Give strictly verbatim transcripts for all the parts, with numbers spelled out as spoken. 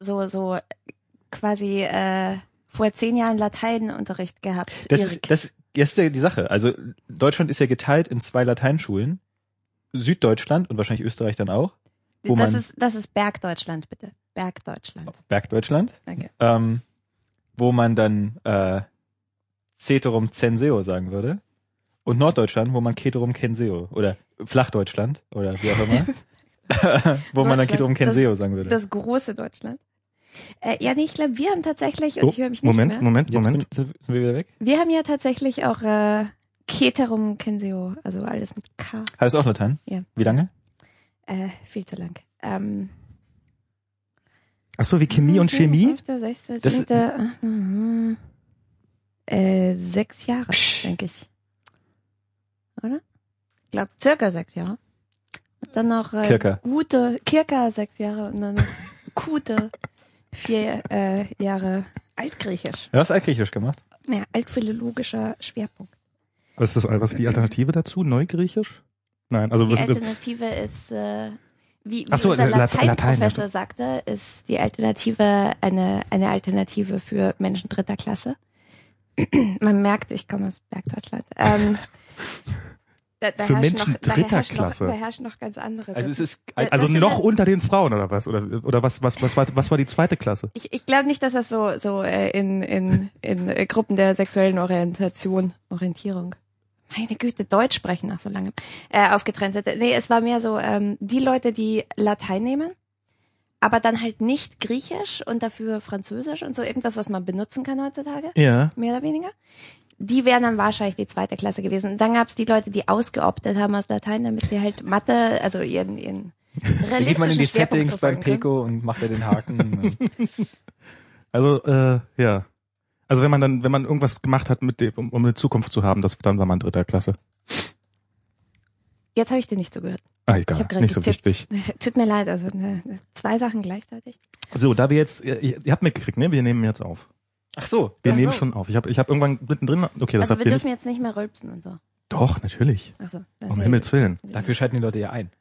so, so quasi äh, vor zehn Jahren Lateinunterricht gehabt. Das ist, das, das ist ja die Sache. Also Deutschland ist ja geteilt in zwei Lateinschulen. Süddeutschland und wahrscheinlich Österreich dann auch. Wo das man, ist das ist Bergdeutschland, bitte. Bergdeutschland. Bergdeutschland. Danke. Ähm, wo man dann äh, Ceterum censeo sagen würde. Und Norddeutschland, wo man Ceterum censeo oder Flachdeutschland oder wie auch immer. Wo man dann Ceterum censeo sagen würde. Das große Deutschland. Äh, ja, nee, ich glaube, wir haben tatsächlich, und Oh, ich höre mich nicht Moment, mehr. Moment, Jetzt Moment. bin, sind wir wieder weg? Wir haben ja tatsächlich auch äh, Ceterum censeo, also alles mit K. Heißt auch Latein? Ja. Wie lange? Äh, viel zu lang. Ähm, Ach so, wie Chemie und Chemie? fünfte, sechste, Das- siebte, äh, äh, sechs Jahre, denke ich. Oder? Ich glaube, circa sechs Jahre. Und dann noch äh, Kirka. gute, Kirka sechs Jahre und dann noch gute vier äh, Jahre Altgriechisch. Du hast Altgriechisch gemacht? Ja, altphilologischer Schwerpunkt. Was ist das, was ist die Alternative dazu? Neugriechisch? Nein, also Die was ist das? Alternative ist, äh, wie, wie Ach so, unser Lat- Latein, Lateinprofessor ja. sagte, ist die Alternative eine, eine Alternative für Menschen dritter Klasse. Man merkt, ich komme aus Bergdeutschland. Ähm, da, da Für herrschen Menschen noch, da dritter herrschen Klasse. Noch, da herrschen noch ganz andere. Also es ist Das- Also das noch ist- unter den Frauen oder was? Oder oder was was was war was war die zweite Klasse? Ich, ich glaube nicht, dass das so so äh, in in in äh, Gruppen der sexuellen Orientation Orientierung. Meine Güte, Deutsch sprechen nach so langem äh, aufgetrennt hätte. Nee, es war mehr so ähm, die Leute, die Latein nehmen, aber dann halt nicht Griechisch und dafür Französisch und so irgendwas, was man benutzen kann heutzutage, Ja. mehr oder weniger. Die wären dann wahrscheinlich die zweite Klasse gewesen. Und dann gab's die Leute, die ausgeoptet haben aus Latein, damit sie halt Mathe, also ihren ihren Dann geht man in die realistischen Schwerpunkt Settings beim verfolgen können. Peko und macht da den Haken. Also äh, ja. Also wenn man dann wenn man irgendwas gemacht hat mit dem, um, um eine Zukunft zu haben, das dann war man dritter Klasse. Jetzt habe ich dir nicht zugehört. Ah, Ich egal, habe gerade nicht so getippt. wichtig. Tut mir leid, also ne, zwei Sachen gleichzeitig. So, da wir jetzt ihr, ihr habt mitgekriegt, ne? Wir nehmen jetzt auf. Ach so. Wir Ach nehmen so. schon auf. Ich habe ich hab irgendwann mittendrin, okay, das Also habt wir ihr dürfen nicht. jetzt nicht mehr rülpsen und so. Doch, natürlich. Achso. Um Himmels Willen. Dafür schalten die Leute ja ein.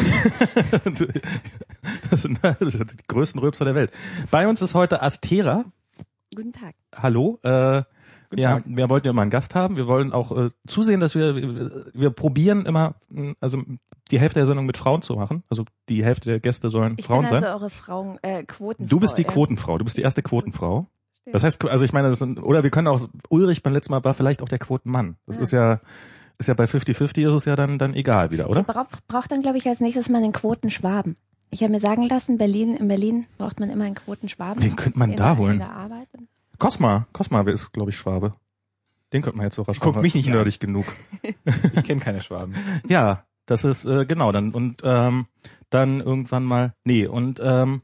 Das sind das sind die größten Rülpser der Welt. Bei uns ist heute Astera. Guten Tag. Hallo. Äh, Guten ja, Tag. wir wollten ja mal einen Gast haben. Wir wollen auch äh, zusehen, dass wir, wir wir probieren immer, mh, also die Hälfte der Sendung mit Frauen zu machen. Also die Hälfte der Gäste sollen Ich Frauen bin also sein. eure Frauen, äh, Quotenfrau. Du bist die äh, Quotenfrau. Du bist die erste Quotenfrau. Stimmt. Das heißt, also ich meine, das sind, oder wir können auch, Ulrich beim letzten Mal war vielleicht auch der Quotenmann. Das Ja. ist ja, ist ja bei fünfzig fünfzig ist es ja dann, dann egal wieder, oder? Ihr braucht, braucht dann, glaube ich, als nächstes mal einen Quotenschwaben. Ich habe mir sagen lassen, Berlin, in Berlin braucht man immer einen Quotenschwaben. Den könnte man in da der, holen. In der Arbeit. Cosma, Cosma ist, glaube ich, Schwabe. Den könnte man jetzt so rasch Guck mich nicht an. nerdig genug. Ich kenne keine Schwaben. Ja, das ist, äh, genau, dann, und, ähm, dann irgendwann mal, nee, und, ähm,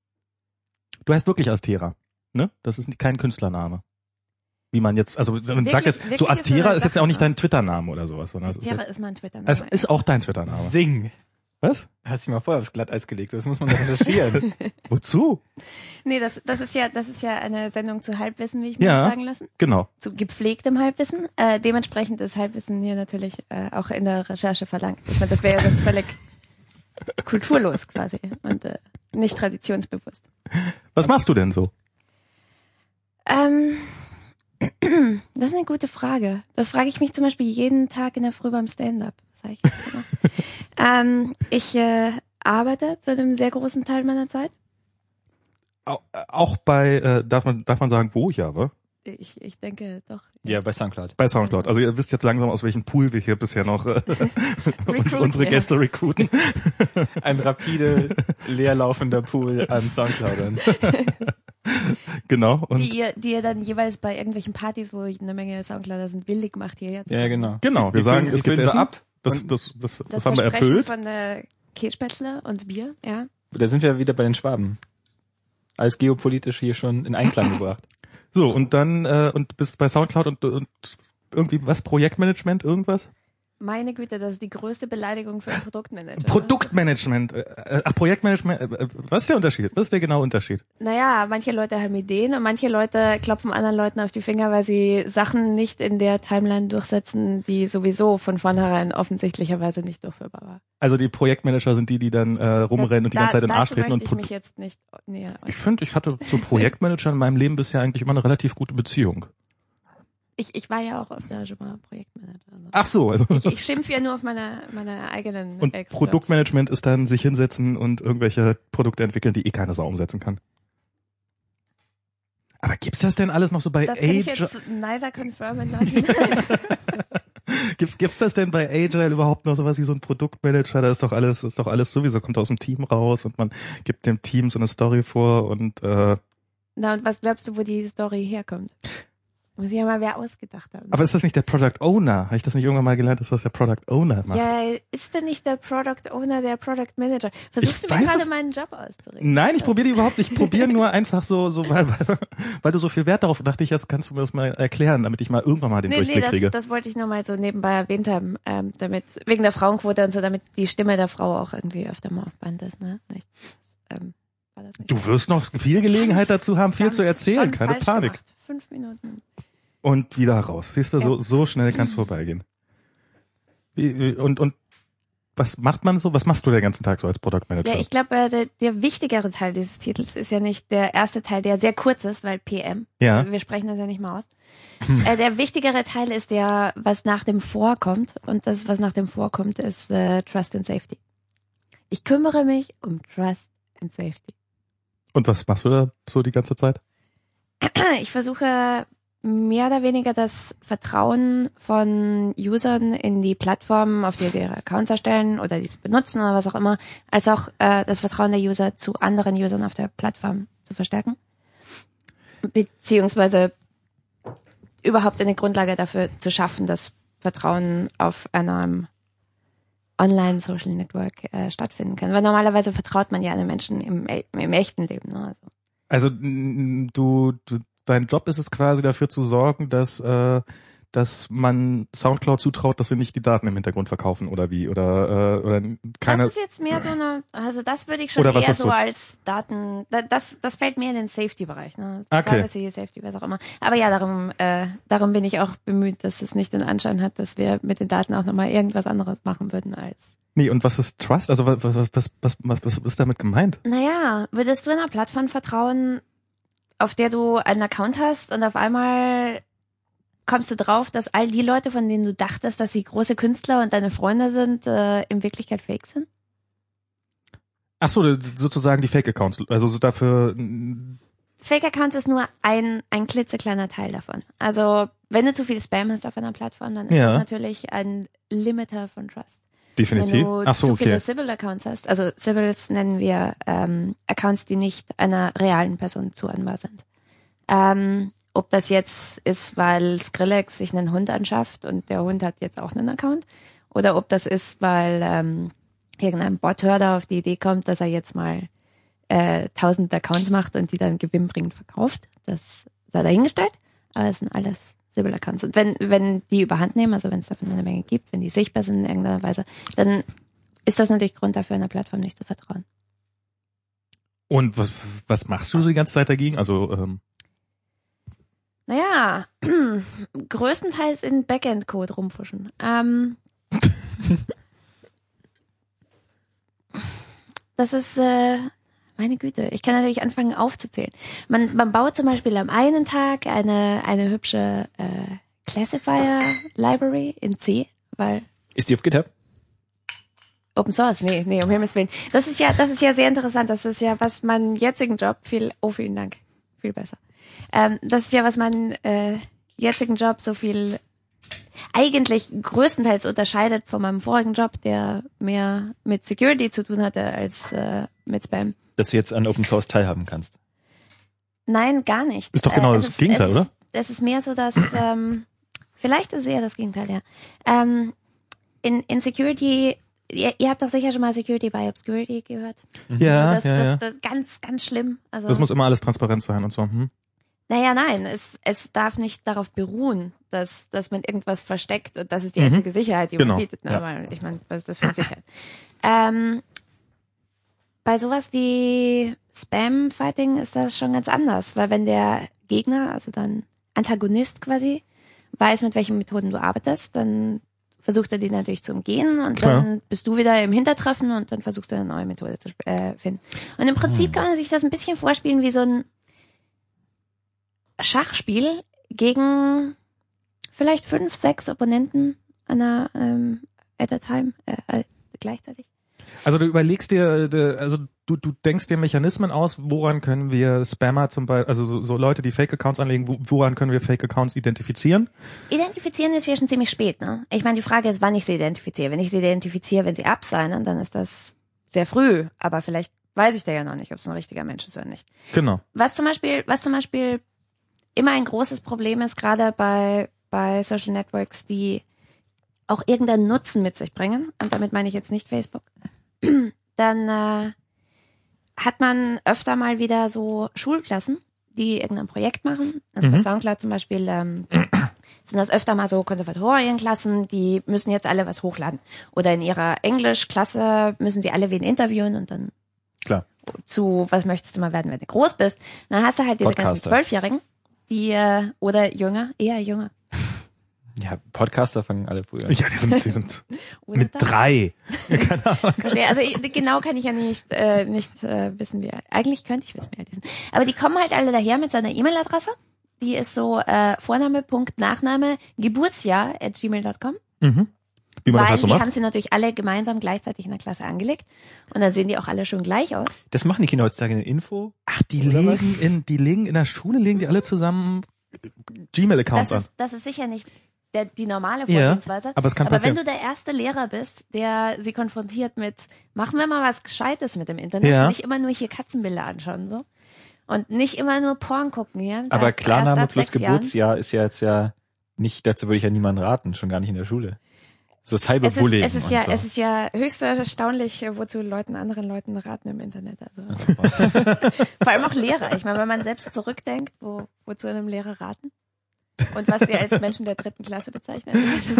du heißt wirklich Astera, ne? Das ist kein Künstlername. Wie man jetzt, also, man Wirklich- sagt jetzt, wirklich so ist Astera es ist jetzt ja auch nicht Sachname. dein Twitter-Name oder sowas, sondern es ist, Astera jetzt, ist mein Twitter-Name. es ist auch dein Twitter-Name. Sing. Was? Hast dich mal vorher aufs Glatteis gelegt. Das muss man doch recherchieren. Wozu? Nee, das, das ist ja, das ist ja eine Sendung zu Halbwissen, wie ich mir Ja. sagen lassen. Genau. Zu gepflegtem Halbwissen. Äh, dementsprechend ist Halbwissen hier natürlich äh, auch in der Recherche verlangt. Ich meine, das wäre ja sonst völlig kulturlos quasi und äh, nicht traditionsbewusst. Was machst du denn so? Ähm, das ist eine gute Frage. Das frage ich mich zum Beispiel jeden Tag in der Früh beim Stand-up. Sag ich jetzt immer. ähm, ich äh, arbeite zu einem sehr großen Teil meiner Zeit. Au- Auch bei, äh, darf man, darf man sagen, wo, ja, wa? Ich, ich denke doch. Ja, bei Soundcloud. Bei Soundcloud. Also ihr wisst jetzt langsam, aus welchem Pool wir hier bisher noch äh, uns, Recruiten, unsere ja. Gäste recruiten. Ein rapide, leerlaufender Pool an Soundcloudern. Genau. Und Die ihr, die ihr dann jeweils bei irgendwelchen Partys, wo ich eine Menge Soundclouder sind, willig macht hier jetzt. Ja, genau. genau, wir Die sagen, füllen- es die gibt füllen wir Essen. ab. Das, Und das, das, das, Das haben wir Versprechen erfüllt. von der Kässpätzle und Bier, ja. Da sind wir wieder bei den Schwaben. Alles geopolitisch hier schon in Einklang gebracht. So, und dann, äh, und bist bei Soundcloud und, und irgendwie was, Projektmanagement, irgendwas? Meine Güte, das ist die größte Beleidigung für einen Produktmanager. Produktmanagement. Äh, ach, Projektmanagement. Äh, was ist der Unterschied? Was ist der genaue Unterschied? Naja, manche Leute haben Ideen und manche Leute klopfen anderen Leuten auf die Finger, weil sie Sachen nicht in der Timeline durchsetzen, die sowieso von vornherein offensichtlicherweise nicht durchführbar war. Also die Projektmanager sind die, die dann äh, rumrennen und die da, ganze Zeit in den Arsch dazu treten. möchte Und ich mich jetzt nicht näher ich finde, ich hatte zu Projektmanagern in meinem Leben bisher eigentlich immer eine relativ gute Beziehung. Ich, ich war ja auch öfter schon mal Projektmanager. Also. Ach so. Also Ich, ich schimpfe ja nur auf meine, meine eigenen Und Ex-Jobs. Produktmanagement ist dann sich hinsetzen und irgendwelche Produkte entwickeln, die eh keine Sau umsetzen kann. Aber gibt's das denn alles noch so bei Das kann ich Agile? jetzt neither confirm noch deny. Gibt's, gibt's das denn bei Agile überhaupt noch sowas wie so ein Produktmanager? Da ist doch alles, ist doch alles sowieso, kommt aus dem Team raus und man gibt dem Team so eine Story vor und äh Na, und was glaubst du, wo die Story herkommt? Muss ich ja mal wer ausgedacht haben. Aber ist das nicht der Product Owner? Habe ich das nicht irgendwann mal gelernt, dass das der Product Owner macht? Ja, ist denn nicht der Product Owner der Product Manager? Versuchst Ich du mir weiß gerade es- meinen Job auszureden? Nein, ich probiere die überhaupt nicht. Ich probiere nur einfach so, so weil, weil, weil du so viel Wert darauf dachte ich, jetzt kannst du mir das mal erklären, damit ich mal irgendwann mal den Nee, nee, Durchblick das, kriege. das wollte ich nur mal so nebenbei erwähnt haben, ähm, damit, wegen der Frauenquote und so, damit die Stimme der Frau auch irgendwie öfter mal auf Band ist, ne? Nicht, das, ähm, war das nicht Du wirst noch viel Gelegenheit dazu haben, viel Verdammt, zu erzählen, schon keine falsch Panik. gemacht. Fünf Minuten. Und wieder raus. Siehst du, so, Ja. so schnell kann's vorbeigehen. Wie- Und, und was macht man so? Was machst du den ganzen Tag so als Product Manager? Ja, ich glaube, äh, der, der wichtigere Teil dieses Titels ist ja nicht der erste Teil, der sehr kurz ist, weil P M. Ja. Wir sprechen das ja nicht mal aus. Äh, der wichtigere Teil ist der, was nach dem Vorkommt. Und das, was nach dem Vorkommt, ist äh, Trust and Safety. Ich kümmere mich um Trust and Safety. Und was machst du da so die ganze Zeit? Ich versuche mehr oder weniger das Vertrauen von Usern in die Plattformen, auf die sie ihre Accounts erstellen oder die sie benutzen oder was auch immer, als auch äh, das Vertrauen der User zu anderen Usern auf der Plattform zu verstärken. Beziehungsweise überhaupt eine Grundlage dafür zu schaffen, dass Vertrauen auf einem Online-Social-Network äh, stattfinden kann. Weil normalerweise vertraut man ja einem Menschen im, im echten Leben. Ne? Also. Also n- du, du, dein Job ist es quasi dafür zu sorgen, dass äh, dass man Soundcloud zutraut, dass sie nicht die Daten im Hintergrund verkaufen oder wie oder äh, oder keine. Das ist jetzt mehr so eine, also das würde ich schon Oder was eher ist so so? als Daten, da- das das fällt mehr in den Safety-Bereich, ne? Okay. Privacy, Safety, was auch immer. Aber ja, darum äh, darum bin ich auch bemüht, dass es nicht den Anschein hat, dass wir mit den Daten auch nochmal irgendwas anderes machen würden als. Nee, und was ist Trust? Also was was was was was, was ist damit gemeint? Naja, würdest du einer Plattform vertrauen, auf der du einen Account hast und auf einmal kommst du drauf, dass all die Leute, von denen du dachtest, dass sie große Künstler und deine Freunde sind, äh, in Wirklichkeit fake sind? Ach so, sozusagen die Fake-Accounts. Also so dafür. Fake-Accounts ist nur ein, ein klitzekleiner Teil davon. Also, wenn du zu viel Spam hast auf einer Plattform, dann ist Ja. das natürlich ein Limiter von Trust. Definitiv. Wenn du Ach so, zu okay. viele Civil-Accounts hast, also Civils nennen wir ähm, Accounts, die nicht einer realen Person zuordnbar sind. Ähm, ob das jetzt ist, weil Skrillex sich einen Hund anschafft und der Hund hat jetzt auch einen Account, oder ob das ist, weil ähm, irgendein Bot-Hörder auf die Idee kommt, dass er jetzt mal äh, tausend Accounts macht und die dann gewinnbringend verkauft. Das sei dahingestellt, aber es sind alles Civil-Accounts. Und wenn, wenn die überhand nehmen, also wenn es davon eine Menge gibt, wenn die sichtbar sind in irgendeiner Weise, dann ist das natürlich Grund dafür, einer Plattform nicht zu vertrauen. Und was was machst du so die ganze Zeit dagegen? Also ähm, Naja, größtenteils in Backend-Code rumfuschen. Ähm, das ist, äh, meine Güte, ich kann natürlich anfangen aufzuzählen. Man, man baut zum Beispiel am einen Tag eine, eine hübsche äh, Classifier-Library in C, weil Ist die auf GitHub? Open Source, nee, nee, um Himmels Willen. Das ist ja, das ist ja sehr interessant. Das ist ja, was meinen jetzigen Job viel, oh, vielen Dank, viel besser. Ähm, das ist ja, was meinen äh, jetzigen Job so viel eigentlich größtenteils unterscheidet von meinem vorigen Job, der mehr mit Security zu tun hatte als äh, mit Spam. Dass du jetzt an Open Source teilhaben kannst. Nein, gar nicht. Ist doch genau Äh, das es Gegenteil, es oder? Ist, es ist mehr so, dass ähm, vielleicht ist es eher das Gegenteil, ja. Ähm, in, in Security, ihr, ihr habt doch sicher schon mal Security by Obscurity gehört. ja, Also das, ja, das, ja. das ganz, ganz schlimm. Also Das muss immer alles transparent sein und so. Hm? Naja, nein, es, es darf nicht darauf beruhen, dass, dass man irgendwas versteckt und das ist die Mhm. einzige Sicherheit, die Genau. man bietet. Ne? Ja. Weil, ich meine, was ist das für eine Sicherheit? ähm, bei sowas wie Spam-Fighting ist das schon ganz anders, weil wenn der Gegner, also dann Antagonist quasi, weiß, mit welchen Methoden du arbeitest, dann versucht er die natürlich zu umgehen und Klar. dann bist du wieder im Hintertreffen und dann versuchst du eine neue Methode zu äh, finden. Und im Prinzip Hm. kann man sich das ein bisschen vorspielen wie so ein Schachspiel gegen vielleicht fünf, sechs Opponenten an einer, ähm, at a time, äh, äh, gleichzeitig. Also du überlegst dir, de- also du, du denkst dir Mechanismen aus, woran können wir Spammer zum Beispiel, also so, so Leute, die Fake-Accounts anlegen, wo, woran können wir Fake-Accounts identifizieren? Identifizieren ist hier schon ziemlich spät, ne? Ich meine, die Frage ist, wann ich sie identifiziere. Wenn ich sie identifiziere, wenn sie absignen, dann ist das sehr früh, aber vielleicht weiß ich da ja noch nicht, ob es ein richtiger Mensch ist oder nicht. Genau. Was zum Beispiel, was zum Beispiel immer ein großes Problem ist, gerade bei, bei Social Networks, die auch irgendeinen Nutzen mit sich bringen, und damit meine ich jetzt nicht Facebook, dann äh, hat man öfter mal wieder so Schulklassen, die irgendein Projekt machen. Also Mhm. bei Soundcloud zum Beispiel ähm, sind das öfter mal so Konservatorienklassen, die müssen jetzt alle was hochladen. Oder in ihrer Englischklasse müssen sie alle wen interviewen und dann Klar. zu, was möchtest du mal werden, wenn du groß bist. Dann hast du halt diese ganzen Podcaster. Zwölfjährigen, die, äh, oder jünger, eher jünger. Ja, Podcaster fangen alle früher. Ja, die sind, die sind Oder mit das? drei. Keine Ahnung. Verstehe. Also ich- genau kann ich ja nicht, äh, nicht äh, wissen, wie alt. Eigentlich könnte ich wissen, wie alt die sind. Aber die kommen halt alle daher mit so einer E-Mail-Adresse. Die ist so äh, Vorname, Punkt, Nachname, Geburtsjahr at gmail Punkt com. Mhm. Wie man das Weil halt so die macht. haben sie natürlich alle gemeinsam gleichzeitig in der Klasse angelegt. Und dann sehen die auch alle schon gleich aus. Das machen die Kinder heutzutage in der Info. Ach, die Oder was? legen in, die legen in der Schule, legen die alle zusammen Gmail-Accounts Das an. ist, das ist sicher nicht der, die normale Ja, Vorgehensweise. aber es kann aber passieren. wenn du der erste Lehrer bist, der sie konfrontiert mit, machen wir mal was Gescheites mit dem Internet, Ja. nicht immer nur hier Katzenbilder anschauen, so. Und nicht immer nur Porn gucken hier. Aber Da- Klarname erst ab plus sechs Jahren. Geburtsjahr ist ja jetzt ja nicht, dazu würde ich ja niemanden raten, schon gar nicht in der Schule. So Es ist, Cyberbullying es ist und ja, so. es ist ja höchst erstaunlich, wozu Leuten, anderen Leuten raten im Internet. Also. Vor allem auch Lehrer. Ich meine, wenn man selbst zurückdenkt, wo, wozu einem Lehrer raten und was sie als Menschen der dritten Klasse bezeichnen.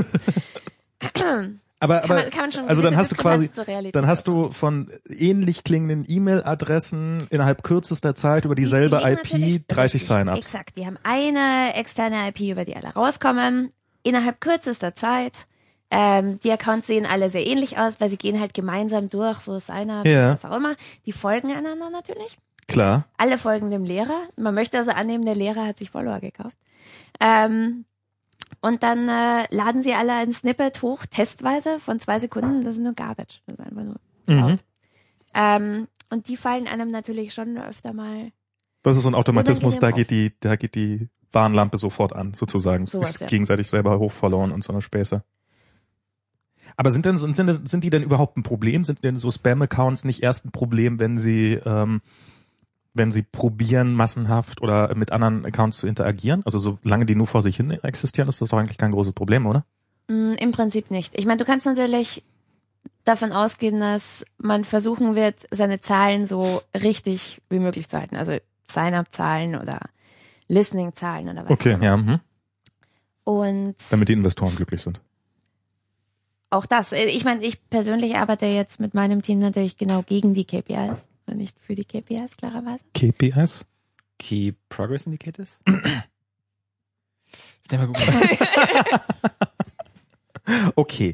Das ist, Aber, kann, aber man, kann man schon also dann gewisse hast du quasi, Diskrepanz zur Realität dann hast aufbauen. du von ähnlich klingenden E-Mail-Adressen innerhalb kürzester Zeit über Die dieselbe kriegen I P natürlich- dreißig richtig, Sign-ups. Exakt. Die haben eine externe I P, über die alle rauskommen, innerhalb kürzester Zeit. Ähm, die Accounts sehen alle sehr ähnlich aus, weil sie gehen halt gemeinsam durch, so Sign-ups, Ja. was auch immer. Die folgen einander natürlich. Klar. Alle folgen dem Lehrer. Man möchte also annehmen, der Lehrer hat sich Follower gekauft. Ähm, und dann äh, laden sie alle ein Snippet hoch, testweise von zwei Sekunden. Das ist nur Garbage. Das ist einfach nur Mhm. laut. Ähm, und die fallen einem natürlich schon öfter mal Das ist so ein Automatismus, da Unangenehm geht die, da geht die Warnlampe sofort an, sozusagen. Sowas, Ist ja. gegenseitig selber hochfollowen und so eine Späße. Aber sind denn, sind, sind sind die denn überhaupt ein Problem? Sind denn so Spam-Accounts nicht erst ein Problem, wenn sie, ähm, wenn sie probieren, massenhaft oder mit anderen Accounts zu interagieren? Also solange die nur vor sich hin existieren, ist das doch eigentlich kein großes Problem, oder? Mm, Im Prinzip nicht. Ich meine, du kannst natürlich davon ausgehen, dass man versuchen wird, seine Zahlen so richtig wie möglich zu halten. Also Sign-up-Zahlen oder Listening-Zahlen oder was Okay, auch immer. ja. Mhm. Und Damit die Investoren glücklich sind. auch das. Ich meine, ich persönlich arbeite jetzt mit meinem Team natürlich genau gegen die K P Is und nicht für die K P Is, klarerweise. K P Is? Key Progress Indicators? Schnell mal gucken. Okay.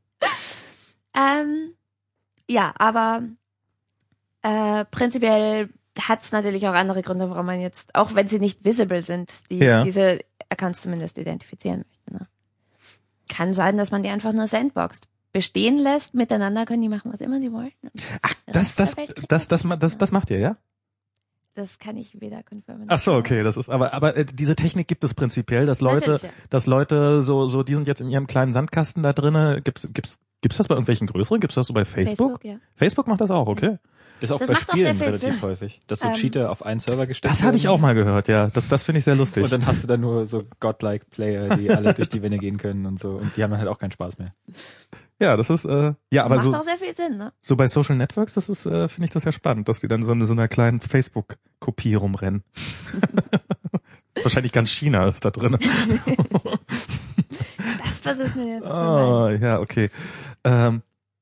Ähm, ja, aber äh, prinzipiell hat es natürlich auch andere Gründe, warum man jetzt, auch wenn sie nicht visible sind, die Ja. diese Accounts zumindest identifizieren möchte. Ne? Kann sein, dass man die einfach nur sandboxt. Bestehen lässt, miteinander können die machen, was immer sie wollen. Ach, das, das, das, das, das, das macht ihr, ja? Das kann ich weder konfirmieren. Ach so, okay, das ist, aber, aber äh, diese Technik gibt es prinzipiell, dass Leute, Natürlich, ja. dass Leute so, so, die sind jetzt in ihrem kleinen Sandkasten da drinne. Gibt's, gibt's, gibt's das bei irgendwelchen größeren? Gibt's das so bei Facebook? Facebook, ja. Facebook macht das auch, okay. Das ist auch Das bei macht auch Spielen sehr viel relativ Sinn. häufig. Dass so Ähm, Cheater auf einen Server gestellt Das habe ich werden. auch mal gehört, ja. Das, das finde ich sehr lustig. Und dann hast du da nur so godlike Player, die alle durch die Wände gehen können und so. Und die haben dann halt auch keinen Spaß mehr. Ja, das ist, äh, ja, aber Macht so, auch sehr viel Sinn, ne? so bei Social Networks, das ist, äh, finde ich das ja spannend, dass die dann so in so einer kleinen Facebook-Kopie rumrennen. Wahrscheinlich ganz China ist da drin. Das versucht man jetzt. Oh, ja, okay. Ähm,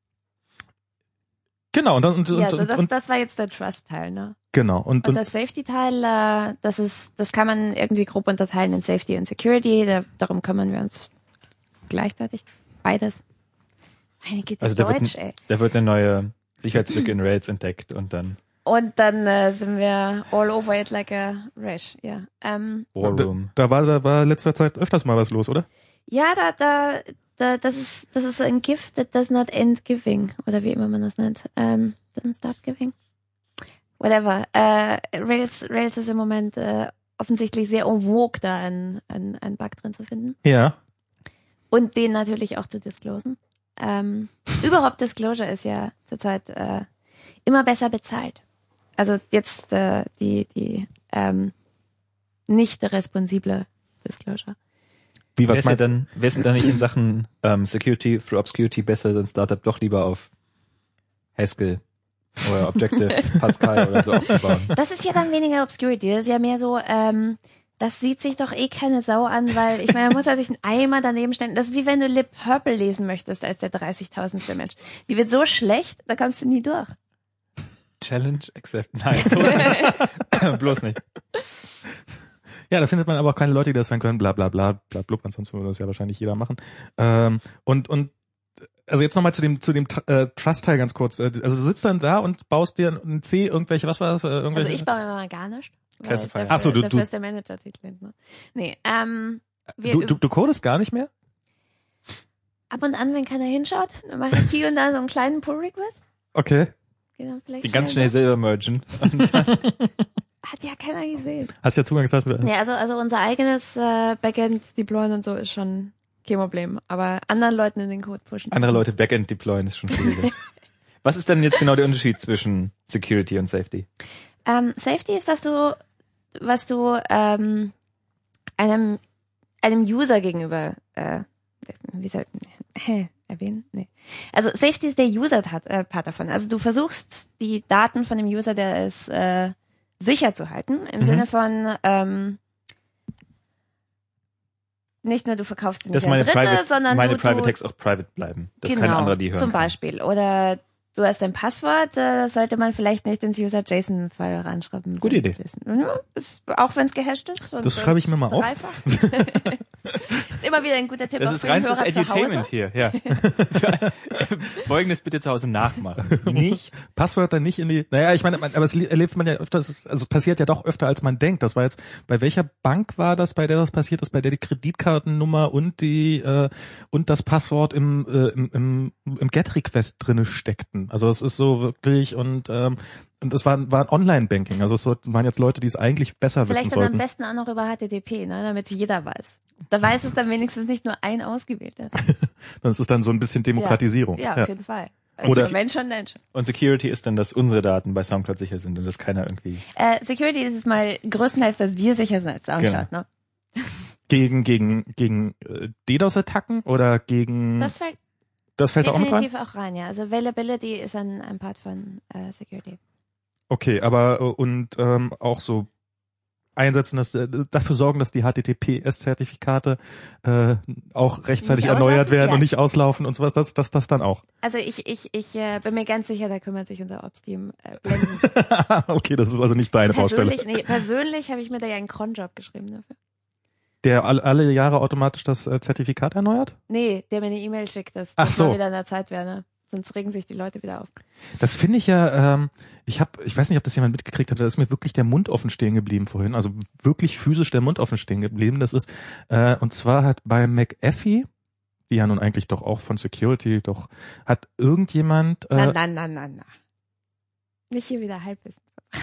genau, und dann und, Ja, und, so das, und das war jetzt der Trust-Teil, ne? genau. Und, Und und das Safety-Teil, äh, das ist, das kann man irgendwie grob unterteilen in Safety und Security. Da, darum kümmern wir uns gleichzeitig. Beides. Meine Güte, Also da Deutsch, wird, ey. da wird eine neue Sicherheitslücke in Rails entdeckt und dann Und dann äh, sind wir all over it like a rash, ja. Ähm, War Room. da, da war da war letzter Zeit öfters mal was los, oder? ja, da, da, da, das ist, das ist so ein Gift that does not end giving. Oder wie immer man das nennt. Ähm, doesn't start giving. Whatever. Äh, Rails, Rails ist im Moment äh, offensichtlich sehr en vogue, da einen, einen, einen Bug drin zu finden. Ja. Und den natürlich auch zu disclosen. Ähm, überhaupt Disclosure ist ja zurzeit äh, immer besser bezahlt. Also jetzt äh, die die ähm, nicht responsible Disclosure. Wie, Wer was ist ja meinst du? dann, wer ist denn da nicht in Sachen ähm, Security through Obscurity besser, sein Startup doch lieber auf Haskell oder Objective Pascal oder so aufzubauen? Das ist ja dann weniger Obscurity. Das ist ja mehr so, ähm, das sieht sich doch eh keine Sau an, weil ich meine, man muss ja sich einen Eimer daneben stellen. Das ist wie wenn du Lib Purple lesen möchtest als der dreißigtausendste Mensch. Die wird so schlecht, da kommst du nie durch. Challenge accept. Nein, bloß nicht. Bloß nicht. Ja, da findet man aber auch keine Leute, die das dann können, bla bla bla, bla blub, ansonsten würde das ja wahrscheinlich jeder machen. Ähm, und, und also jetzt nochmal zu dem zu dem äh, Trust-Teil ganz kurz. Also du sitzt dann da und baust dir ein C, irgendwelche, was war das? Äh, irgendwelche? Also ich baue immer mal gar nicht. Classifier. Dafür, Ach so, du- dafür du- ist der Manager-Titel. Ne? Nee, ähm, wir, du, du, du codest gar nicht mehr? ab und an, wenn keiner hinschaut, dann mache ich hier und da so einen kleinen Pull-Request. Okay. Genau, vielleicht Die ganz schnell selber mergen. Und dann, hat ja keiner gesehen. Hast ja Zugangsdaten. Nee, also, also unser eigenes äh, Backend deployen und so ist schon kein Problem. Aber anderen Leuten in den Code pushen. andere Leute Backend deployen ist schon schwieriger. Was ist denn jetzt genau der Unterschied zwischen Security und Safety? Ähm, Safety ist, was du, was du ähm, einem einem User gegenüber äh, wie soll äh, erwähnen? Nee. Also Safety ist der User-Part äh, Part davon. Also du versuchst die Daten von dem User, der ist äh, sicher zu halten, im Mhm. Sinne von ähm, nicht nur du verkaufst ihn Dass nicht an meine Dritte, Private, sondern meine du, Private du Tags auch private bleiben. Dass genau, kein anderer die hören zum kann. Beispiel. Oder du hast ein Passwort, äh, sollte man vielleicht nicht ins User-JSON-File ranschreiben. Gute Idee. Ja, ist, auch wenn es gehasht ist. Und Das schreibe ich mir mal auf. dreifach. Ist immer wieder ein guter Tipp. Das auch ist für die reinstes Hörer zu Edutainment Hause. hier, ja. Folgendes bitte zu Hause nachmachen. Nicht Passwörter nicht in die, naja, ich meine, man, aber es erlebt man ja öfter, also passiert ja doch öfter, als man denkt. Das war jetzt, bei welcher Bank war das, bei der das passiert ist, bei der die Kreditkartennummer und die, äh, und das Passwort im, äh, im, im, im Get-Request drinne steckten. Also das ist so wirklich, und, ähm, und das war, war ein Online-Banking. Also es waren jetzt Leute, die es eigentlich besser Vielleicht wissen dann am sollten. besten auch noch über H T T P, ne, damit es jeder weiß. Da weiß es dann wenigstens nicht nur ein Ausgewählter. Das ist dann so ein bisschen Demokratisierung. Ja, auf jeden Fall. Also Oder- Mensch und Mensch. und Security ist dann, dass unsere Daten bei Soundcloud sicher sind und dass keiner irgendwie. Äh, Security ist es mal größtenteils, dass wir sicher sind als Soundcloud, ne? Gegen, gegen, gegen äh, DDoS-Attacken oder gegen, Das fällt das fällt da auch mit rein? definitiv auch rein, ja. Also Availability ist ein, ein Part von äh, Security. Okay, aber äh, und ähm, auch so einsetzen, dass äh, dafür sorgen, dass die H T T P S-Zertifikate äh, auch rechtzeitig Nicht erneuert auslaufen? werden Ja. und nicht auslaufen und sowas, das das das dann auch. Also ich ich ich äh, bin mir ganz sicher, da kümmert sich unser Ops-Team äh, blenden. Okay, das ist also nicht deine Baustelle. Persönlich, nee, persönlich habe ich mir da ja einen Cronjob geschrieben dafür. Der all, alle Jahre automatisch das äh, Zertifikat erneuert? Nee, der mir eine E-Mail schickt, dass Ach das so. mal wieder in der Zeit wäre, ne? Sonst regen sich die Leute wieder auf. Das finde ich ja, ähm, ich habe, ich weiß nicht, ob das jemand mitgekriegt hat, da ist mir wirklich der Mund offen stehen geblieben vorhin, also wirklich physisch der Mund offen stehen geblieben. Das ist, äh, und zwar hat bei McAfee, die ja nun eigentlich doch auch von Security, doch hat irgendjemand, äh, Na, na, na, na, na. Nicht hier wieder Halbwissen.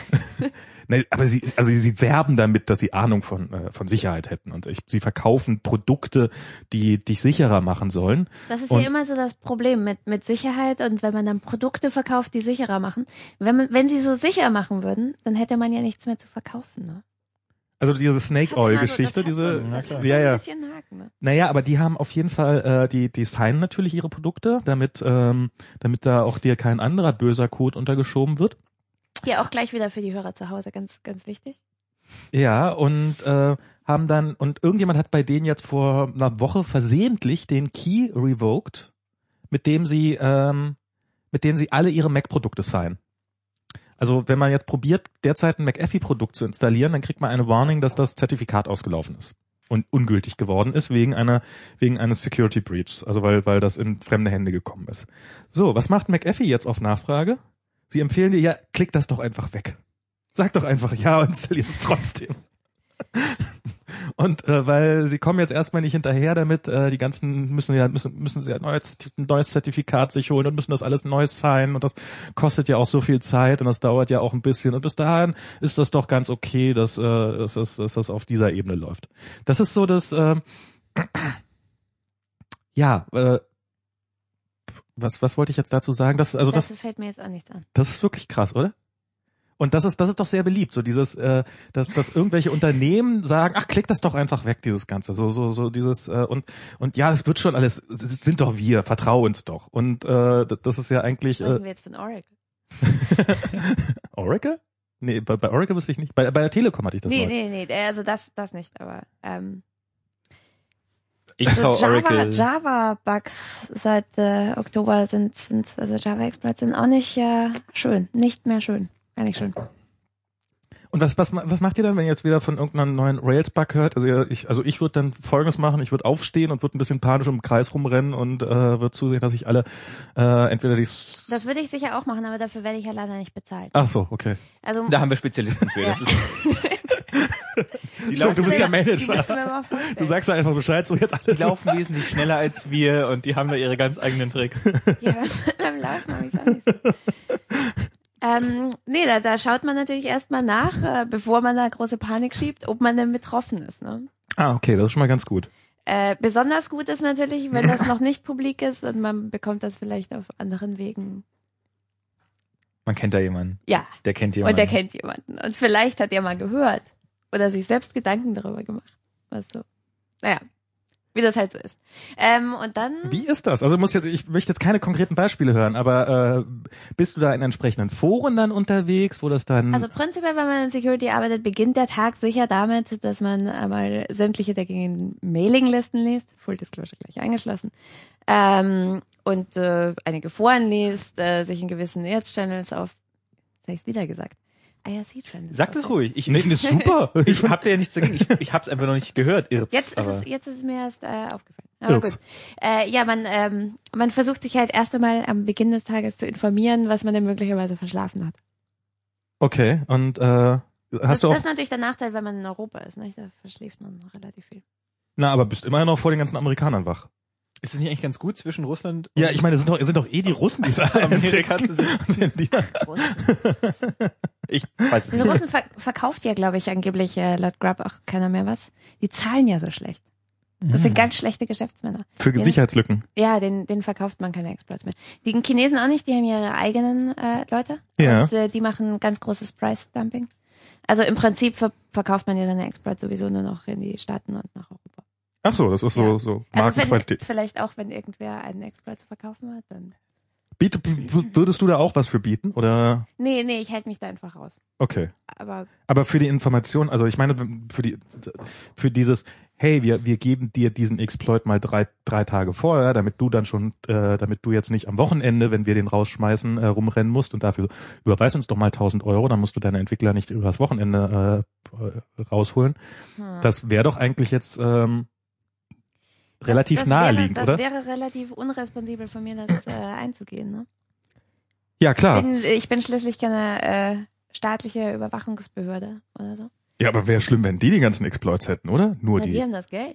ne, aber sie, also sie werben damit, dass sie Ahnung von äh, von Sicherheit hätten und ich, sie verkaufen Produkte, die dich sicherer machen sollen. Das ist Und- ja immer so das Problem mit mit Sicherheit und wenn man dann Produkte verkauft, die sicherer machen. Wenn man, wenn sie so sicher machen würden, dann hätte man ja nichts mehr zu verkaufen. Ne? Also diese Snake Oil Das hat Geschichte, immer so, das diese, hat so, das hat ja so ja. ein bisschen einen Haken. Ne? Naja, aber die haben auf jeden Fall, äh, die, die signen natürlich ihre Produkte, damit, ähm, damit da auch dir kein anderer böser Code untergeschoben wird. Hier auch gleich wieder für die Hörer zu Hause ganz ganz wichtig. Ja, und äh, haben dann, und irgendjemand hat bei denen jetzt vor einer Woche versehentlich den Key revoked, mit dem sie, ähm, mit denen sie alle ihre Mac-Produkte signen. Also wenn man jetzt probiert, derzeit ein McAfee-Produkt zu installieren, dann kriegt man eine Warning, dass das Zertifikat ausgelaufen ist und ungültig geworden ist wegen einer wegen eines Security Breaches, also weil weil das in fremde Hände gekommen ist. So, was macht McAfee jetzt auf Nachfrage? Sie empfehlen dir, ja, klick das doch einfach weg. Sag doch einfach ja und installier es trotzdem. Und äh, weil sie kommen jetzt erstmal nicht hinterher damit, äh, die ganzen müssen ja müssen müssen sie ein neues, ein neues Zertifikat sich holen und müssen das alles neu signen und das kostet ja auch so viel Zeit und das dauert ja auch ein bisschen und bis dahin ist das doch ganz okay, dass, äh, dass, dass, dass das auf dieser Ebene läuft. Das ist so das äh, ja, äh, was was wollte ich jetzt dazu sagen? Das also das, das fällt mir jetzt auch nichts an. Das ist wirklich krass, oder? Und das ist, das ist doch sehr beliebt, so dieses, äh, dass, dass irgendwelche Unternehmen sagen, ach, klick das doch einfach weg, dieses Ganze, so, so, so dieses äh, und und ja, das wird schon alles, das sind doch wir, vertrau uns doch. Und äh, das ist ja eigentlich. Sprechen äh, wir jetzt von Oracle? Oracle? Nee, bei, bei Oracle wusste ich nicht. Bei, bei der Telekom hatte ich das Nee, mal. nee, nee, also das, das nicht, aber ähm, Ich also hau Oracle. Java, Java-Bugs seit äh, Oktober sind, sind, also Java-Exploits sind auch nicht äh, schön, nicht mehr schön. Gar nicht schön. Und was, was, was macht ihr dann, wenn ihr jetzt wieder von irgendeinem neuen Rails-Bug hört? Also ihr- ich, also ich würde dann Folgendes machen, ich würde aufstehen und würde ein bisschen panisch im Kreis rumrennen und äh, würde zusehen, dass ich alle äh, entweder die... S- Das würde ich sicher auch machen, aber dafür werde ich ja leider nicht bezahlt. Ach so, okay. Also Da haben wir Spezialisten für. Das ist, die, Stimmt, du bist ja Die Manager. musst du mir mal vorstellen. Du sagst ja einfach Bescheid, so jetzt die alles. laufen wesentlich schneller als wir und die haben da ihre ganz eigenen Tricks. Ja, beim Laufen habe ich es auch nicht so. Ähm, nee, da, da schaut man natürlich erstmal nach, äh, bevor man da große Panik schiebt, ob man denn betroffen ist. Ne? Ah, okay, das ist schon mal ganz gut. Äh, besonders gut ist natürlich, wenn das noch nicht publik ist und man bekommt das vielleicht auf anderen Wegen. Man kennt da jemanden. Ja, Der kennt jemanden. und der kennt jemanden. Und vielleicht hat er mal gehört oder sich selbst Gedanken darüber gemacht. Was so. Naja, wie das halt so ist. Ähm, und dann... Wie ist das? Also muss jetzt, ich möchte jetzt keine konkreten Beispiele hören, aber äh, bist du da in entsprechenden Foren dann unterwegs, wo das dann... Also prinzipiell, wenn man in Security arbeitet, beginnt der Tag sicher damit, dass man einmal sämtliche der gängigen Mailinglisten liest, Full Disclosure gleich eingeschlossen, ähm, und äh, einige Foren liest, äh, sich in gewissen Ads-Channels auf, habe ich es wieder gesagt, I R C-Channels. Sag das ruhig. Ich, nee, das ist super. ich hab dir ja nichts dagegen. Ich, ich hab's einfach noch nicht gehört. Irz, Jetzt ist aber es, jetzt ist es mir erst äh, aufgefallen. Aber Irz. gut. Äh, ja, man, ähm, man versucht sich halt erst einmal am Beginn des Tages zu informieren, was man denn möglicherweise verschlafen hat. Okay, und äh, hast das, du auch... das ist natürlich der Nachteil, wenn man in Europa ist. Ne? Da verschläft man noch relativ viel. Na, aber bist immer noch vor den ganzen Amerikanern wach. ist es nicht eigentlich ganz gut zwischen Russland und Ja, ich meine, es sind doch, es sind doch eh die Russen, die sagen. Amerika zu sind? Die- Russen. Ich weiß es Den nicht. Russen ver verkauft ja, glaube ich, angeblich äh, laut Grub auch keiner mehr was. Die zahlen ja so schlecht. Das sind ganz schlechte Geschäftsmänner. Für Den- Sicherheitslücken. Ja, den, den verkauft man keine Exploits mehr. Die Chinesen auch nicht, die haben ihre eigenen äh, Leute. Ja. Und äh, die machen ganz großes Price-Dumping. Also im Prinzip ver verkauft man ja seine Exploits sowieso nur noch in die Staaten und nach Europa. Ach so, das ist so, Ja. so Also wenn, Markenqualität. vielleicht auch, wenn irgendwer einen Exploit zu verkaufen hat, dann... Biet, w- würdest du da auch was für bieten? Oder? Nee, nee, ich halte mich da einfach raus. Okay. Aber Aber für die Information, also ich meine, für die, für dieses, hey, wir, wir geben dir diesen Exploit mal drei, drei Tage vorher, damit du dann schon, äh, damit du jetzt nicht am Wochenende, wenn wir den rausschmeißen, äh, rumrennen musst und dafür überweis uns doch mal tausend Euro, dann musst du deine Entwickler nicht übers Wochenende äh, rausholen. hm. Das wäre doch eigentlich jetzt ähm, relativ das, das naheliegend, wäre, oder? Das wäre relativ unresponsibel von mir, das äh, einzugehen. Ne? Ja, klar. Bin, ich bin schließlich keine äh, staatliche Überwachungsbehörde oder so. Ja, aber wäre schlimm, wenn die die ganzen Exploits hätten, oder? Nur Na, die die. haben das Geld.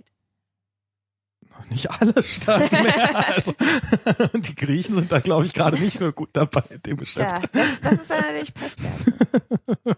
Nicht alle Staaten mehr. Also, die Griechen sind da, glaube ich, gerade nicht so gut dabei in dem Geschäft. Ja, das, das ist dann natürlich Pech wert.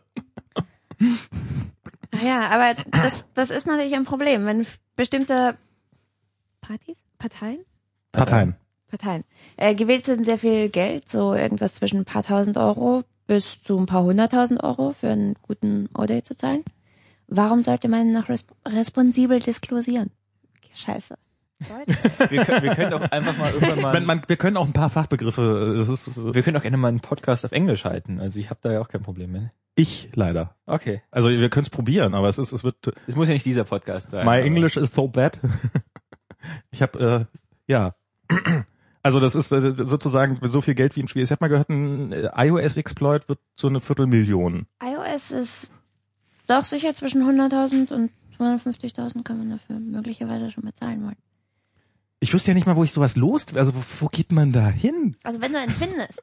Ach ja, aber das, das ist natürlich ein Problem, wenn f- bestimmte Partys, Parteien, Parteien. Parteien äh, gewählt sind, sehr viel Geld, so irgendwas zwischen ein paar tausend Euro bis zu ein paar hunderttausend Euro für einen guten O-Day zu zahlen. Warum sollte man noch resp responsibel disclosieren? Scheiße. Deutsch. Wir können, wir können doch einfach mal irgendwann mal... Man, man, wir können auch ein paar Fachbegriffe. Das ist, das ist, wir können auch gerne mal einen Podcast auf Englisch halten. Also ich habe da ja auch kein Problem mit. ich leider. Okay. Also wir können es probieren, aber es ist, es wird. Es muss ja nicht dieser Podcast sein. My aber- English is so bad. Ich habe äh, ja. Also das ist äh, sozusagen so viel Geld wie im Spiel. Ich habe mal gehört, ein äh, iOS-Exploit wird so eine Viertelmillion. iOS ist doch sicher zwischen hunderttausend und zweihundertfünfzigtausend kann man dafür möglicherweise schon bezahlen wollen. Ich wüsste ja nicht mal, wo ich sowas los. Also wo, wo geht man da hin? Also wenn du eins findest.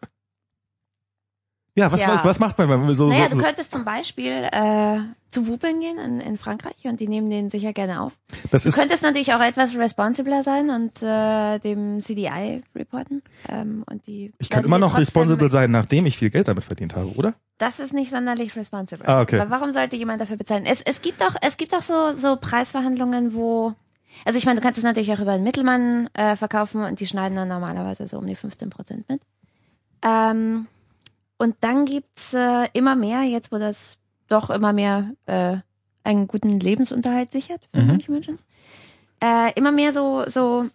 Ja, was, Ja. was, was macht man, wenn man so... Naja, so du könntest zum Beispiel äh, zu Wupeln gehen in, in Frankreich und die nehmen den sicher gerne auf. das Du ist, könntest natürlich auch etwas responsibler sein und äh, dem C D I reporten. Ähm, und die ich kann werden immer dir noch trotzdem- responsible sein, nachdem ich viel Geld damit verdient habe, oder? Das ist nicht sonderlich responsible. Ah, okay. Aber warum sollte jemand dafür bezahlen? Es, es gibt auch, es gibt auch so, so Preisverhandlungen, wo, also ich meine, du kannst es natürlich auch über einen Mittelmann äh, verkaufen und die schneiden dann normalerweise so um die fünfzehn Prozent mit. Ähm, und dann gibt's äh, immer mehr, jetzt wo das doch immer mehr äh, einen guten Lebensunterhalt sichert für Mhm. manche Menschen, äh, immer mehr so, so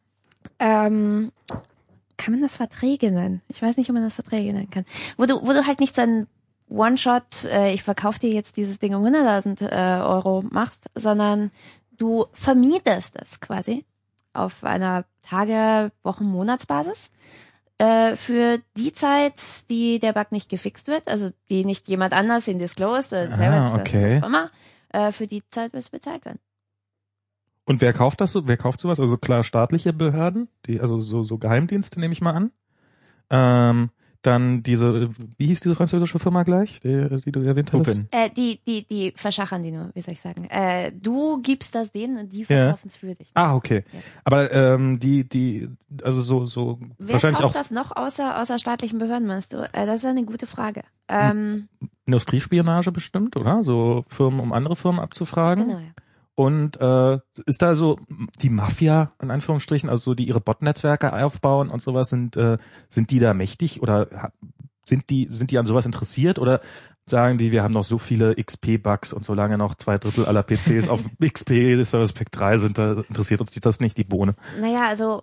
ähm, kann man das Verträge nennen? Ich weiß nicht, ob man das Verträge nennen kann. Wo du, wo du halt nicht so ein One-Shot, äh, ich verkaufe dir jetzt dieses Ding um hunderttausend äh, Euro machst, sondern du vermietest es quasi auf einer Tage-, Wochen-, Monatsbasis äh, für die Zeit, die der Bug nicht gefixt wird, also die nicht jemand anders in disclosed oder selber Ah, disclosed, okay. was auch immer, äh, für die Zeit wird es bezahlt werden. Und wer kauft das so? Wer kauft sowas? Also klar staatliche Behörden, die, also so, so Geheimdienste nehme ich mal an. Ähm, dann diese, wie hieß diese französische Firma gleich, die, die du erwähnt hast? Open. Äh, die, die, die verschachern die nur, wie soll ich sagen. Äh, du gibst das denen und die Ja. verkaufen es für dich. Ah, okay. Ja. Aber ähm, die, die, also so, so Wer wahrscheinlich kauft auch das noch außer, außer staatlichen Behörden, meinst du? Äh, das ist eine gute Frage. Ähm, Industriespionage bestimmt, oder? So Firmen, um andere Firmen abzufragen. genau, ja. Und äh, ist da so die Mafia, in Anführungsstrichen, also so die ihre Bot-Netzwerke aufbauen und sowas, sind äh, sind die da mächtig oder ha- sind die sind die an sowas interessiert oder sagen die, wir haben noch so viele X P-Bugs und solange noch zwei Drittel aller P Cs auf X P Service Pack drei sind, da interessiert uns das nicht, die Bohne. Naja, also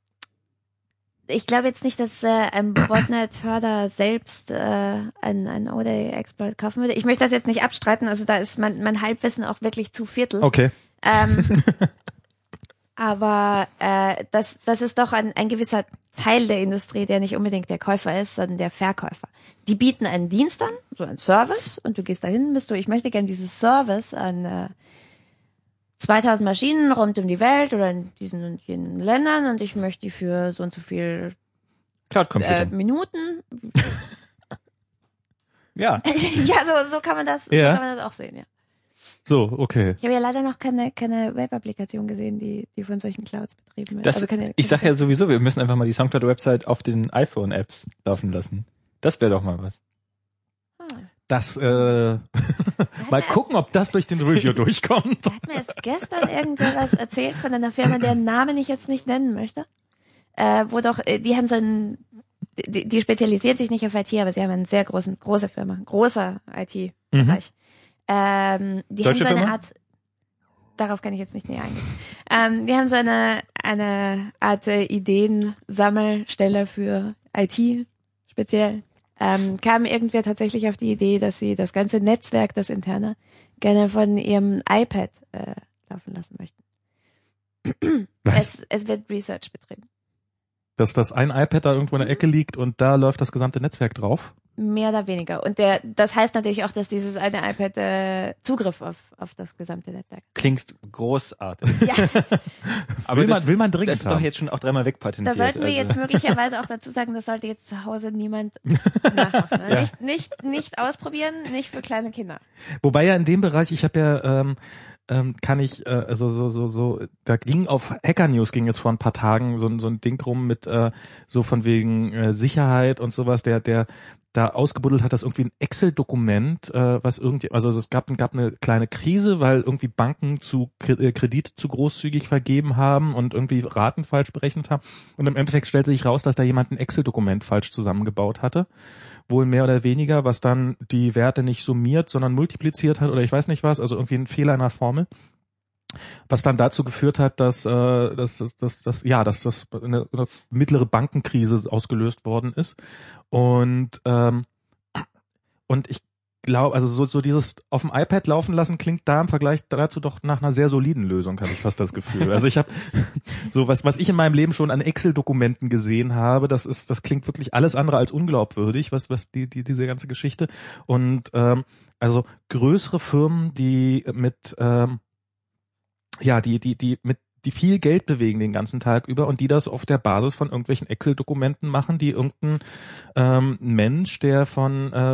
ich glaube jetzt nicht, dass äh, ein Botnet-Förder selbst äh, einen, einen O Day-Exploit kaufen würde. Ich möchte das jetzt nicht abstreiten, also da ist mein, mein Halbwissen auch wirklich zu Viertel. Okay. Ähm, aber äh, das, das ist doch ein, ein gewisser Teil der Industrie, der nicht unbedingt der Käufer ist, sondern der Verkäufer. Die bieten einen Dienst an, so einen Service, und du gehst dahin, bist du, ich möchte gerne dieses Service an äh, zweitausend Maschinen rund um die Welt oder in diesen und jenen Ländern und ich möchte die für so und so viel Cloud äh, Computing. Minuten. Ja. Ja, so, so kann man das, Ja. so kann man das auch sehen, ja. So, okay. Ich habe ja leider noch keine, keine Web-Applikation gesehen, die, die von solchen Clouds betrieben wird. Das, also keine, ich sag ja sowieso, wir müssen einfach mal die Soundcloud-Website auf den iPhone-Apps laufen lassen. Das wäre doch mal was. Ah. Das äh, mal mir- gucken, ob das durch den Review durchkommt. Da hat mir erst gestern irgendwer was erzählt von einer Firma, deren Namen ich jetzt nicht nennen möchte. Äh, wo doch, äh, die haben so einen, die, die spezialisiert sich nicht auf I T, aber sie haben einen sehr großen, große Firma, großer I T-Bereich. Ähm, die Deutsche haben so eine Firma? Art, darauf kann ich jetzt nicht näher eingehen. Ähm, die haben so eine, eine Art äh, Ideensammelstelle für I T speziell. Ähm, kam irgendwer tatsächlich auf die Idee, dass sie das ganze Netzwerk, das interne, gerne von ihrem iPad äh, laufen lassen möchten. Was? Es, es wird Research betrieben. Dass das ein iPad da irgendwo in der Ecke liegt und da läuft das gesamte Netzwerk drauf. Mehr oder weniger. Und der, das heißt natürlich auch, dass dieses eine iPad äh, Zugriff auf, auf das gesamte Netzwerk. Klingt großartig. Ja, Aber will, das, man, will man dringend das ist doch haben. jetzt schon auch dreimal da wegpatentiert. sollten wir also. jetzt möglicherweise auch dazu sagen, das sollte jetzt zu Hause niemand nachmachen. Ne? Ja. Nicht, nicht, nicht ausprobieren, nicht für kleine Kinder. Wobei ja in dem Bereich, ich habe ja, ähm, ähm, kann ich, äh, also so, so, so, da ging auf Hacker News ging jetzt vor ein paar Tagen so, so ein Ding rum mit äh, so von wegen äh, Sicherheit und sowas, der, der da ausgebuddelt hat, dass irgendwie ein Excel-Dokument, äh, was irgendwie, also es gab, gab eine kleine Krise, weil irgendwie Banken zu Kredite zu großzügig vergeben haben und irgendwie Raten falsch berechnet haben. Und im Endeffekt stellte sich raus, dass da jemand ein Excel-Dokument falsch zusammengebaut hatte. Wohl mehr oder weniger, was dann die Werte nicht summiert, sondern multipliziert hat oder ich weiß nicht was, also irgendwie ein Fehler in der Formel. Was dann dazu geführt hat, dass, äh, dass, dass, dass, dass ja, dass das eine, eine mittlere Bankenkrise ausgelöst worden ist. Und ähm, und ich glaube, also so, so dieses auf dem iPad laufen lassen klingt da im Vergleich dazu doch nach einer sehr soliden Lösung, habe ich fast das Gefühl. Also ich habe so was, was ich in meinem Leben schon an Excel-Dokumenten gesehen habe, das ist, das klingt wirklich alles andere als unglaubwürdig, was, was die, die, diese ganze Geschichte. Und ähm, also größere Firmen, die mit ähm, ja, die, die, die mit die viel Geld bewegen den ganzen Tag über und die das auf der Basis von irgendwelchen Excel-Dokumenten machen, die irgendein ähm, Mensch, der von äh,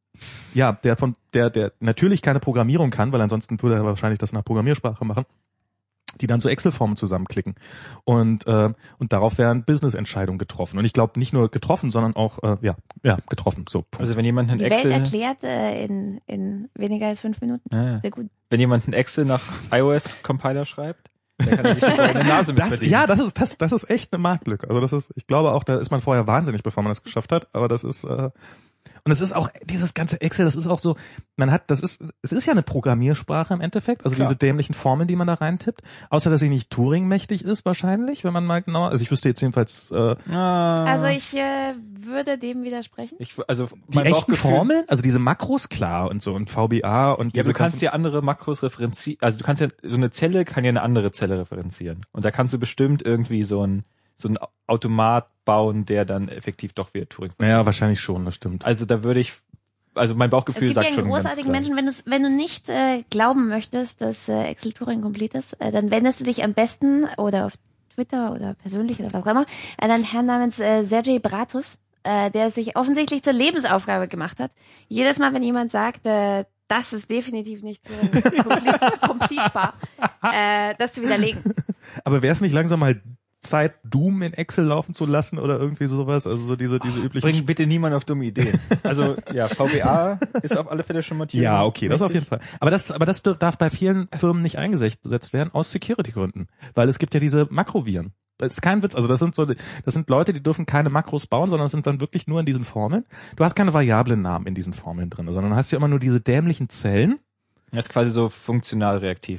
ja, der von der der natürlich keine Programmierung kann, weil ansonsten würde er wahrscheinlich das nach Programmiersprache machen, die dann so Excel-Formen zusammenklicken und äh, und darauf werden Business-Entscheidungen getroffen und ich glaube nicht nur getroffen, sondern auch äh, ja ja getroffen. So. Also wenn jemand ein Die Excel Welt erklärt äh, in in weniger als fünf Minuten. Ah. Sehr gut. Wenn jemand ein Excel nach iOS-Compiler schreibt, dann kann er sich eine goldene Nase mit Das, verdienen. ja, das ist das das ist echt eine Marktlücke. Also das ist, ich glaube auch, da ist man vorher wahnsinnig, bevor man das geschafft hat, aber das ist äh, und es ist auch dieses ganze Excel, das ist auch so, man hat, das ist, es ist ja eine Programmiersprache im Endeffekt, also Klar. diese dämlichen Formeln, die man da reintippt, außer dass sie nicht Turing-mächtig ist wahrscheinlich, wenn man mal genauer, also ich wüsste jetzt jedenfalls äh, Ah. Also ich äh, würde dem widersprechen. ich, also die mein echten Bauchgefühl- Formeln, also diese Makros klar und so und V B A und Ja, diese du kannst ganzen- ja andere Makros referenzieren, also du kannst ja, so eine Zelle kann ja eine andere Zelle referenzieren. Und da kannst du bestimmt irgendwie so ein, so ein Automat bauen, der dann effektiv doch wieder Turing. ja, wahrscheinlich schon, das stimmt. Also da würde ich, also mein Es Bauchgefühl gibt ja sagt einen schon ganz großartigen klar. Menschen, wenn, du's, wenn du nicht äh, glauben möchtest, dass äh, Excel Turing komplett ist, äh, dann wendest du dich am besten oder auf Twitter oder persönlich oder was auch immer an einen Herrn namens äh, Sergej Bratus, äh, der es sich offensichtlich zur Lebensaufgabe gemacht hat. Jedes Mal, wenn jemand sagt, äh, das ist definitiv nicht Turing komplett, kompletbar, äh, das zu widerlegen. Aber wäre es nicht langsam mal Zeit, Doom in Excel laufen zu lassen oder irgendwie sowas, also so diese diese üblichen Bring bitte niemand auf dumme Ideen. Also ja, V B A ist auf alle Fälle schon mal Ja, okay, das auf jeden Fall. Aber das, aber das darf bei vielen Firmen nicht eingesetzt werden aus Security-Gründen, weil es gibt ja diese Makroviren. Das ist kein Witz. Also das sind so, das sind Leute, die dürfen keine Makros bauen, sondern es sind dann wirklich nur in diesen Formeln. Du hast keine variablen Namen in diesen Formeln drin, sondern du hast ja immer nur diese dämlichen Zellen. Das ist quasi so funktional reaktiv.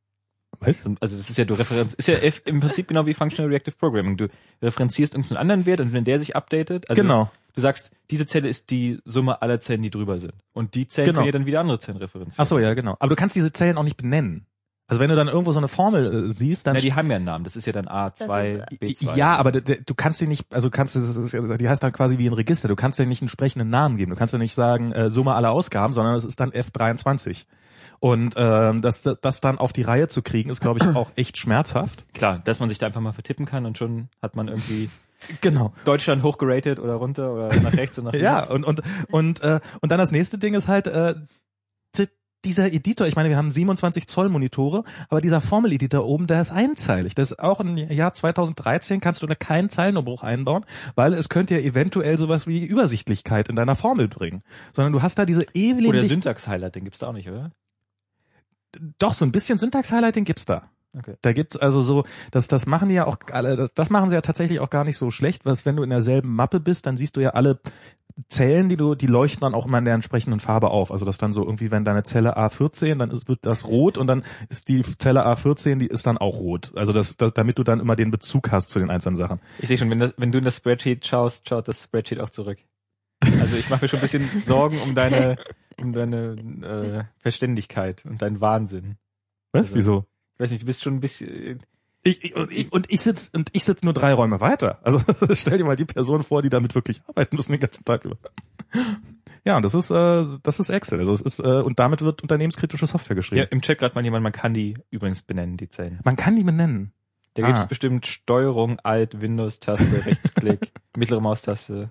Was? Also es ist ja, du referenz, ist ja im Prinzip genau wie Functional Reactive Programming. Du referenzierst irgendeinen anderen Wert und wenn der sich updatet, also Genau. du sagst, diese Zelle ist die Summe aller Zellen, die drüber sind. Und die Zellen Genau. können ja dann wieder andere Zellen referenzieren. Ach so, ja, genau. Aber du kannst diese Zellen auch nicht benennen. Also wenn du dann irgendwo so eine Formel äh, siehst, dann Ja, die haben ja einen Namen. Das ist ja dann A zwei, Das ist- B zwei. ja, aber d- d- du kannst sie nicht, also kannst du, das ist- die heißt dann quasi wie ein Register. Du kannst dir nicht einen entsprechenden Namen geben. Du kannst ja nicht sagen äh, Summe aller Ausgaben, sondern es ist dann F dreiundzwanzig. Und ähm, das, das dann auf die Reihe zu kriegen, ist, glaube ich, auch echt schmerzhaft. Klar, dass man sich da einfach mal vertippen kann und schon hat man irgendwie Genau. Deutschland hochgeratet oder runter oder nach rechts und nach links. Ja, und und und äh, und dann das nächste Ding ist halt äh, d- dieser Editor. Ich meine, wir haben siebenundzwanzig Zoll Monitore, aber dieser Formel-Editor oben, der ist einzeilig. Das ist auch im Jahr zweitausenddreizehn kannst du da keinen Zeilenumbruch einbauen, weil es könnte ja eventuell sowas wie Übersichtlichkeit in deiner Formel bringen. Sondern du hast da diese ewigen Oder Syntax-Highlight, den gibt's da auch nicht, oder? Doch, so ein bisschen Syntax-Highlighting gibt's da. Okay. Da gibt's also so, das, das machen die ja auch alle, das, das machen sie ja tatsächlich auch gar nicht so schlecht, weil wenn du in derselben Mappe bist, dann siehst du ja alle Zellen, die du, die leuchten dann auch immer in der entsprechenden Farbe auf. Also das dann so irgendwie, wenn deine Zelle A vierzehn, dann ist, wird das rot und dann ist die Zelle A vierzehn, die ist dann auch rot. Also das, das, damit du dann immer den Bezug hast zu den einzelnen Sachen. Ich sehe schon, wenn, das, wenn du in das Spreadsheet schaust, schaut das Spreadsheet auch zurück. Also ich mache mir schon ein bisschen Sorgen um deine, um deine äh, Verständigkeit und deinen Wahnsinn. Was? Also- Wieso? Ich weiß nicht, du bist schon ein bisschen. Ich, ich, und ich, und ich sitz und ich sitz nur drei Räume weiter. Also stell dir mal die Person vor, die damit wirklich arbeiten müssen den ganzen Tag über. Ja, und das ist äh, das ist Excel. Also es ist äh, und damit wird unternehmenskritische Software geschrieben. Ja, im Chat gerade mal jemand, man kann die übrigens benennen, die Zellen. Man kann die benennen. Da gibt's Ah. bestimmt Steuerung, Alt, Windows-Taste, Rechtsklick, mittlere Maustaste.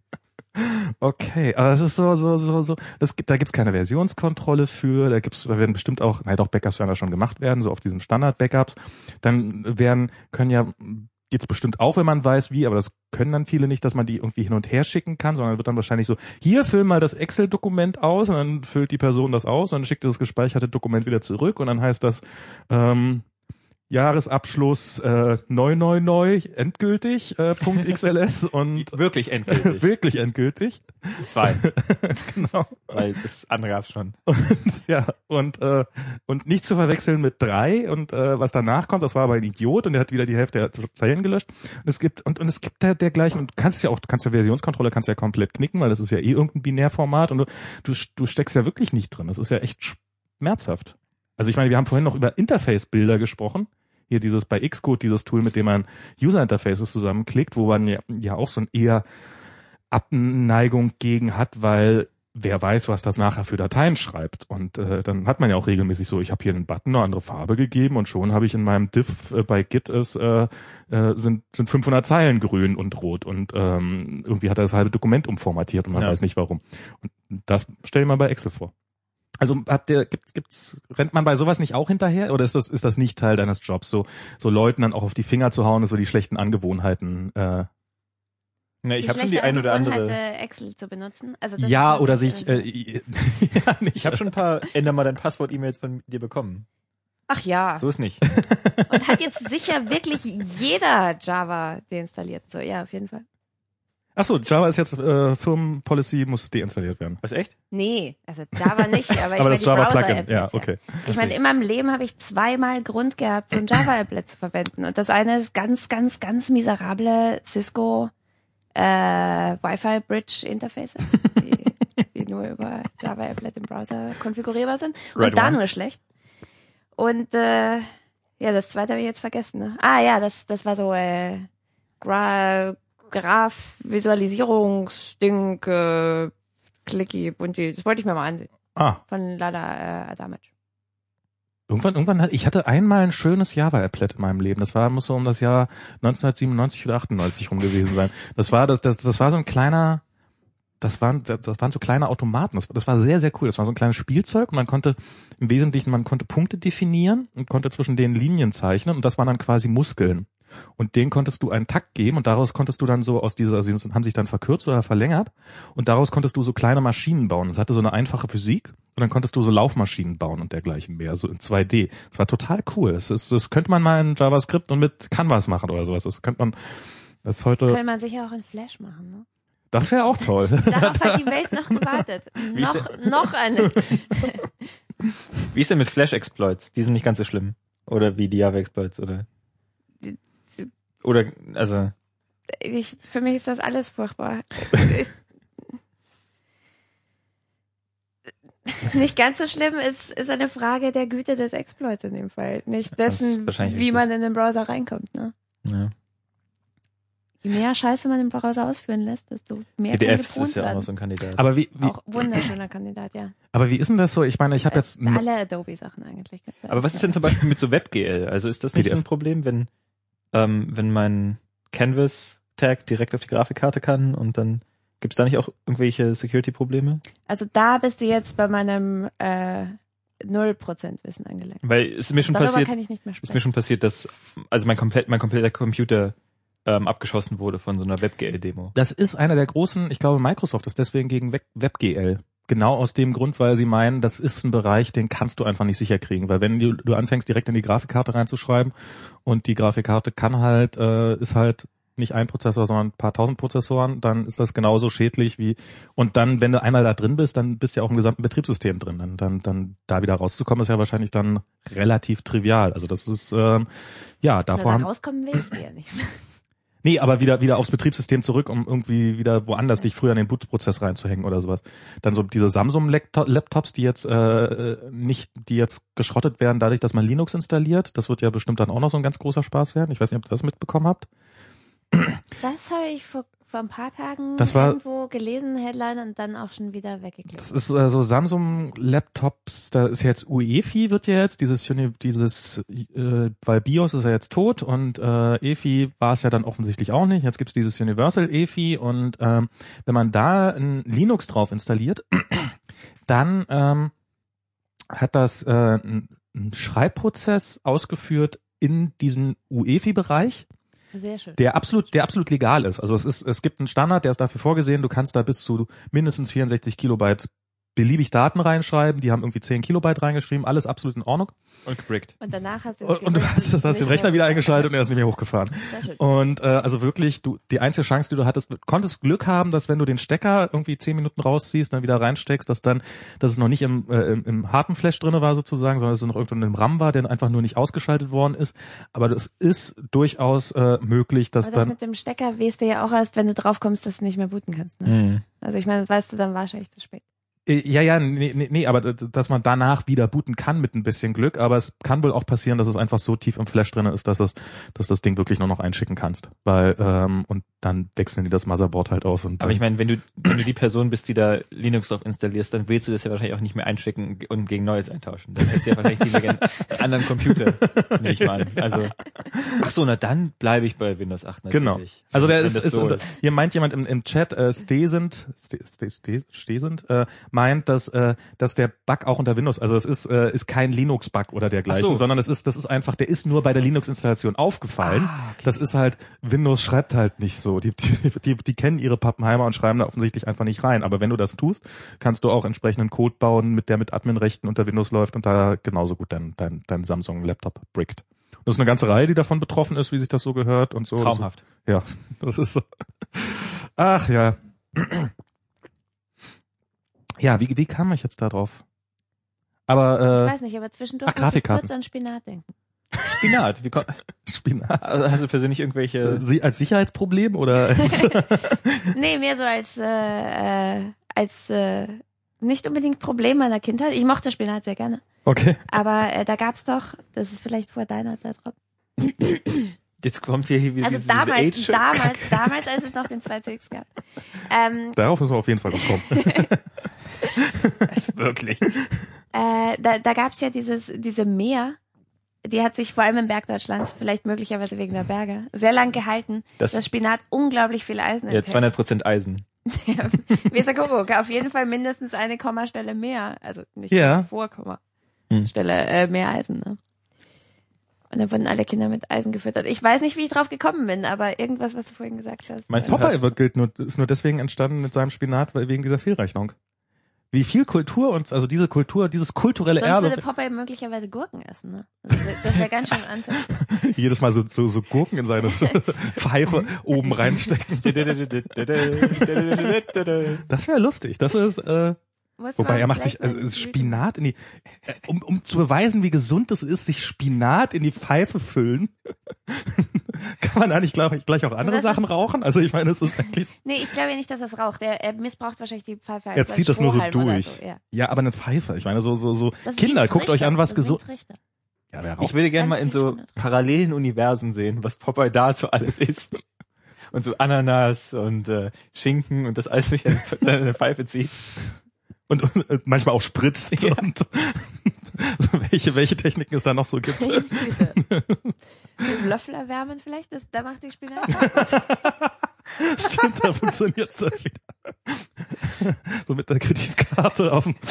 Okay, aber es ist so, so, so, so, das gibt, da gibt's keine Versionskontrolle für, da gibt's, da werden bestimmt auch, nein, doch, Backups werden da schon gemacht werden, so auf diesen Standard-Backups. Dann werden, können ja, geht's bestimmt auch, wenn man weiß wie, aber das können dann viele nicht, dass man die irgendwie hin und her schicken kann, sondern wird dann wahrscheinlich so, hier füll mal das Excel-Dokument aus und dann füllt die Person das aus und dann schickt das gespeicherte Dokument wieder zurück und dann heißt das, ähm, Jahresabschluss äh, neu, neu, neu, endgültig, äh, Punkt .xls und Wirklich endgültig. wirklich endgültig. Zwei. Genau. Weil das andere gab's schon. Und, ja, und, äh, und nicht zu verwechseln mit drei und äh, was danach kommt, das war aber ein Idiot und der hat wieder die Hälfte der Zeilen gelöscht. Und es gibt, und, und es gibt da dergleichen, und du kannst es ja auch, du kannst ja Versionskontrolle, kannst ja komplett knicken, weil das ist ja eh irgendein Binärformat und du, du, du steckst ja wirklich nicht drin. Das ist ja echt schmerzhaft. Also ich meine, wir haben vorhin noch über Interface-Bilder gesprochen. Hier dieses bei Xcode, dieses Tool, mit dem man User-Interfaces zusammenklickt, wo man ja, ja auch so ein eher Abneigung gegen hat, weil wer weiß, was das nachher für Dateien schreibt. Und äh, dann hat man ja auch regelmäßig so, ich habe hier einen Button, eine andere Farbe gegeben und schon habe ich in meinem Diff äh, bei Git es äh, äh, sind sind fünfhundert Zeilen grün und rot und ähm, irgendwie hat er das halbe Dokument umformatiert und man ja. weiß nicht warum. Und das stell mal bei Excel vor. Also habt ihr, gibt, gibt's, rennt man bei sowas nicht auch hinterher oder ist das, ist das nicht Teil deines Jobs, so, so Leuten dann auch auf die Finger zu hauen und so die schlechten Angewohnheiten, äh, Ne, ich Die habe schon die schlechte ein oder andere. Angewohnheit, äh, Excel zu benutzen. Also das ja, ist oder wirklich sich, eine äh, ja, nicht. Ich habe schon ein paar änder mal dein Passwort-E-Mails von dir bekommen. Ach ja. So ist nicht. Und hat jetzt sicher wirklich jeder Java deinstalliert. So, ja, auf jeden Fall. Ach so, Java ist jetzt äh, Firmenpolicy, muss deinstalliert werden. Was, echt? Nee, also Java nicht, aber ich Aber meine das die Java-Plugin, Browser-App ja, jetzt, okay. Ich meine, in meinem Leben habe ich zweimal Grund gehabt, so ein Java-Applet zu verwenden. Und das eine ist ganz, ganz, ganz miserable Cisco äh, Wi-Fi-Bridge-Interfaces, die, die nur über Java-Applet im Browser konfigurierbar sind. Und Right da ones. nur schlecht. Und äh, ja, das zweite habe ich jetzt vergessen. Ne? Ah ja, das das war so äh, Gra Graph-Visualisierungsding, äh, Clicky, bunti. Das wollte ich mir mal ansehen. Ah, Von Lada äh, Damage. irgendwann, irgendwann hat, ich hatte einmal ein schönes Java-Applet in meinem Leben. Das war, muss so um das Jahr neunzehnhundertsiebenundneunzig oder achtundneunzig rum gewesen sein. Das war, das, das, das war so ein kleiner, das waren, das waren so kleine Automaten. Das, das war sehr, sehr cool. Das war so ein kleines Spielzeug und man konnte im Wesentlichen, man konnte Punkte definieren und konnte zwischen denen Linien zeichnen und das waren dann quasi Muskeln. Und denen konntest du einen Takt geben und daraus konntest du dann so aus dieser, sie haben sich dann verkürzt oder verlängert und daraus konntest du so kleine Maschinen bauen. Es hatte so eine einfache Physik und dann konntest du so Laufmaschinen bauen und dergleichen mehr, so in zwei D. Das war total cool. Das, ist, das könnte man mal in JavaScript und mit Canvas machen oder sowas. Das könnte man, das heute. Das kann man sicher auch in Flash machen, ne? Das wäre auch toll. Darauf hat die Welt noch gewartet. Wie ist Noch, noch eine. Wie ist denn mit Flash-Exploits? Die sind nicht ganz so schlimm. Oder wie die Java-Exploits, oder? Oder, also. Ich, für mich ist das alles furchtbar. Nicht ganz so schlimm ist, ist eine Frage der Güte des Exploits in dem Fall. Nicht Das ist dessen, wahrscheinlich wie richtig. man in den Browser reinkommt, ne? Ja. Je mehr Scheiße man im Browser ausführen lässt, desto mehr P D kann Fs gebront ist ja auch werden. noch so ein Kandidat. Aber wie, wie, Auch wunderschöner Kandidat, ja. aber wie ist denn das so? Ich meine, ich habe jetzt, Äh, alle Adobe-Sachen eigentlich. Aber was ist denn zum Beispiel mit so WebGL? Also ist das nicht P D F. ein Problem, wenn, ähm, wenn mein Canvas-Tag direkt auf die Grafikkarte kann und dann gibt's da nicht auch irgendwelche Security-Probleme? Also da bist du jetzt bei meinem äh, null Prozent Wissen angelangt. Weil es ist mir schon Darüber passiert, kann ich nicht mehr ist mir sprechen. schon passiert, dass also mein komplett mein kompletter Computer ähm, abgeschossen wurde von so einer WebGL-Demo. das ist einer der großen, ich glaube, Microsoft ist deswegen gegen Web- WebGL. Genau aus dem Grund, weil sie meinen, das ist ein Bereich, den kannst du einfach nicht sicher kriegen. Weil wenn du, du anfängst, direkt in die Grafikkarte reinzuschreiben und die Grafikkarte kann halt, äh, ist halt nicht ein Prozessor, sondern ein paar tausend Prozessoren, dann ist das genauso schädlich wie, und dann, wenn du einmal da drin bist, dann bist du ja auch im gesamten Betriebssystem drin. Dann, dann, dann da wieder rauszukommen, ist ja wahrscheinlich dann relativ trivial. Also das ist, ähm, ja, davor Na, haben, da rauskommen willst du ja nicht. nee, aber wieder, wieder aufs Betriebssystem zurück, um irgendwie wieder woanders dich früher in den Bootprozess reinzuhängen oder sowas. Dann so diese Samsung-Laptops, die jetzt äh, nicht, die jetzt geschrottet werden, dadurch, dass man Linux installiert. Das wird ja bestimmt dann auch noch so ein ganz großer Spaß werden. Ich weiß nicht, ob ihr das mitbekommen habt. Das habe ich vor, vor ein paar Tagen Das war- irgendwo gelesen, Headline, und dann auch schon wieder weggeklickt. Das ist äh, so Samsung-Laptops, da ist jetzt U E F I wird ja jetzt, dieses, Uni- dieses äh, weil BIOS ist ja jetzt tot und äh, E F I war es ja dann offensichtlich auch nicht. Jetzt gibt's dieses Universal E F I und ähm, wenn man da ein Linux drauf installiert, dann ähm, hat das äh, einen Schreibprozess ausgeführt in diesen U E F I-Bereich, Sehr schön. der absolut, der absolut legal ist. Also es ist, es gibt einen Standard, der ist dafür vorgesehen, du kannst da bis zu mindestens vierundsechzig Kilobyte beliebig Daten reinschreiben, die haben irgendwie zehn Kilobyte reingeschrieben, alles absolut in Ordnung. Und gebrickt. Und danach hast du Und, und du hast, das, hast den Rechner wieder eingeschaltet und er ist nicht mehr hochgefahren. Sehr schön. Und äh, also wirklich, du die einzige Chance, die du hattest, du konntest Glück haben, dass wenn du den Stecker irgendwie zehn Minuten rausziehst, dann wieder reinsteckst, dass dann, dass es noch nicht im, äh, im, im harten Flash drinne war sozusagen, sondern dass es noch irgendwo in einem RAM war, der einfach nur nicht ausgeschaltet worden ist. Aber das ist durchaus äh, möglich, dass Aber das dann mit dem Stecker weißt du ja auch erst, wenn du drauf kommst, dass du nicht mehr booten kannst. Ne? Mhm. Also ich meine, das weißt du dann wahrscheinlich zu spät. Ja, ja, nee, nee, nee, aber dass man danach wieder booten kann mit ein bisschen Glück, aber es kann wohl auch passieren, dass es einfach so tief im Flash drin ist, dass es, dass das Ding wirklich nur noch einschicken kannst, weil ähm, und dann wechseln die das Motherboard halt aus und Aber ich meine, wenn du wenn du die Person bist, die da Linux drauf installierst, dann willst du das ja wahrscheinlich auch nicht mehr einschicken und gegen Neues eintauschen. Dann hättest du ja wahrscheinlich lieber gerne einen anderen Computer, nehme ich mal an. Also ach so, na dann bleibe ich bei Windows acht natürlich. Genau. Also der Wenn ist, das ist so und, hier meint jemand im, im Chat, äh, Stesend, Stesend, äh, meint, dass äh, dass der Bug auch unter Windows, also es ist äh, ist kein Linux-Bug oder dergleichen, so. sondern es ist das ist einfach, der ist nur bei der Linux-Installation aufgefallen. Ah, okay. Das ist halt Windows schreibt halt nicht so. Die, die die die kennen ihre Pappenheimer und schreiben da offensichtlich einfach nicht rein. Aber wenn du das tust, kannst du auch entsprechenden Code bauen, mit der mit Admin-Rechten unter Windows läuft und da genauso gut dein dein dein Samsung-Laptop brickt. Das ist eine ganze Reihe, die davon betroffen ist, wie sich das so gehört und so. Traumhaft. Ja, das ist so. Ach ja. Ja, wie, wie kam ich jetzt da drauf? Aber, äh, Ich weiß nicht, aber zwischendurch ach, muss ich Grafikkarten. kurz an Spinat denken. Spinat. Wie kommt, Spinat. also hast du persönlich irgendwelche? Sie als Sicherheitsproblem oder als Nee, mehr so als, äh, äh, als äh, nicht unbedingt Problem meiner Kindheit. Ich mochte Spinat sehr gerne. Okay. Aber äh, da gab's doch, das ist vielleicht vor deiner Zeit, Rob. Jetzt kommt hier wieder Also diese, damals, diese damals, damals, als es noch den zwei C X gab. Ähm, Darauf müssen wir auf jeden Fall noch kommen. Also wirklich. äh, da da gab's ja dieses diese Meer, die hat sich vor allem im Bergdeutschland, vielleicht möglicherweise wegen der Berge, sehr lang gehalten, Das- dass Spinat unglaublich viel Eisen Ja, enthält. zweihundert Prozent Eisen. Weser Kuckuck, auf jeden Fall mindestens eine Kommastelle mehr, also nicht Ja. eine Vorkommastelle äh, mehr Eisen. Ne? Und dann wurden alle Kinder mit Eisen gefüttert. Ich weiß nicht, wie ich drauf gekommen bin, aber irgendwas, was du vorhin gesagt hast. Meinst du, Popeye hast- gilt nur, ist nur deswegen entstanden mit seinem Spinat, weil wegen dieser Fehlrechnung. Wie viel Kultur uns, also diese Kultur, dieses kulturelle Sonst Erbe, würde Popeye möglicherweise Gurken essen. Ne? Also das wäre ganz schön ansetzen. jedes Mal so, so, so Gurken in seine Pfeife oben reinstecken. Das wäre lustig. Das ist, äh, Muss wobei man er macht vielleicht sich also mal ist googeln. Spinat in die, äh, um, um zu beweisen, wie gesund es ist, sich Spinat in die Pfeife füllen. Kann man eigentlich gleich, gleich auch andere das Sachen ist- rauchen? Also ich meine, es ist eigentlich, Nee, ich glaube ja nicht, dass er es raucht. Er, er missbraucht wahrscheinlich die Pfeife als er zieht das nur so Strohhalm oder durch. So, ja. Ja, aber eine Pfeife. Ich meine, so, so, so, Das ist wie Kinder, ein guckt euch Trichter. an, was Das ist wie ein gesund. Trichter. Ja, wer Ich raucht? würde gerne Ganz mal in viel so Spinat. parallelen Universen sehen, was Popeye da so alles isst. Und so Ananas und äh, Schinken und das alles durch eine, seine Pfeife zieht. Und, und äh, manchmal auch spritzt Ja. und so welche, welche Techniken es da noch so gibt. Meine Güte. Mit dem Löffel erwärmen vielleicht, das, da macht die Spinat. Stimmt, da funktioniert es dann wieder. So mit der Kreditkarte auf dem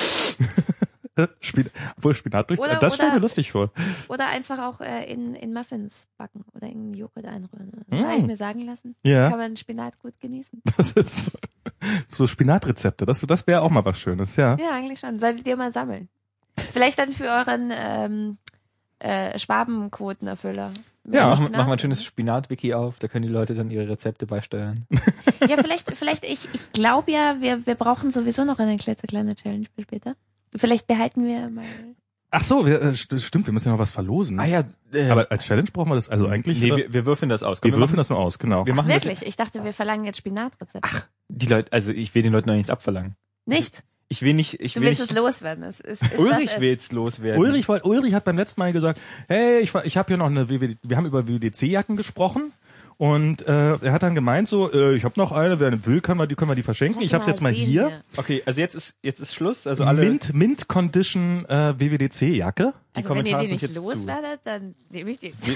Spinat, obwohl Spinat durch, Oder- das stell mir oder- lustig vor. Oder einfach auch äh, in, in Muffins backen oder in Joghurt einrühren. Mm. Habe ich mir sagen lassen. Ja. Kann man Spinat gut genießen. Das ist so Spinatrezepte, das, das wäre auch mal was Schönes, ja. Ja, eigentlich schon. Solltet ihr mal sammeln. Vielleicht dann für euren ähm, äh, Schwabenquotenerfüller. Ja, machen, Spinat. machen wir ein schönes Spinat-Wiki auf, da können die Leute dann ihre Rezepte beisteuern. Ja, vielleicht, vielleicht, ich, ich glaube ja, wir, wir brauchen sowieso noch eine klitzekleine Challenge für später. Vielleicht behalten wir mal. Ach so, wir, äh, st- stimmt, wir müssen ja noch was verlosen. Ah ja, äh, Aber als Challenge brauchen wir das, also eigentlich, nee, äh, wir, wir würfeln das aus. wir Komm, würfeln machen, das nur aus, genau. Wir machen das, Wirklich? Ich dachte, wir verlangen jetzt Spinatrezepte. die Leute, also ich will den Leuten noch nichts abverlangen. Nicht? Ich will nicht, ich Du will willst nicht, es loswerden. Es ist, ist Ulrich das will es. jetzt loswerden. Ulrich, wollt- Ulrich hat beim letzten Mal gesagt, hey, ich, ich habe hier noch eine W W D, wir haben über W W D C-Jacken gesprochen und äh, er hat dann gemeint so, äh, ich habe noch eine, wer eine will, können wir die, können wir die verschenken. Ich habe es jetzt mal sehen hier. Okay, also jetzt ist, jetzt ist Schluss, also alle, Mint, Mint Condition äh, W W D C-Jacke. die Also wenn ihr Kommentare die sind nicht jetzt zu. loswerdet, dann nehme ich die.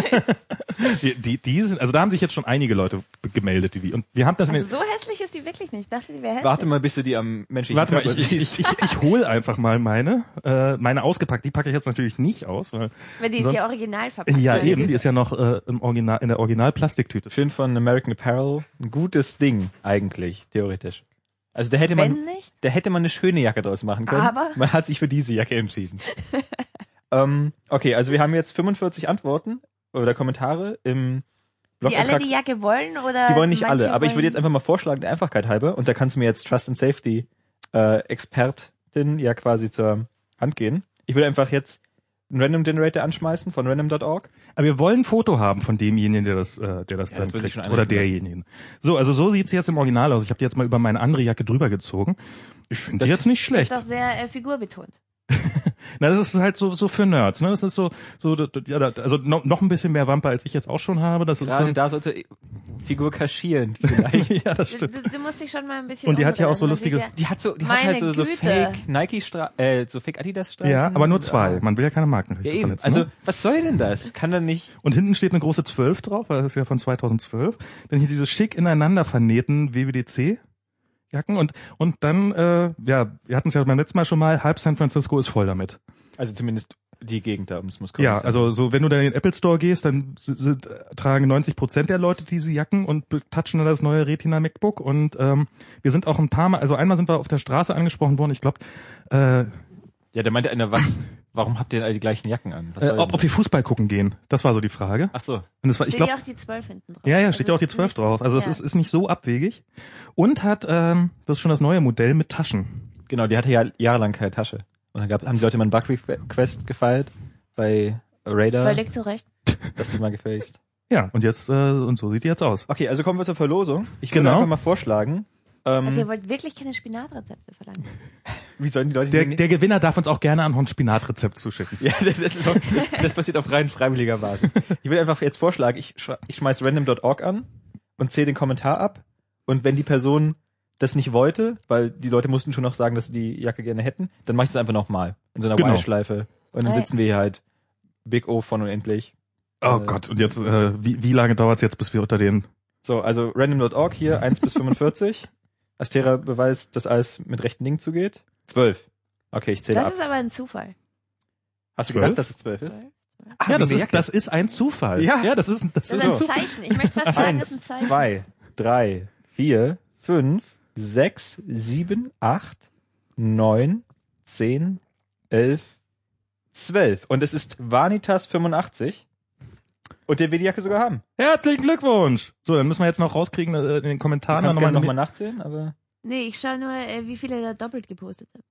Die, die, die sind, also da haben sich jetzt schon einige Leute b- gemeldet, die die. Und wir haben das in Also den, so hässlich ist die wirklich nicht. Ich dachte, die wäre hässlich. Warte mal, bis du die am menschlichen Warte mal, Körper ich, siehst. ich, ich, ich hole einfach mal meine, äh, meine ausgepackt. Die packe ich jetzt natürlich nicht aus, weil Wenn die ist sonst- ja original verpackt. ja Meine eben, Güte. die ist ja noch äh, im Original in der Original Plastiktüte. Schön von American Apparel. Ein gutes Ding, eigentlich, theoretisch. Also da hätte man, Wenn nicht? da hätte man eine schöne Jacke draus machen können. Aber? Man hat sich für diese Jacke entschieden. ähm, okay, also wir haben jetzt fünfundvierzig Antworten oder Kommentare im Die alle Blog-Eintrag. die Jacke wollen oder? Die wollen nicht manche alle, aber ich würde wollen- jetzt einfach mal vorschlagen, der Einfachkeit halber, und da kannst du mir jetzt Trust and Safety äh, Expertin ja quasi zur Hand gehen. Ich würde einfach jetzt einen Random Generator anschmeißen von random Punkt org. Aber wir wollen ein Foto haben von demjenigen, der das, äh, der das Ja, dann das wird sich kriegt. schon Oder einrichten lassen. derjenigen. So, also so sieht's jetzt im Original aus. Ich habe die jetzt mal über meine andere Jacke drüber gezogen. Ich finde die Das jetzt nicht Das schlecht. ist doch sehr äh, figurbetont. Na, das ist halt so so für Nerds, ne? Das ist so so ja, da- also noch, noch ein bisschen mehr Wampe, als ich jetzt auch schon habe. Das ist Gerade so, da sollte Figur kaschieren vielleicht. ja, das Du, stimmt. du, du musst dich schon mal ein bisschen Und die hat ja auch so umdrehen. lustige- Man sieht Die hat so, die Meine hat halt so, so Güte. Fake Nike Stra äh, so Fake Adidas Streifen. Ja, aber nur zwei. Ah. Man will ja keine Ja Markenrechte eben. verletzen. Also ne? was soll denn das? Kann da nicht? Und hinten steht eine große zwölf drauf, weil das ist ja von zweitausendzwölf. Dann hier diese schick ineinander vernähten W W D C Jacken und und dann äh, ja, wir hatten es ja beim letzten Mal schon mal, halb San Francisco ist voll damit. Also zumindest die Gegend da, ums muss Ja, also so wenn du da in den Apple Store gehst, dann s- sind, äh, tragen neunzig Prozent der Leute diese Jacken und touchen dann das neue Retina MacBook und ähm, wir sind auch ein paar Mal, also einmal sind wir auf der Straße angesprochen worden, ich glaube, äh, ja, da meinte einer, was? Warum habt ihr denn alle die gleichen Jacken an? Was äh, soll ob, denn ob wir Fußball gucken gehen. Das war so die Frage. Ach so. Und das war, ich Steht glaube, ja auch die zwölf hinten drauf. ja, ja, Also steht ja auch die es ist zwölf nicht- drauf. Also es ja. ist, ist nicht so abwegig. Und hat, ähm, das ist schon das neue Modell mit Taschen. Genau, die hatte ja jahrelang keine Tasche. Und dann gab, haben die Leute mal einen Bug-Request gefeilt bei Radar, Völlig zu Recht. dass sie mal gefälscht. Ja, und jetzt, äh, und so sieht die jetzt aus. Okay, also kommen wir zur Verlosung. Ich würde Genau. einfach mal vorschlagen, ähm, Also ihr wollt wirklich keine Spinatrezepte verlangen. wie sollen die Leute Der, die- der Gewinner darf uns auch gerne ein Spinatrezept zuschicken. Ja, das, das, ist auch, das, das passiert auf rein freiwilliger Basis. Ich will einfach jetzt vorschlagen, ich, sch ich schmeiß random Punkt org an und zähle den Kommentar ab. Und wenn die Person das nicht wollte, weil die Leute mussten schon noch sagen, dass sie die Jacke gerne hätten, dann mach ich das einfach nochmal. In so einer Genau. While-Schleife. Und dann Äh. sitzen wir hier halt Big O von unendlich. Oh Äh, Gott, und jetzt, äh, wie, wie lange dauert's jetzt, bis wir unter den... So, also random Punkt org hier, eins bis fünfundvierzig. Astera beweist, dass alles mit rechten Dingen zugeht. zwölf. Okay, ich zähle Das ab. ist aber ein Zufall. Hast du zwölf? gedacht, dass es zwölf ist? Ah, Ja, das wegen der ist, Jacke. das ist ein Zufall. Ja. ja das ist, das Das ist ist so. ein Zeichen. Ich möchte fast sagen, das ist ein Eins, Zeichen. zwei, drei, vier, fünf, sechs, sieben, acht, neun, zehn, elf, zwölf. Und es ist Vanitas fünfundachtzig. Und der will die Jacke sogar haben. Herzlichen Glückwunsch! So, dann müssen wir jetzt noch rauskriegen äh, in den Du Kommentaren. kannst dann gerne nochmal nochmal nachzählen, aber... Nee, ich schaue nur, äh, wie viele da doppelt gepostet haben.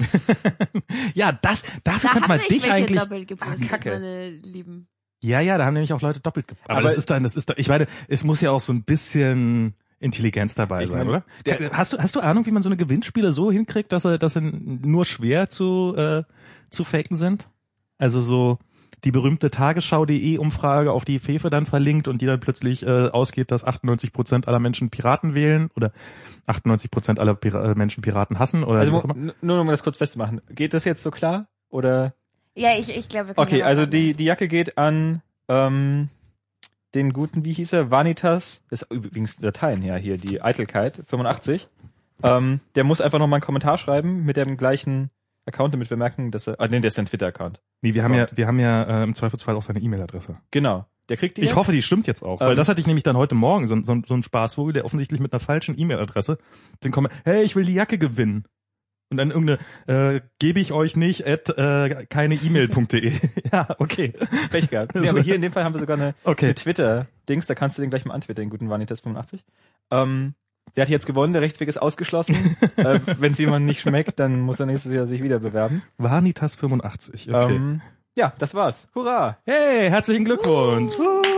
Ja, das, dafür Da könnte haben man nicht dich welche eigentlich... doppelt gepostet, Ah, Kacke. meine Lieben. Ja, ja, da haben nämlich auch Leute doppelt ge Aber, Aber- das ist dann, das ist dann, ich meine, es muss ja auch so ein bisschen Intelligenz dabei Ich sein, meine, oder? der- hast du, hast du Ahnung, wie man so eine Gewinnspiele so hinkriegt, dass er, dass sie nur schwer zu, äh, zu faken sind? Also so die berühmte Tagesschau Punkt de Umfrage, auf die Fefe dann verlinkt und die dann plötzlich äh, ausgeht, dass achtundneunzig Prozent aller Menschen Piraten wählen oder achtundneunzig Prozent aller Pira äh, Menschen Piraten hassen oder Also wie mo- auch immer. n- nur um das kurz festzumachen. Geht das jetzt so klar? Oder? Ja, ich, ich glaube, wir können Okay, noch also was die, die Jacke geht an ähm, den guten, wie hieß er? Vanitas. Das ist übrigens Dateien ja hier, die Eitelkeit fünfundachtzig. Ähm, der muss einfach nochmal einen Kommentar schreiben mit dem gleichen Account, damit wir merken, dass er. Ah, nee, der ist ein Twitter-Account. Nee, wir haben ja, wir haben ja äh, im Zweifelsfall auch seine E-Mail-Adresse. Genau. Der kriegt die Ich jetzt? hoffe, die stimmt jetzt auch. Weil Ähm, das hatte ich nämlich dann heute Morgen, so, so, so ein Spaßvogel, der offensichtlich mit einer falschen E-Mail-Adresse den kommt, hey, ich will die Jacke gewinnen. Und dann irgendeine, äh, gebe ich euch nicht, at äh, keine E-Mail Punkt de. Ja, okay. Pech gehabt. Nee, aber hier in dem Fall haben wir sogar eine, Okay. eine Twitter-Dings, da kannst du den gleich mal antwittern, den guten Vanitas fünfundachtzig. Ähm, der hat jetzt gewonnen, der Rechtsweg ist ausgeschlossen. äh, Wenn es jemandem nicht schmeckt, dann muss er nächstes Jahr sich wieder bewerben. Vanitas fünfundachtzig, okay. Ähm, ja, das war's. Hurra! Hey, herzlichen Glückwunsch.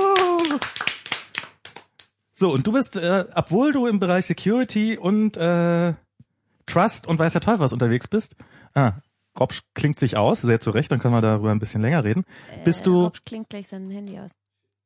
So, und du bist, äh, obwohl du im Bereich Security und äh, Trust und weiß der Teufel was unterwegs bist, ah, Rob klingt sich aus, sehr zu Recht, dann können wir darüber ein bisschen länger reden. Äh, Bist du- Rob klingt gleich sein Handy aus.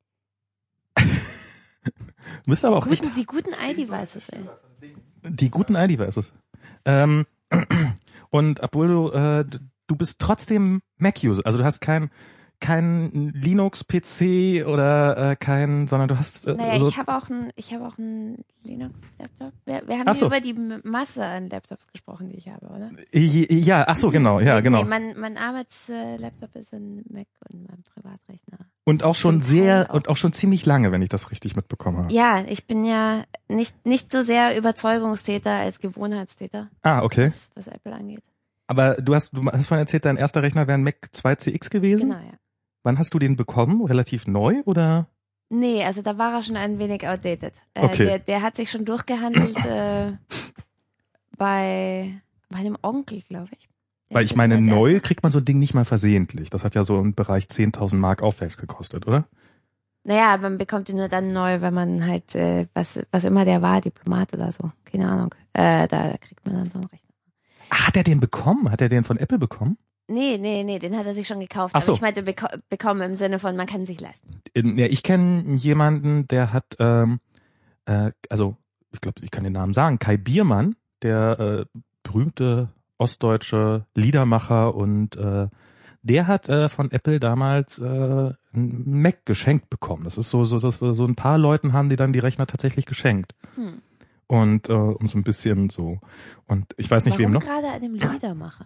Du bist aber auch echt Guten, die guten iDevices, ey. die guten iDevices. Ähm, und obwohl du, äh, du bist trotzdem Mac-User, also du hast kein kein Linux-P C oder äh, kein, sondern du hast äh, Naja, so, ich habe auch ein, ich habe auch ein Linux-Laptop. Wir, wir haben Ach hier so. über die M- Masse an Laptops gesprochen, die ich habe, oder? ja, ach so, genau, ja, Nee, genau. Nee, mein, mein Arbeitslaptop ist ein Mac und mein Privatrechner Und auch schon Zum Teil sehr, auch. und auch schon ziemlich lange, wenn ich das richtig mitbekommen habe. Ja, ich bin ja nicht nicht so sehr Überzeugungstäter als Gewohnheitstäter, Ah, okay. was, was Apple angeht. Aber du hast, du hast vorhin erzählt, dein erster Rechner wäre ein Mac zwei C X gewesen? Genau, ja. Wann hast du den bekommen? Relativ neu oder? Nee, also da war er schon ein wenig outdated. Äh, Okay. der, der hat sich schon durchgehandelt äh, bei meinem Onkel, glaube ich. Den Weil ich ich meine, als neu erstes- kriegt man so ein Ding nicht mal versehentlich. Das hat ja so im Bereich zehntausend Mark aufwärts gekostet, oder? Naja, man bekommt ihn nur dann neu, wenn man halt, äh, was, was immer der war, Diplomat oder so, keine Ahnung. Äh, da, da kriegt man dann so einen Rechner. Ah, hat er den bekommen? Hat er den von Apple bekommen? Nee, nee, nee, den hat er sich schon gekauft. Ach so. Aber ich meinte beko bekommen im Sinne von, man kann sich leisten. In, ja, ich kenne jemanden, der hat, ähm, äh, also ich glaube, ich kann den Namen sagen, Kai Biermann, der äh, berühmte ostdeutsche Liedermacher, und äh, der hat äh, von Apple damals äh, einen Mac geschenkt bekommen. Das ist so, so, dass so ein paar Leuten haben die dann die Rechner tatsächlich geschenkt. Hm. Und äh, um so ein bisschen so. Und ich weiß nicht, Warum wem noch. gerade einem Liedermacher?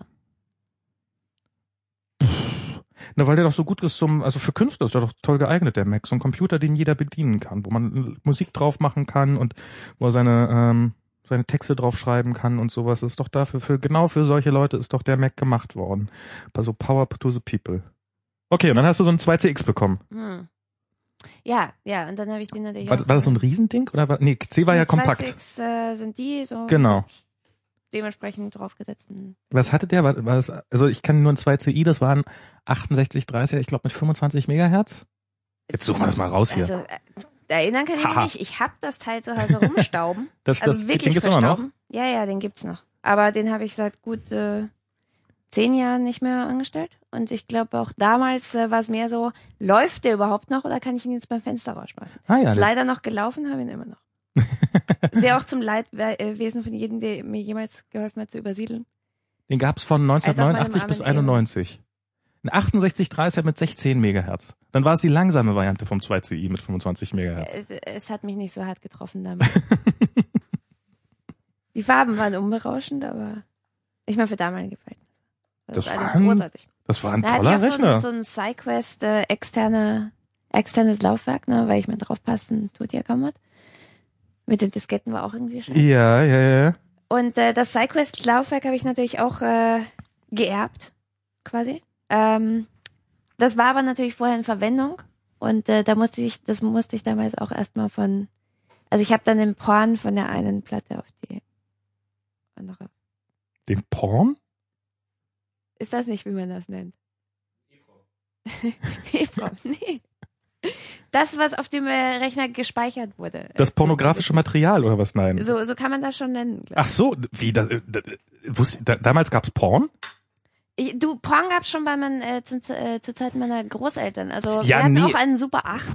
Na, weil der doch so gut ist zum, also für Künstler ist der doch toll geeignet, der Mac. So ein Computer, den jeder bedienen kann, wo man Musik drauf machen kann und wo er seine, ähm, seine Texte drauf schreiben kann und sowas. Das ist doch dafür, für, genau für solche Leute ist doch der Mac gemacht worden. Bei so Power to the People. Okay, und dann hast du so einen zwei C X bekommen. Hm. Ja, ja, und dann habe ich den natürlich War, auch, war das so ein Riesending? Oder war, nee, C war ja kompakt. zwei C X, äh, sind die so Genau. dementsprechend draufgesetzten. Was hatte der? War, war das, also ich kann nur ein zwei C I, das waren achtundsechzig dreißig, ich glaube mit fünfundzwanzig Megahertz. Jetzt suchen wir das mal raus hier. Also, äh, erinnern kann ich mich Haha. nicht. Ich habe das Teil zu Hause rumstauben. Das, Also das, wirklich den gibt's immer noch. verstauben. Ja, ja, den gibt's noch. Aber den habe ich seit gut äh, zehn Jahren nicht mehr angestellt. Und ich glaube auch damals äh, war es mehr so, läuft der überhaupt noch oder kann ich ihn jetzt beim Fenster rausschmeißen? Ah ja, Ist leider noch gelaufen, habe ihn immer noch. Sehr auch zum Leidwesen von jedem, der mir jemals geholfen hat zu übersiedeln. den gab's von neunzehnhundertneunundachtzig meinem bis armen einundneunzig. Ein achtundsechzig dreißig mit sechzehn Megahertz. Dann war es die langsame Variante vom zwei C I mit fünfundzwanzig Megahertz. Es, es hat mich nicht so hart getroffen damals. Die Farben waren unberauschend, aber ich meine für damalige Verhältnisse. Das, Das ist alles war ein großartig. Das war ein Da hatte toller ich auch so Rechner. ein, so ein SideQuest äh, externe, externes Laufwerk, ne, weil ich mir draufpassen tut ja kaum was. Mit den Disketten war auch irgendwie scheiße. Ja, ja, ja. Und äh, das SideQuest Laufwerk habe ich natürlich auch äh, geerbt, quasi. Ähm, das war aber natürlich vorher in Verwendung und äh, da musste ich, das musste ich damals auch erstmal von, also ich habe dann den Porn von der einen Platte auf die andere. Den Porn? Ist das nicht, wie man das nennt? EEPROM, nee. Das, was auf dem äh, Rechner gespeichert wurde. Das pornografische Material oder was? Nein. So, so kann man das schon nennen, glaube Ach so, wie, da, da, wusste, da, damals gab's Porn? ich. Du, Porn gab's schon bei man, äh, zum, äh, zur Zeit meiner Großeltern. Also Ja, wir hatten nee. auch einen Super acht.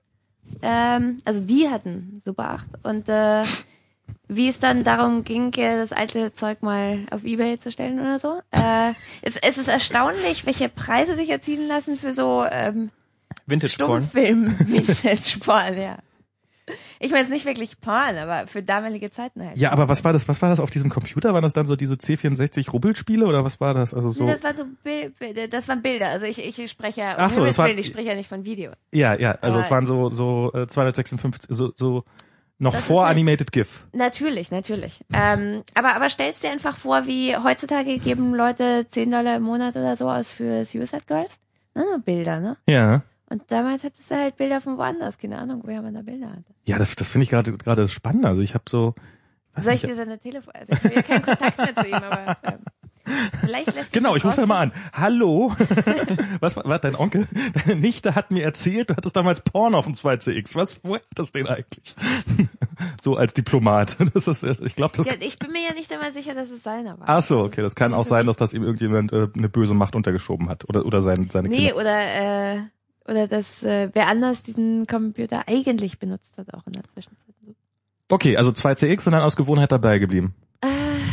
Ähm, also die hatten Super acht. Und äh, wie es dann darum ging, äh, das alte Zeug mal auf Ebay zu stellen oder so. Äh, es, es ist erstaunlich, welche Preise sich erzielen lassen für so ähm, Vintage-Porn. Stummfilm, Vintage-Porn, ja. Ich meine, es ist nicht wirklich Porn, aber für damalige Zeiten halt. Ja, aber was war das? Was war das auf diesem Computer? Waren das dann so diese C vierundsechzig Rubbelspiele oder was war das? Also so. Das waren so Bil das waren Bilder. Also ich, ich spreche ja, um Ach so, Himmels das war- Willen, ich spreche ja nicht von Videos. Ja, ja. Also Aber- es waren so so äh, zweihundertsechsundfünfzig, so so noch Das ist vor halt- Animated GIF. Natürlich, natürlich. Ähm, aber aber stellst dir einfach vor, wie heutzutage geben Leute zehn Dollar im Monat oder so aus für Suicide Girls? Na, nur Bilder, ne? Ja. Und damals hattest du halt Bilder von woanders. Keine Ahnung, woher man da Bilder hatte. Ja, das das finde ich gerade gerade spannend. Also ich habe so. weiß Soll ich nicht, dir seine Telefon... Also ich habe ja keinen Kontakt mehr zu ihm, aber... Ähm, vielleicht lässt sich Genau, das ich rufe da raus- mal an. Hallo? Was war, war dein Onkel? Deine Nichte hat mir erzählt, du hattest damals Porn auf dem zwei C X. Was, woher hat das denn eigentlich? So als Diplomat. Das ist, ich glaube, das. Ja, ich bin mir ja nicht einmal sicher, dass es seiner war. Ach so, okay, das kann auch sein, dass das ihm irgendjemand äh, eine böse Macht untergeschoben hat oder oder sein, seine Nee, Kinder. oder, äh, oder dass äh, wer anders diesen Computer eigentlich benutzt hat, auch in der Zwischenzeit. Okay, also zwei C X und dann aus Gewohnheit dabei geblieben. Äh,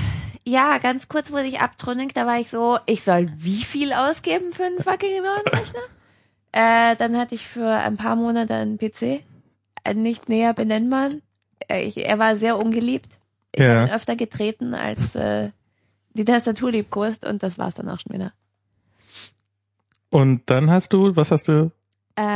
ja, ganz kurz wurde ich abtrünnig, da war ich so, ich soll wie viel ausgeben für einen fucking neuen Rechner? äh, dann hatte ich für ein paar Monate einen P C, einen nicht näher benennbaren. Äh, ich, er war sehr ungeliebt. Ich Ja. habe ihn öfter getreten als äh, die Tastatur liebkost und das war's dann auch schon wieder. Und dann hast du, was hast du? Äh,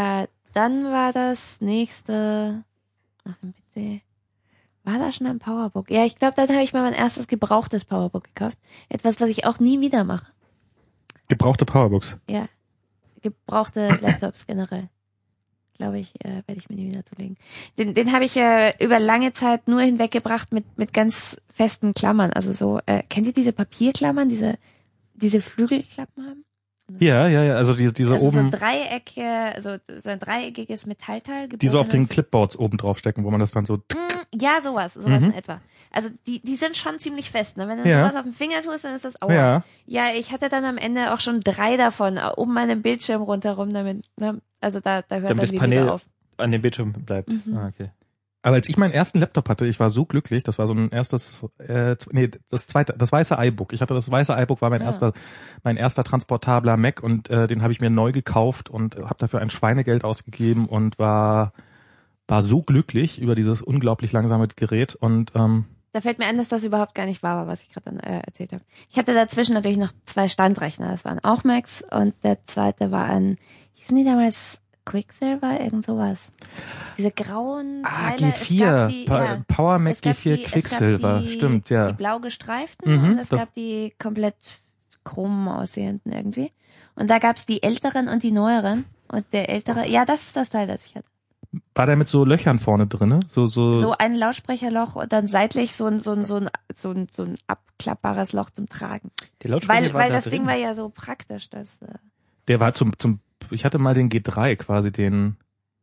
dann war das nächste nach dem P C. War da schon ein Powerbook? Ja, ich glaube, dann habe ich mal mein erstes gebrauchtes Powerbook gekauft. Etwas, was ich auch nie wieder mache. Gebrauchte Powerbooks. Ja, gebrauchte Laptops generell. Glaube ich, äh, werde ich mir nie wieder zulegen. Den, den habe ich äh, über lange Zeit nur hinweggebracht mit mit ganz festen Klammern. Also so, äh, kennt ihr diese Papierklammern, diese diese Flügelklappen haben? Ja, ja, ja, also diese, diese also oben, so Dreiecke, also so ein dreieckiges Metallteil. die so auf den gebogenes. Clipboards oben drauf stecken, wo man das dann so, Mm, Ja, sowas, sowas Mhm. in etwa. Also die die sind schon ziemlich fest, ne? Wenn du Ja. sowas auf den Finger tust, dann ist das Aua. ja, Ja, ich hatte dann am Ende auch schon drei davon äh, um meinen Bildschirm rundherum, damit, ne? Also da, da hört Damit dann das die Panel Liebe auf. an dem Bildschirm bleibt. Mhm. Ah, okay. aber als ich meinen ersten Laptop hatte, ich war so glücklich, das war so ein erstes, äh, z- nee, das zweite, das weiße iBook. Ich hatte das weiße iBook, war mein Ah. erster, mein erster transportabler Mac und äh, den habe ich mir neu gekauft und habe dafür ein Schweinegeld ausgegeben und war war so glücklich über dieses unglaublich langsame Gerät und ähm, Da fällt mir ein, dass das überhaupt gar nicht wahr war, was ich gerade dann äh, erzählt habe. Ich hatte dazwischen natürlich noch zwei Standrechner. Das waren auch Macs und der zweite war ein, hießen die damals Quicksilver, irgend sowas. Diese grauen ah, Teile. G vier, Es gab die, Pa- ja, Power Mac es gab G vier die, Quicksilver, es gab die, stimmt, ja. Die blau gestreiften Mhm, und es das- gab die komplett chrom aussehenden irgendwie. Und da gab's die älteren und die neueren. Und der ältere, ja, das ist das Teil, das ich hatte. War der mit so Löchern vorne drinne? So, so, So ein Lautsprecherloch und dann seitlich so ein, so ein, so ein, so ein, so ein abklappbares Loch zum Tragen. Der Lautsprecher Weil, war weil da das drin. Ding war ja so praktisch, dass, äh, der war zum, zum, ich hatte mal den G drei quasi, den,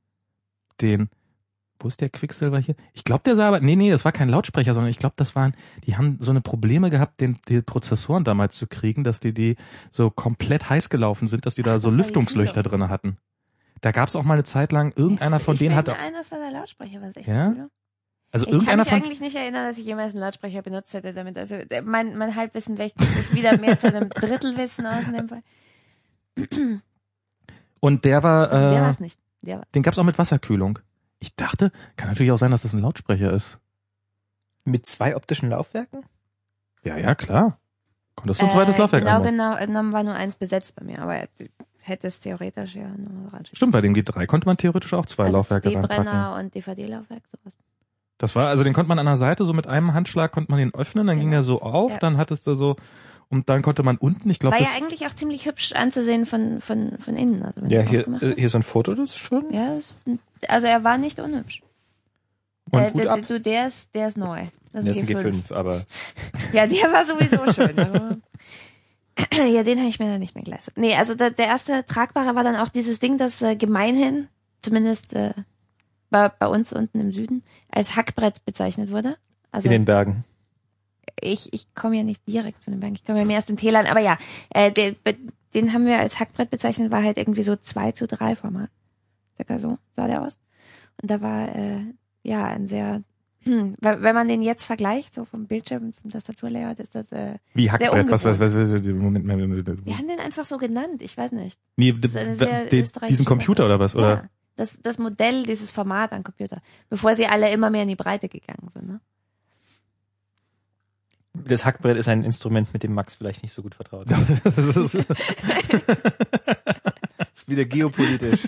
den, wo ist der Quicksilver hier? Ich glaube, der sah aber, nee, nee, das war kein Lautsprecher, sondern ich glaube, das waren, die haben so eine Probleme gehabt, den, die Prozessoren damals zu kriegen, dass die, die so komplett heiß gelaufen sind, dass die da Ach, so das war die Lüftungslöcher Kühlung. drinne hatten. Da gab es auch mal eine Zeit lang, irgendeiner also von ich denen bilde hatte, mir ein, das war der Lautsprecher, was echt Ja? cool. also Ich kann irgendeiner mich von, eigentlich nicht erinnern, dass ich jemals einen Lautsprecher benutzt hätte damit. Also der- mein, mein Halbwissen wächst sich wieder mehr zu einem Drittelwissen aus in dem Fall. und der war, Also der war äh, es nicht. Der war. den gab's auch mit Wasserkühlung. Ich dachte, kann natürlich auch sein, dass das ein Lautsprecher ist. Mit zwei optischen Laufwerken? Ja, ja, klar. Konntest du ein zweites Laufwerk Genau, anbauen. genau, genommen war nur eins besetzt bei mir, aber hätte es theoretisch ja nur ran. Stimmt, bei dem G drei konnte man theoretisch auch zwei also Laufwerke C reinpacken. D-Brenner und D V D-Laufwerk, sowas. Das war, also den konnte man an der Seite so mit einem Handschlag konnte man den öffnen, dann ging Genau. er so auf, Ja. dann hattest du so, und dann konnte man unten, ich glaube, War ja das, eigentlich auch ziemlich hübsch anzusehen von, von, von innen. Also wenn Ja, du hier, aufgemacht äh, hast. hier so ein Foto, das ist schon. Ja, es- also er war nicht unhübsch. Und der, Hut der, ab. du, der ist, der ist neu. Das Das ist ist ein G fünf, aber Ja, der war sowieso schön. aber- ja, den habe ich mir dann nicht mehr geleistet. Nee, also der, der erste tragbare war dann auch dieses Ding, das äh, gemeinhin, zumindest äh, bei, bei uns unten im Süden, als Hackbrett bezeichnet wurde. Also in den Bergen. ich, ich komme ja nicht direkt von den Bergen, ich komme ja mehr aus den Tälern, aber ja, äh, der, den haben wir als Hackbrett bezeichnet, war halt irgendwie so zwei zu drei Format. Circa so sah der aus. Und da war äh, ja ein sehr, hm, weil- wenn man den jetzt vergleicht, so vom Bildschirm und vom Tastaturlayout, ist das, äh, wie Hackbrett, was, was, was, was, was, Moment, Moment, Moment. wir haben den einfach so genannt, ich weiß nicht. Nee, Das ist eine d- sehr d- österreichische diesen Computer oder was, oder? Ja, das, das Modell, dieses Format an Computer, bevor sie alle immer mehr in die Breite gegangen sind, ne? Das Hackbrett ist ein Instrument, mit dem Max vielleicht nicht so gut vertraut. Das ist, Das ist wieder geopolitisch.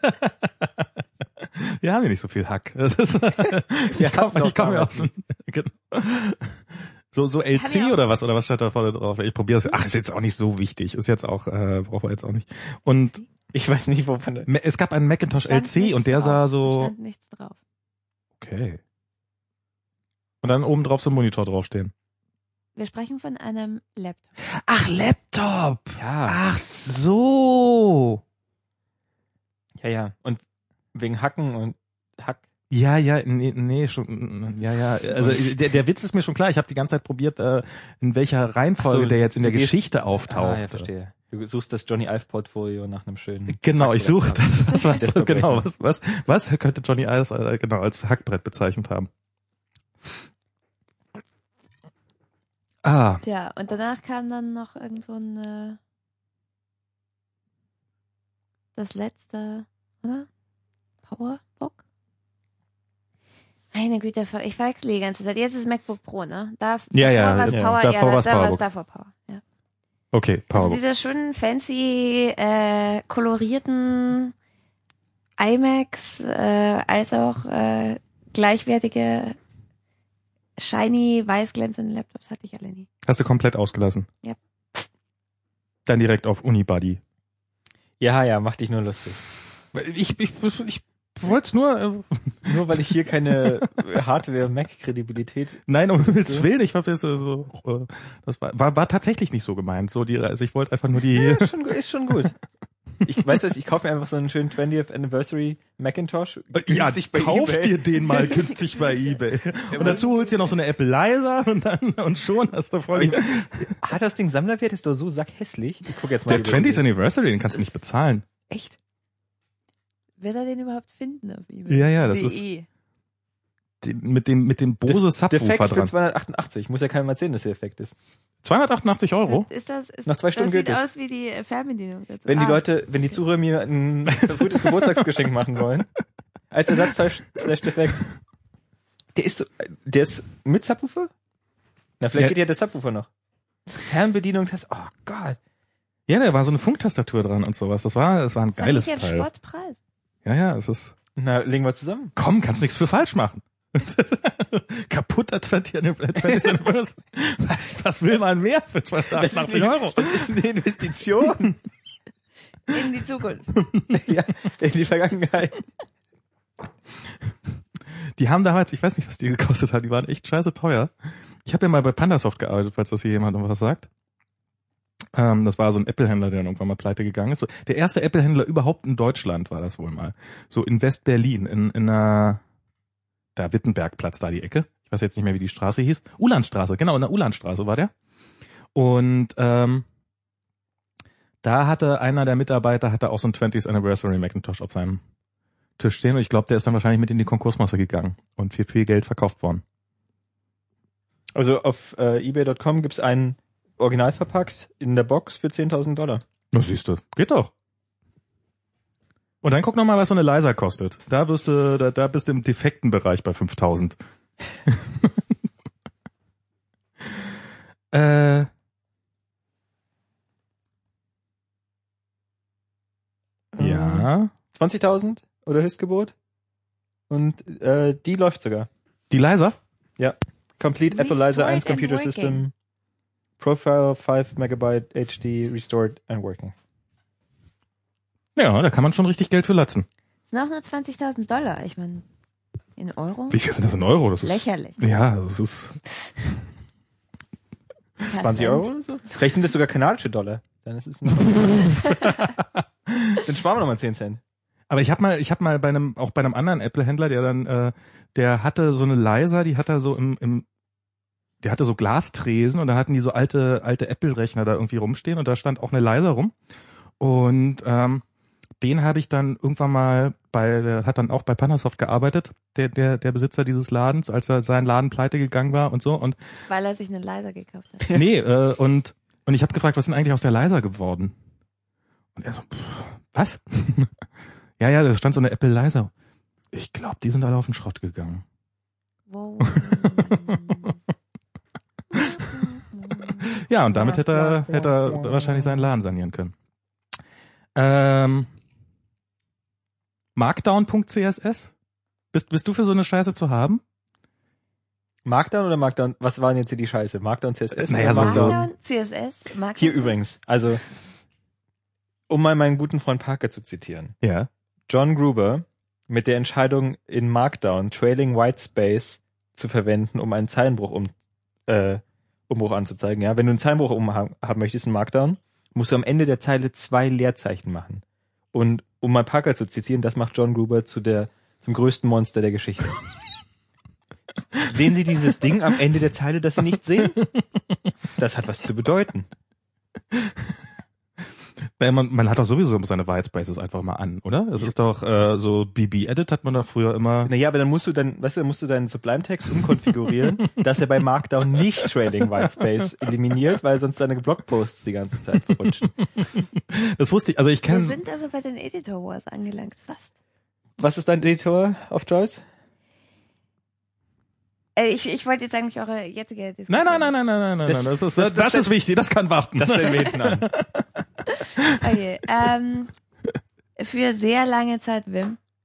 wir haben ja nicht so viel Hack. Das ist, Ja, ich komme noch ich komm ja damals aus dem, genau. So, so L C Hab ich auch. oder was, oder was steht da vorne drauf? Ich probiere es. Ach, ist jetzt auch nicht so wichtig. Ist jetzt auch, äh, brauchen wir jetzt auch nicht. Und Ich weiß nicht, wovon. Me- es gab einen Macintosh L Stand C nichts und der drauf. sah so, Stand nichts drauf. okay. Und dann oben drauf so ein Monitor draufstehen. Wir sprechen von einem Laptop. Ach, Laptop. Ja, Ach so. ja, ja. Und wegen Hacken und Hack. Ja, ja, nee, nee, schon, ja, ja. Also der, der Witz ist mir schon klar. Ich habe die ganze Zeit probiert, äh, in welcher Reihenfolge Ach so, der jetzt in du der gehst- Geschichte auftaucht. Ah, ja, verstehe. Du suchst das Johnny Ive Portfolio nach einem schönen. Genau, ich suche Hackbrett. das, was, was, Desktop-Rechner. genau, was, was, was könnte Johnny Ive äh, genau als Hackbrett bezeichnet haben? Ah, Tja, und danach kam dann noch irgend so ein, äh, das letzte, oder? Powerbook? Meine Güte, ich verwechsel die ganze Zeit. Jetzt ist MacBook Pro, ne? Da, Ja, ja, davor war's ja, Power, davor ja, da, war's da war's Powerbook. davor Power, ja. okay, Also Powerbook. diese schönen, fancy, äh, kolorierten iMacs äh, als auch äh, gleichwertige shiny, weiß glänzende Laptops hatte ich alle nie. Hast du komplett ausgelassen? Ja. Dann direkt auf Unibuddy. Ja, ja, mach dich nur lustig. Ich, ich, ich wollte nur... Äh, Nur weil ich hier keine Hardware-Mac-Kredibilität... Nein, um Himmels Willen, ich hab jetzt so, so, das war, war, war tatsächlich nicht so gemeint. So die, also ich wollte einfach nur die... Ja, ist, schon, ist schon gut. Ich weiß was, ich kaufe mir einfach so einen schönen twentieth Anniversary Macintosh. Ja, bei kauf eBay. dir den mal günstig bei eBay. Und dazu holst du dir noch so eine Apple Leiser und dann und schon hast du voll... Hat das Ding Sammlerwert? Ist doch so sackhässlich. Ich guck jetzt mal. Der twentieth Anniversary, den kannst du nicht bezahlen. Echt? Wird er den überhaupt finden auf eBay? Ja, ja, das W ist E. die, mit dem mit dem Bose Subwoofer Defekt für dran. zweihundertachtundachtzig. Muss ja keinem erzählen, dass der Effekt ist. zweihundertachtundachtzig Euro? Ist das, ist, Nach zwei Stunden das sieht gültig. aus wie die Fernbedienung dazu. Wenn die Ah, Leute, wenn die Zuhörer mir ein verfrühtes Geburtstagsgeschenk machen wollen, als Ersatzteil slash Defekt, der ist so, der ist mit Subwoofer? Na, vielleicht Ja. geht ja der Subwoofer noch. Fernbedienung, das, oh Gott. Ja, da war so eine Funktastatur dran und sowas. Das war, das war ein das geiles ist ja ein Teil. Spottpreis. Ja, ja, es ist. Na, legen wir zusammen. Komm, kannst nichts für falsch machen. Kaputter twentieth Anniversary. Was, was will man mehr für zweihundertachtundachtzig Euro? Das ist eine Investition. In die Zukunft. Ja, in die Vergangenheit. Die haben damals, ich weiß nicht, was die gekostet hat, die waren echt scheiße teuer. Ich habe ja mal bei Pandasoft gearbeitet, falls das hier jemand noch was sagt. Ähm, das war so ein Apple-Händler, der dann irgendwann mal pleite gegangen ist. So, der erste Apple-Händler überhaupt in Deutschland war das wohl mal. So in West-Berlin, in, in einer, da Wittenbergplatz, da die Ecke. Ich weiß jetzt nicht mehr, wie die Straße hieß. Ulandstraße, genau, in der Ulandstraße war der. Und ähm, da hatte einer der Mitarbeiter hatte auch so ein twentieth Anniversary Macintosh auf seinem Tisch stehen. Und ich glaube, der ist dann wahrscheinlich mit in die Konkursmasse gegangen und für viel Geld verkauft worden. Also auf äh, eBay Punkt com gibt's einen original verpackt in der Box für zehntausend Dollar. Na siehst du, geht doch. Und dann guck noch mal, was so eine Leiser kostet. Da wirst du, da, da bist du im defekten Bereich bei fünftausend. äh, ja. zwanzigtausend oder Höchstgebot. Und äh, die läuft sogar. Die Leiser? Complete Apple Restored Leiser eins and Computer working. System. Profile five Megabyte H D restored and working. Ja, da kann man schon richtig Geld für latzen. Das sind auch nur zwanzigtausend Dollar. Ich meine, in Euro? Wie viel sind das in Euro? Das ist, Lächerlich. ja, das ist, zwanzig Euro oder so? Vielleicht sind das sogar kanadische Dollar. Dann ist es noch Dann sparen wir nochmal zehn Cent. aber ich habe mal, ich habe mal bei einem, auch bei einem anderen Apple-Händler, der dann, äh, der hatte so eine Leiser, die hat er so im, im, der hatte so Glastresen und da hatten die so alte, alte Apple-Rechner da irgendwie rumstehen und da stand auch eine Leiser rum und ähm, den habe ich dann irgendwann mal bei, der hat dann auch bei Pandasoft gearbeitet, der, der, der Besitzer dieses Ladens, als er sein Laden pleite gegangen war und so und Weil er sich einen Leiser gekauft hat. nee, äh, und und ich habe gefragt, was ist denn eigentlich aus der Leiser geworden? Und er so, pff, was? ja, ja, da stand so eine Apple Leiser. Ich glaube, die sind alle auf den Schrott gegangen. Wow. Ja, und damit hätte er, hätte er wahrscheinlich seinen Laden sanieren können. Ähm, Markdown Punkt C S S? Bist, bist du für so eine Scheiße zu haben? Markdown oder Markdown? Was war denn jetzt hier die Scheiße? Markdown C S S? Naja, oder so- Markdown? Markdown, C S S, Markdown. Hier übrigens, also um mal meinen guten Freund Parker zu zitieren. Ja. John Gruber mit der Entscheidung in Markdown Trailing Whitespace zu verwenden, um einen Zeilenbruch um, äh, Umbruch anzuzeigen. Ja, wenn du einen Zeilenbruch um haben möchtest in Markdown, musst du am Ende der Zeile zwei Leerzeichen machen. Und um mal Parker zu zitieren, das macht John Gruber zu der zum größten Monster der Geschichte. Sehen Sie dieses Ding am Ende der Zeile, das Sie nicht sehen? Das hat was zu bedeuten. Naja, man, man hat doch sowieso seine Whitespaces einfach mal an, oder? Es ist doch äh, so B B-Edit hat man doch früher immer. Naja, aber dann musst du dann, weißt du, dann musst du deinen Sublime-Text umkonfigurieren, dass er bei Markdown nicht Trailing Whitespace eliminiert, weil sonst deine Blogposts die ganze Zeit verrutschen. Das wusste ich, also ich Wir kenne. sind also bei den Editor Wars angelangt, fast. Was ist dein Editor auf Joyce? Äh, ich, ich wollte jetzt eigentlich eure jetzige Diskussion. Nein, nein, nein, nein, nein, nein, nein, Das- nein. Das ist, das- das, das das ist wichtig, das kann warten. Das stellen wir hinten an. Okay, ähm, für sehr lange Zeit Wim.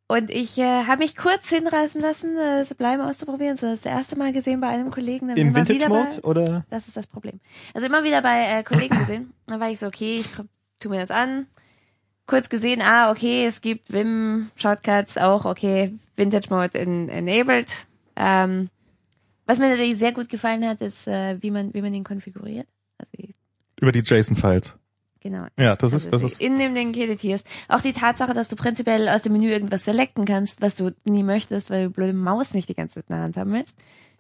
Und ich äh, habe mich kurz hinreißen lassen, äh, Sublime auszuprobieren. So das erste Mal gesehen bei einem Kollegen. Dann Im immer wieder Vintage-Mode, bei, oder? Das ist das Problem. Also immer wieder bei äh, Kollegen gesehen. Dann war ich so, okay, ich tu mir das an. Kurz gesehen, ah, okay, es gibt Vim Shortcuts auch, okay, Vintage Mode in, enabled. Ähm, was mir natürlich sehr gut gefallen hat, ist, äh, wie man, wie man ihn konfiguriert. Also Über die JSON-Files. Genau. Ja, das also ist, das ist. In dem Ding editierst. Auch die Tatsache, dass du prinzipiell aus dem Menü irgendwas selecten kannst, was du nie möchtest, weil du blöde Maus nicht die ganze Zeit in der Hand haben willst.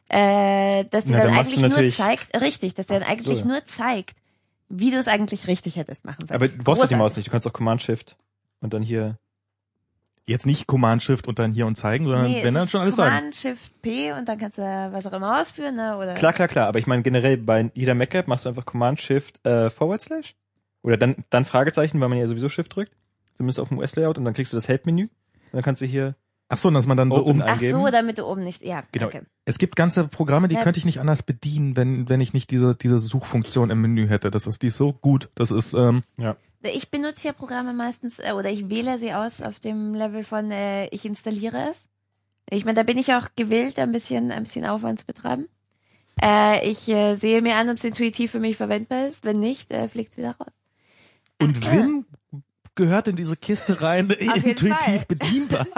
Äh, dass dir Ja, dann dann machst eigentlich du nur natürlich- zeigt, richtig, dass dir dann eigentlich so, ja. nur zeigt, wie du es eigentlich richtig hättest machen sollen. Aber du brauchst ja die Großartig. Maus nicht. Du kannst auch Command-Shift und dann hier. Jetzt nicht Command-Shift und dann hier und zeigen, sondern Nee, wenn es dann ist schon alles sagen. Command-Shift-P und dann kannst du was auch immer ausführen, ne? Oder Klar, klar, klar. Aber ich meine generell bei jeder Mac-App machst du einfach Command-Shift äh, Forward Slash. Oder dann, dann Fragezeichen, weil man ja sowieso Shift drückt. Zumindest auf dem U S-Layout und dann kriegst du das Help-Menü. Und dann kannst du hier Ach so, dass man dann so Open um. Ach eingeben. so, damit du oben nicht, ja, Genau. okay. Es gibt ganze Programme, die Ja. könnte ich nicht anders bedienen, wenn wenn ich nicht diese diese Suchfunktion im Menü hätte. Das ist die ist so gut. Das ist ähm, ja. Ich benutze ja Programme meistens, äh, oder ich wähle sie aus auf dem Level von, äh, ich installiere es. Ich meine, da bin ich auch gewillt, ein bisschen, ein bisschen Aufwand zu betreiben. Äh, ich äh, sehe mir an, ob es intuitiv für mich verwendbar ist. Wenn nicht, äh, fliegt es wieder raus. und Ach, Vim gehört in diese Kiste rein, jeden intuitiv Fall. bedienbar.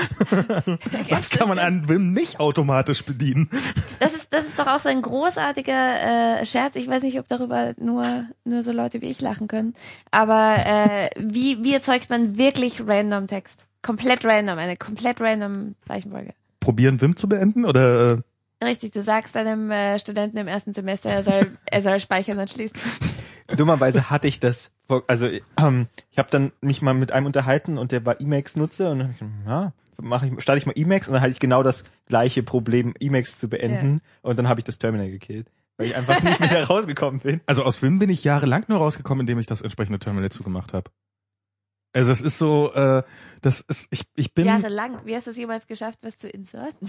Ja, Das kann man stimmt. an Vim nicht automatisch bedienen. Das ist, das ist doch auch so ein großartiger äh, Scherz. Ich weiß nicht, ob darüber nur, nur so Leute wie ich lachen können. Aber äh, wie, wie erzeugt man wirklich random Text? Komplett random, eine komplett random Zeichenfolge. Probieren Vim zu beenden oder äh, Richtig, du sagst einem äh, Studenten im ersten Semester, er soll, er soll speichern und schließen. Dummerweise hatte ich das, vor- also ähm, ich habe dann mich mal mit einem unterhalten und der war Emacs-Nutzer und dann hab ich, ja, mache ich, starte ich mal Emacs und dann hatte ich genau das gleiche Problem, Emacs zu beenden und dann habe ich das Terminal gekillt, weil ich einfach nicht mehr rausgekommen bin. also aus Vim bin ich jahrelang nur rausgekommen, indem ich das entsprechende Terminal zugemacht habe. Also es ist so, äh, das ist, ich, ich bin, Jahrelang. Wie hast du es jemals geschafft, was zu inserten?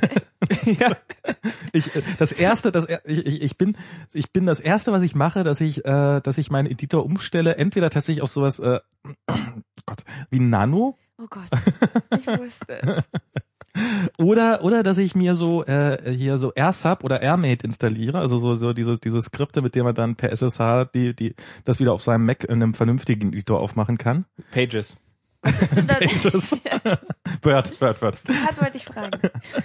ja. ich, äh, das erste, das, er- ich, ich ich bin, ich bin das erste, was ich mache, dass ich, äh, dass ich meinen Editor umstelle, entweder tatsächlich auf sowas, äh, oh Gott, wie Nano, Oh Gott, ich wusste es. oder, oder dass ich mir so, äh, hier so AirSub oder AirMate installiere, also so, so diese, diese Skripte, mit denen man dann per S S H die, die, das wieder auf seinem Mac in einem vernünftigen Editor aufmachen kann. Pages. Pages. Word, Word, Word. Das wollte ich fragen.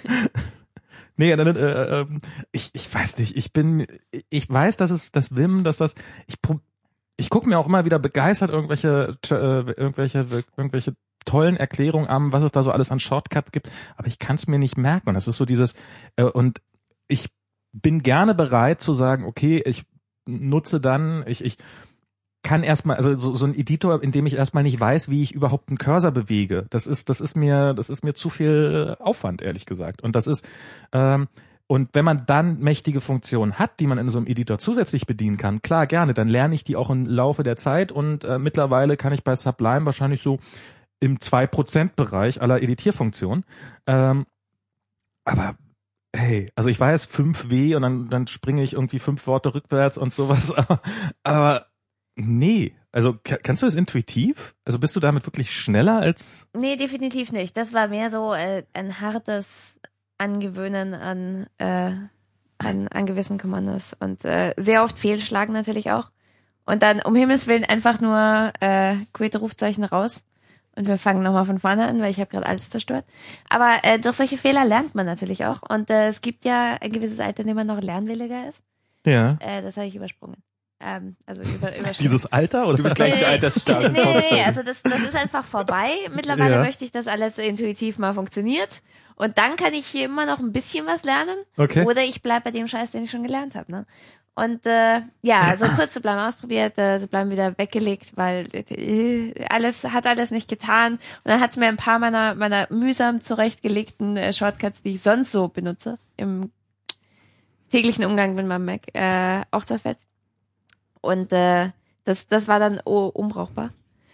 Nee, dann, äh, äh, ich, ich weiß nicht, ich bin, ich weiß, dass es, das Vim, dass das, ich, prob- ich gucke mir auch immer wieder begeistert irgendwelche, äh, irgendwelche, irgendwelche tollen Erklärungen an, was es da so alles an Shortcuts gibt, aber ich kann es mir nicht merken und das ist so dieses, äh, und ich bin gerne bereit zu sagen, okay, ich nutze dann, ich, ich kann erstmal, also so, so ein Editor, in dem ich erstmal nicht weiß, wie ich überhaupt einen Cursor bewege. Das ist, das ist mir, das ist mir zu viel Aufwand, ehrlich gesagt. Und das ist, ähm, und wenn man dann mächtige Funktionen hat, die man in so einem Editor zusätzlich bedienen kann, klar, gerne, dann lerne ich die auch im Laufe der Zeit und äh, mittlerweile kann ich bei Sublime wahrscheinlich so im zwei Prozent Bereich aller Editierfunktionen. Ähm, aber hey, also ich weiß fünf W und dann, dann springe ich irgendwie fünf Worte rückwärts und sowas, aber, aber nee, also ka- kannst du das intuitiv? Also bist du damit wirklich schneller als... Nee, definitiv nicht. Das war mehr so äh, ein hartes Angewöhnen an, äh, an, an gewissen Kommandos und äh, sehr oft Fehlschlagen natürlich auch. Und dann um Himmels Willen einfach nur äh, Quit-Rufzeichen raus und wir fangen nochmal von vorne an, weil ich habe gerade alles zerstört. Aber äh, durch solche Fehler lernt man natürlich auch und äh, es gibt ja ein gewisses Alter, in dem man noch lernwilliger ist. Ja. Äh, das habe ich übersprungen. Ähm, also über, überschritten. Dieses Alter? Oder? Du bist gleich Nee, zu altersstark. Nee, nee, nee, also das, das ist einfach vorbei. Mittlerweile Ja. möchte ich, dass alles intuitiv mal funktioniert. Und dann kann ich hier immer noch ein bisschen was lernen. Okay. Oder ich bleib bei dem Scheiß, den ich schon gelernt habe. Ne? Und äh, ja, also kurz zu bleiben ausprobiert, äh, so bleiben wieder weggelegt, weil äh, alles hat alles nicht getan. Und dann hat's mir ein paar meiner meiner mühsam zurechtgelegten äh, Shortcuts, die ich sonst so benutze, im täglichen Umgang mit meinem Mac, äh, auch zerfetzt. Und äh, das, das war dann oh, unbrauchbar.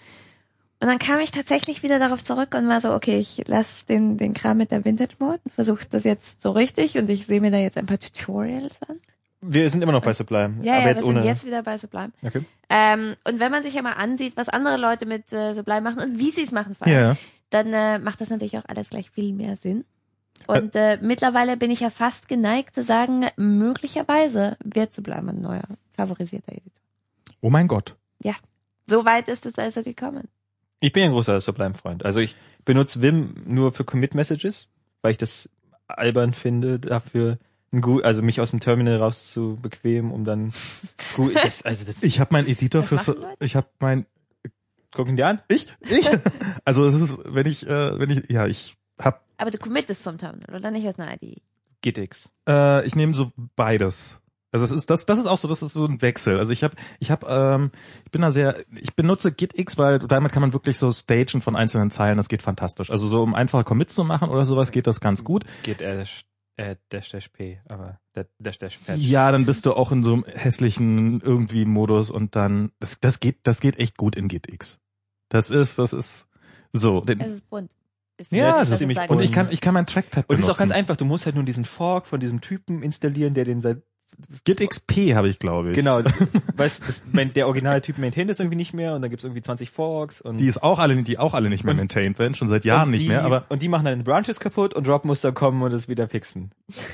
Und dann kam ich tatsächlich wieder darauf zurück und war so, okay, ich lasse den, den Kram mit der Vintage-Mode und versuche das jetzt so richtig und ich sehe mir da jetzt ein paar Tutorials an. Wir sind immer noch bei Sublime, Ja, aber ja, jetzt wir ohne. sind jetzt wieder bei Sublime. Okay. Ähm, und wenn man sich ja mal ansieht, was andere Leute mit äh, Sublime machen und wie sie es machen vor allem, Ja. dann äh, macht das natürlich auch alles gleich viel mehr Sinn. Und äh, mittlerweile bin ich ja fast geneigt zu sagen, möglicherweise wird Sublime ein neuer favorisierter Editor. Oh mein Gott. Ja, so weit ist es also gekommen. Ich bin ja ein großer Sublime-Freund. Also ich benutze Vim nur für Commit-Messages, weil ich das albern finde, dafür ein gut, also mich aus dem Terminal raus zu bequemen, um dann gut, das, also das. Ich habe meinen Editor Was für, machen so, Leute? ich habe mein, Gucken die an? ich, ich. Also es ist, wenn ich, äh, wenn ich, ja, ich hab, Aber du committest vom Terminal, oder nicht aus einer I D E? Gitx. äh, ich nehme so beides. Also es ist das, das ist auch so, das ist so ein Wechsel. Also ich habe, ich habe, ähm, ich bin da sehr, ich benutze Gitx, weil damit kann man wirklich so stagen von einzelnen Zeilen. Das geht fantastisch. Also so um einfache Commits zu machen oder sowas geht das ganz gut. Git dash, äh, dash dash p, aber dash dash patch. Ja, dann bist du auch in so einem hässlichen irgendwie Modus und dann, das, das geht, das geht echt gut in Gitx. Das ist, das ist so. Den, Es ist bunt. Ist ja, nicht, es dass ist es ziemlich sagen und bunt. ich kann, ich kann mein Trackpad Und benutzen. ist auch ganz einfach. Du musst halt nur diesen Fork von diesem Typen installieren, der den seit GitXP habe ich, glaube ich. genau, weißt das, der originale Typ maintaint das irgendwie nicht mehr und dann gibt's irgendwie zwanzig Forks und Die ist auch alle, die auch alle nicht mehr maintained werden, schon seit Jahren und nicht die, mehr, aber und die machen dann Branches kaputt und Drop muss dann kommen und es wieder fixen.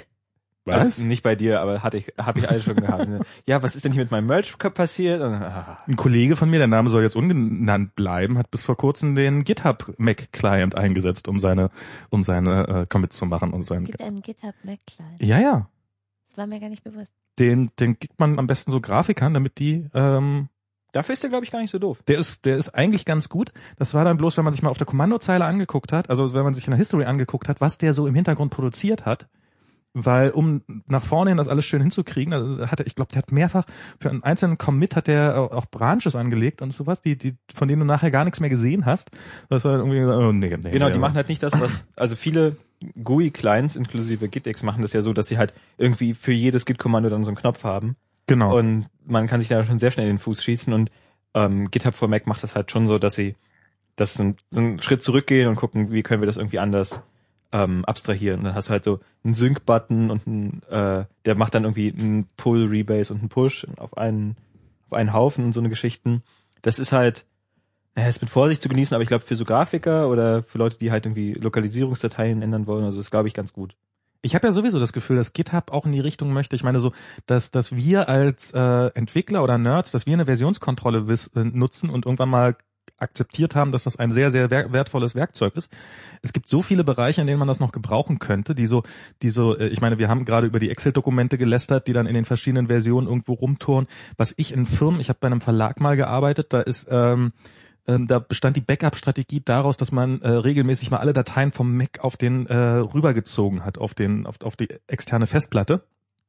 was? Also nicht bei dir, aber hatte ich, habe ich alles schon gehabt. Ja, was ist denn hier mit meinem Merch passiert? Und, ah. Ein Kollege von mir, der Name soll jetzt ungenannt bleiben, hat bis vor kurzem den GitHub Mac Client eingesetzt, um seine, um seine äh, Commits zu machen und Es sein. gibt einen GitHub Mac Client. Ja, ja. Das war mir gar nicht bewusst. Den, den gibt man am besten so Grafikern, damit die, ähm, Dafür ist der, glaube ich, gar nicht so doof. der ist, der ist eigentlich ganz gut. Das war dann bloß, wenn man sich mal auf der Kommandozeile angeguckt hat, also wenn man sich in der History angeguckt hat, was der so im Hintergrund produziert hat. Weil um nach vorne hin das alles schön hinzukriegen, also hat er, ich glaube, der hat mehrfach für einen einzelnen Commit hat der auch Branches angelegt und sowas, die, die, von denen du nachher gar nichts mehr gesehen hast. Das war irgendwie, oh, nee, nee. Genau, nee, die machen halt nicht das, was, also viele G U I-Clients inklusive Gitx machen das ja so, dass sie halt irgendwie für jedes Git-Kommando dann so einen Knopf haben. Genau. Und man kann sich da schon sehr schnell in den Fuß schießen und ähm, GitHub for Mac macht das halt schon so, dass sie das so, so einen Schritt zurückgehen und gucken, wie können wir das irgendwie anders ähm, abstrahieren. Und dann hast du halt so einen Sync-Button und ein, äh, der macht dann irgendwie einen Pull, Rebase und einen Push auf einen, auf einen Haufen und so eine Geschichten. Das ist halt, naja, ist mit Vorsicht zu genießen, aber ich glaube für so Grafiker oder für Leute, die halt irgendwie Lokalisierungsdateien ändern wollen, also das glaube ich ganz gut. Ich habe ja sowieso das Gefühl, dass GitHub auch in die Richtung möchte. Ich meine so, dass dass wir als äh, Entwickler oder Nerds, dass wir eine Versionskontrolle wiss, äh, nutzen und irgendwann mal akzeptiert haben, dass das ein sehr, sehr wer- wertvolles Werkzeug ist. Es gibt so viele Bereiche, in denen man das noch gebrauchen könnte, die so, die so, äh, ich meine, wir haben gerade über die Excel-Dokumente gelästert, die dann in den verschiedenen Versionen irgendwo rumtouren. Was ich in Firmen, ich habe bei einem Verlag mal gearbeitet, da ist, ähm, ähm, da bestand die Backup-Strategie daraus, dass man äh, regelmäßig mal alle Dateien vom Mac auf den äh, rübergezogen hat, auf den, auf, auf die externe Festplatte.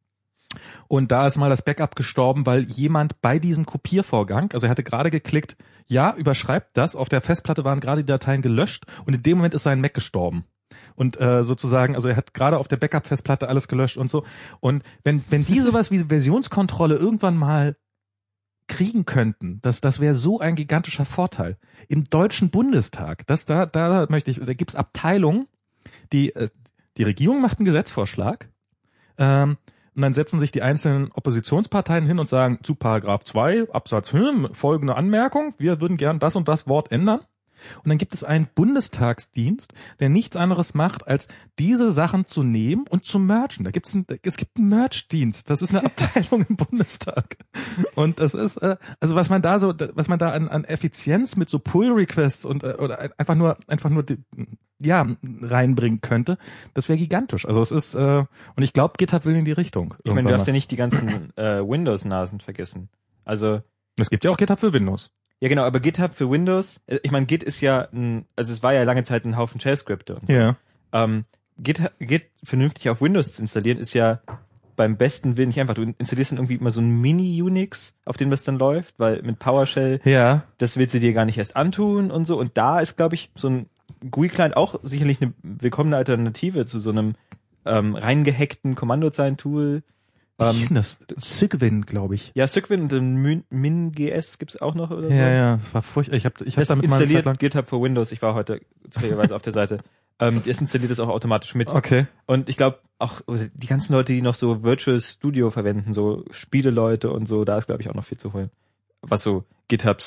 Und da ist mal das Backup gestorben, weil jemand bei diesem Kopiervorgang, also er hatte gerade geklickt, ja, überschreibt das, auf der Festplatte waren gerade die Dateien gelöscht und in dem Moment ist sein Mac gestorben. Und äh, sozusagen, also er hat gerade auf der Backup-Festplatte alles gelöscht und so. Und wenn wenn die sowas wie Versionskontrolle irgendwann mal kriegen könnten, das das wäre so ein gigantischer Vorteil. Im Deutschen Bundestag, das da da möchte ich, da gibt's Abteilungen, die äh, die Regierung macht einen Gesetzvorschlag. Ähm, Und dann setzen sich die einzelnen Oppositionsparteien hin und sagen, zu Paragraph zwei Absatz fünf folgende Anmerkung, wir würden gern das und das Wort ändern. Und dann gibt es einen Bundestagsdienst, der nichts anderes macht, als diese Sachen zu nehmen und zu mergen. Da gibt's ein, es gibt einen Merge-Dienst. Das ist eine Abteilung im Bundestag. Und das ist, äh, also was man da so, was man da an, an Effizienz mit so Pull-Requests und äh, oder einfach nur, einfach nur die, ja reinbringen könnte, das wäre gigantisch. Also es ist, äh, und ich glaube, GitHub will in die Richtung. Ich meine, du darfst ja nicht die ganzen äh, Windows-Nasen vergessen. Also es gibt ja auch GitHub für Windows. ja genau, aber GitHub für Windows, äh, ich meine, Git ist ja ein, also es war ja lange Zeit ein Haufen Shell-Skripte und so. Ja. Ähm, Git, Git vernünftig auf Windows zu installieren, ist ja beim besten Willen nicht einfach. Du installierst dann irgendwie immer so ein Mini-Unix, auf dem das dann läuft, weil mit PowerShell, Ja. das willst du dir gar nicht erst antun und so. Und da ist, glaube ich, so ein G U I-Client auch sicherlich eine willkommene Alternative zu so einem ähm, reingehackten Kommandozeilen-Tool. Wie Ähm, hieß denn das? Cygwin, glaube ich. ja, Cygwin und den Min- MinGS gibt's auch noch oder so. Ja, ja, das war furchtbar. Ich habe ich hab Das damit mal eine Zeit installiert lang. GitHub für Windows. Ich war heute zufälligerweise auf der Seite. Ähm, das installiert es auch automatisch mit. Okay. Und ich glaube auch die ganzen Leute, die noch so Virtual Studio verwenden, so Spieleleute und so, da ist glaube ich auch noch viel zu holen. Was so GitHubs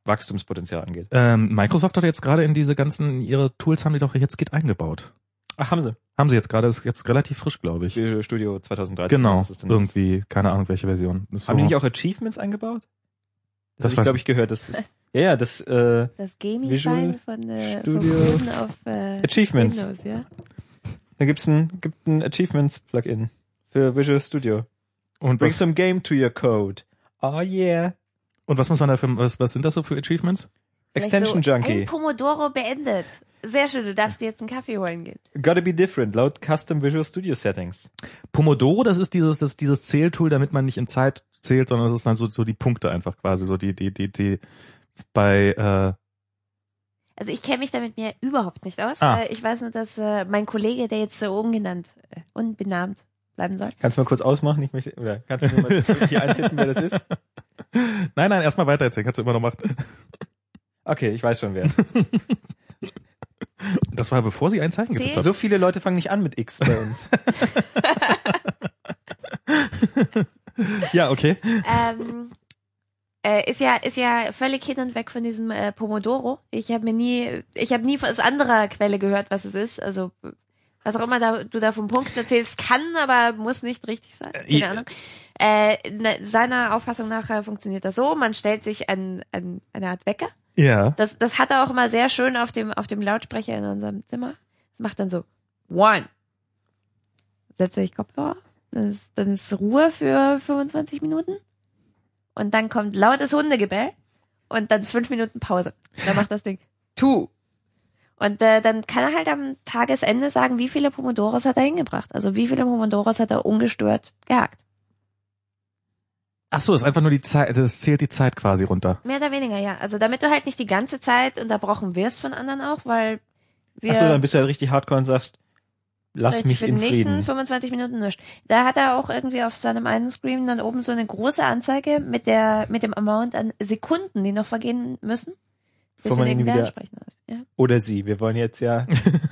Wachstumspotenzial angeht. Ähm, Microsoft hat jetzt gerade in diese ganzen, ihre Tools haben die doch jetzt Git eingebaut. Ach, haben sie. Haben sie jetzt gerade, ist jetzt relativ frisch, glaube ich. Visual Studio zwanzig dreizehn. Genau, Das ist irgendwie, keine Ahnung, welche Version. Das haben so. die nicht auch Achievements eingebaut? Das, Das habe ich, glaube ich, gehört. Das ist, ja, ja, das, äh, Das Genie-Schein von, äh, vom Studio Boden auf äh, Achievements. Windows, ja. Da gibt's ein, gibt ein Achievements-Plugin für Visual Studio. Und Bring was, some game to your code. Oh yeah. und was muss man da für, was, was sind das so für Achievements? Extension Vielleicht so Junkie. Ein Pomodoro beendet. Sehr schön, du darfst dir jetzt einen Kaffee holen gehen. Gotta be different. Laut Custom Visual Studio Settings. Pomodoro, das ist dieses, das, dieses Zähltool, damit man nicht in Zeit zählt, sondern das ist dann so, so die Punkte einfach quasi, so die, die, die, die, bei, äh, Also ich kenne mich damit mir überhaupt nicht aus. Ah. Äh, Ich weiß nur, dass äh, mein Kollege, der jetzt so ungenannt, äh, unbenannt bleiben soll. Kannst du mal kurz ausmachen? Ich möchte, oder kannst du nur mal hier eintippen, wer das ist? nein, nein, erstmal weiter erzählen, kannst du immer noch machen. Okay, ich weiß schon wer. Das war bevor sie ein Zeichen getippt hat. So viele Leute fangen nicht an mit X bei uns. Ja, okay. Ähm, äh, ist ja ist ja völlig hin und weg von diesem äh, Pomodoro. Ich habe mir nie, ich habe nie aus anderer Quelle gehört, was es ist. Also was auch immer da, du da vom Punkt erzählst, kann, aber muss nicht richtig sein. Keine Äh, Ahnung. Äh, ne, seiner Auffassung nach äh, funktioniert das so: Man stellt sich an, an eine Art Wecker. Ja. Das, das hat er auch immer sehr schön auf dem, auf dem Lautsprecher in unserem Zimmer. Das macht dann so, one. Setze ich Kopfhörer. Dann ist, dann ist Ruhe für fünfundzwanzig Minuten. Und dann kommt lautes Hundegebell. Und dann ist fünf Minuten Pause. Dann macht das Ding, two. Und äh, dann kann er halt am Tagesende sagen, wie viele Pomodoros hat er hingebracht. Also wie viele Pomodoros hat er ungestört gehakt. Ach so, ist einfach nur die Zeit, das zählt die Zeit quasi runter. Mehr oder weniger, ja. Also damit du halt nicht die ganze Zeit unterbrochen wirst von anderen auch, weil wir... Achso, dann bist du halt richtig hardcore und sagst, lass Richtig, mich für in die nächsten Frieden. fünfundzwanzig Minuten nicht. Da hat er auch irgendwie auf seinem einen Screen dann oben so eine große Anzeige mit der mit dem Amount an Sekunden, die noch vergehen müssen, bis Bevor man ihn ihn irgendwer wieder- ansprechen darf. Ja. Oder sie. Wir wollen jetzt ja.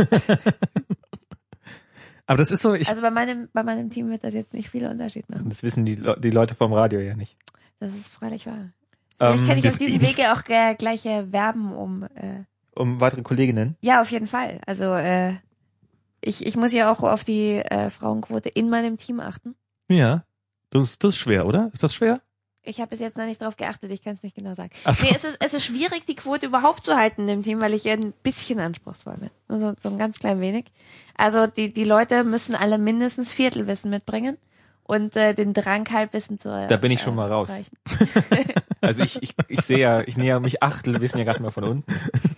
Aber das ist so, ich, Also bei meinem bei meinem Team wird das jetzt nicht viel Unterschied machen. Das wissen die, Le- die Leute vom Radio ja nicht. Das ist freilich wahr. Vielleicht Ähm, kann ich das- auf diesem Wege auch äh, gleich äh, werben um äh, um weitere Kolleginnen. ja, auf jeden Fall. Also äh, ich ich muss ja auch auf die äh, Frauenquote in meinem Team achten. ja, das ist, das ist schwer, oder? Ist das schwer? Ich habe bis jetzt noch nicht drauf geachtet, ich kann es nicht genau sagen. Ach so. Nee, es ist, es ist schwierig, die Quote überhaupt zu halten im Team, weil ich ja ein bisschen anspruchsvoll bin. Also so ein ganz klein wenig. Also die, die Leute müssen alle mindestens Viertelwissen mitbringen und äh, den Drang Halbwissen zu äh, Da bin ich schon mal raus. erreichen. Also ich, ich, ich sehe ja, ich näher mich Achtel, wissen ja gerade mal von unten.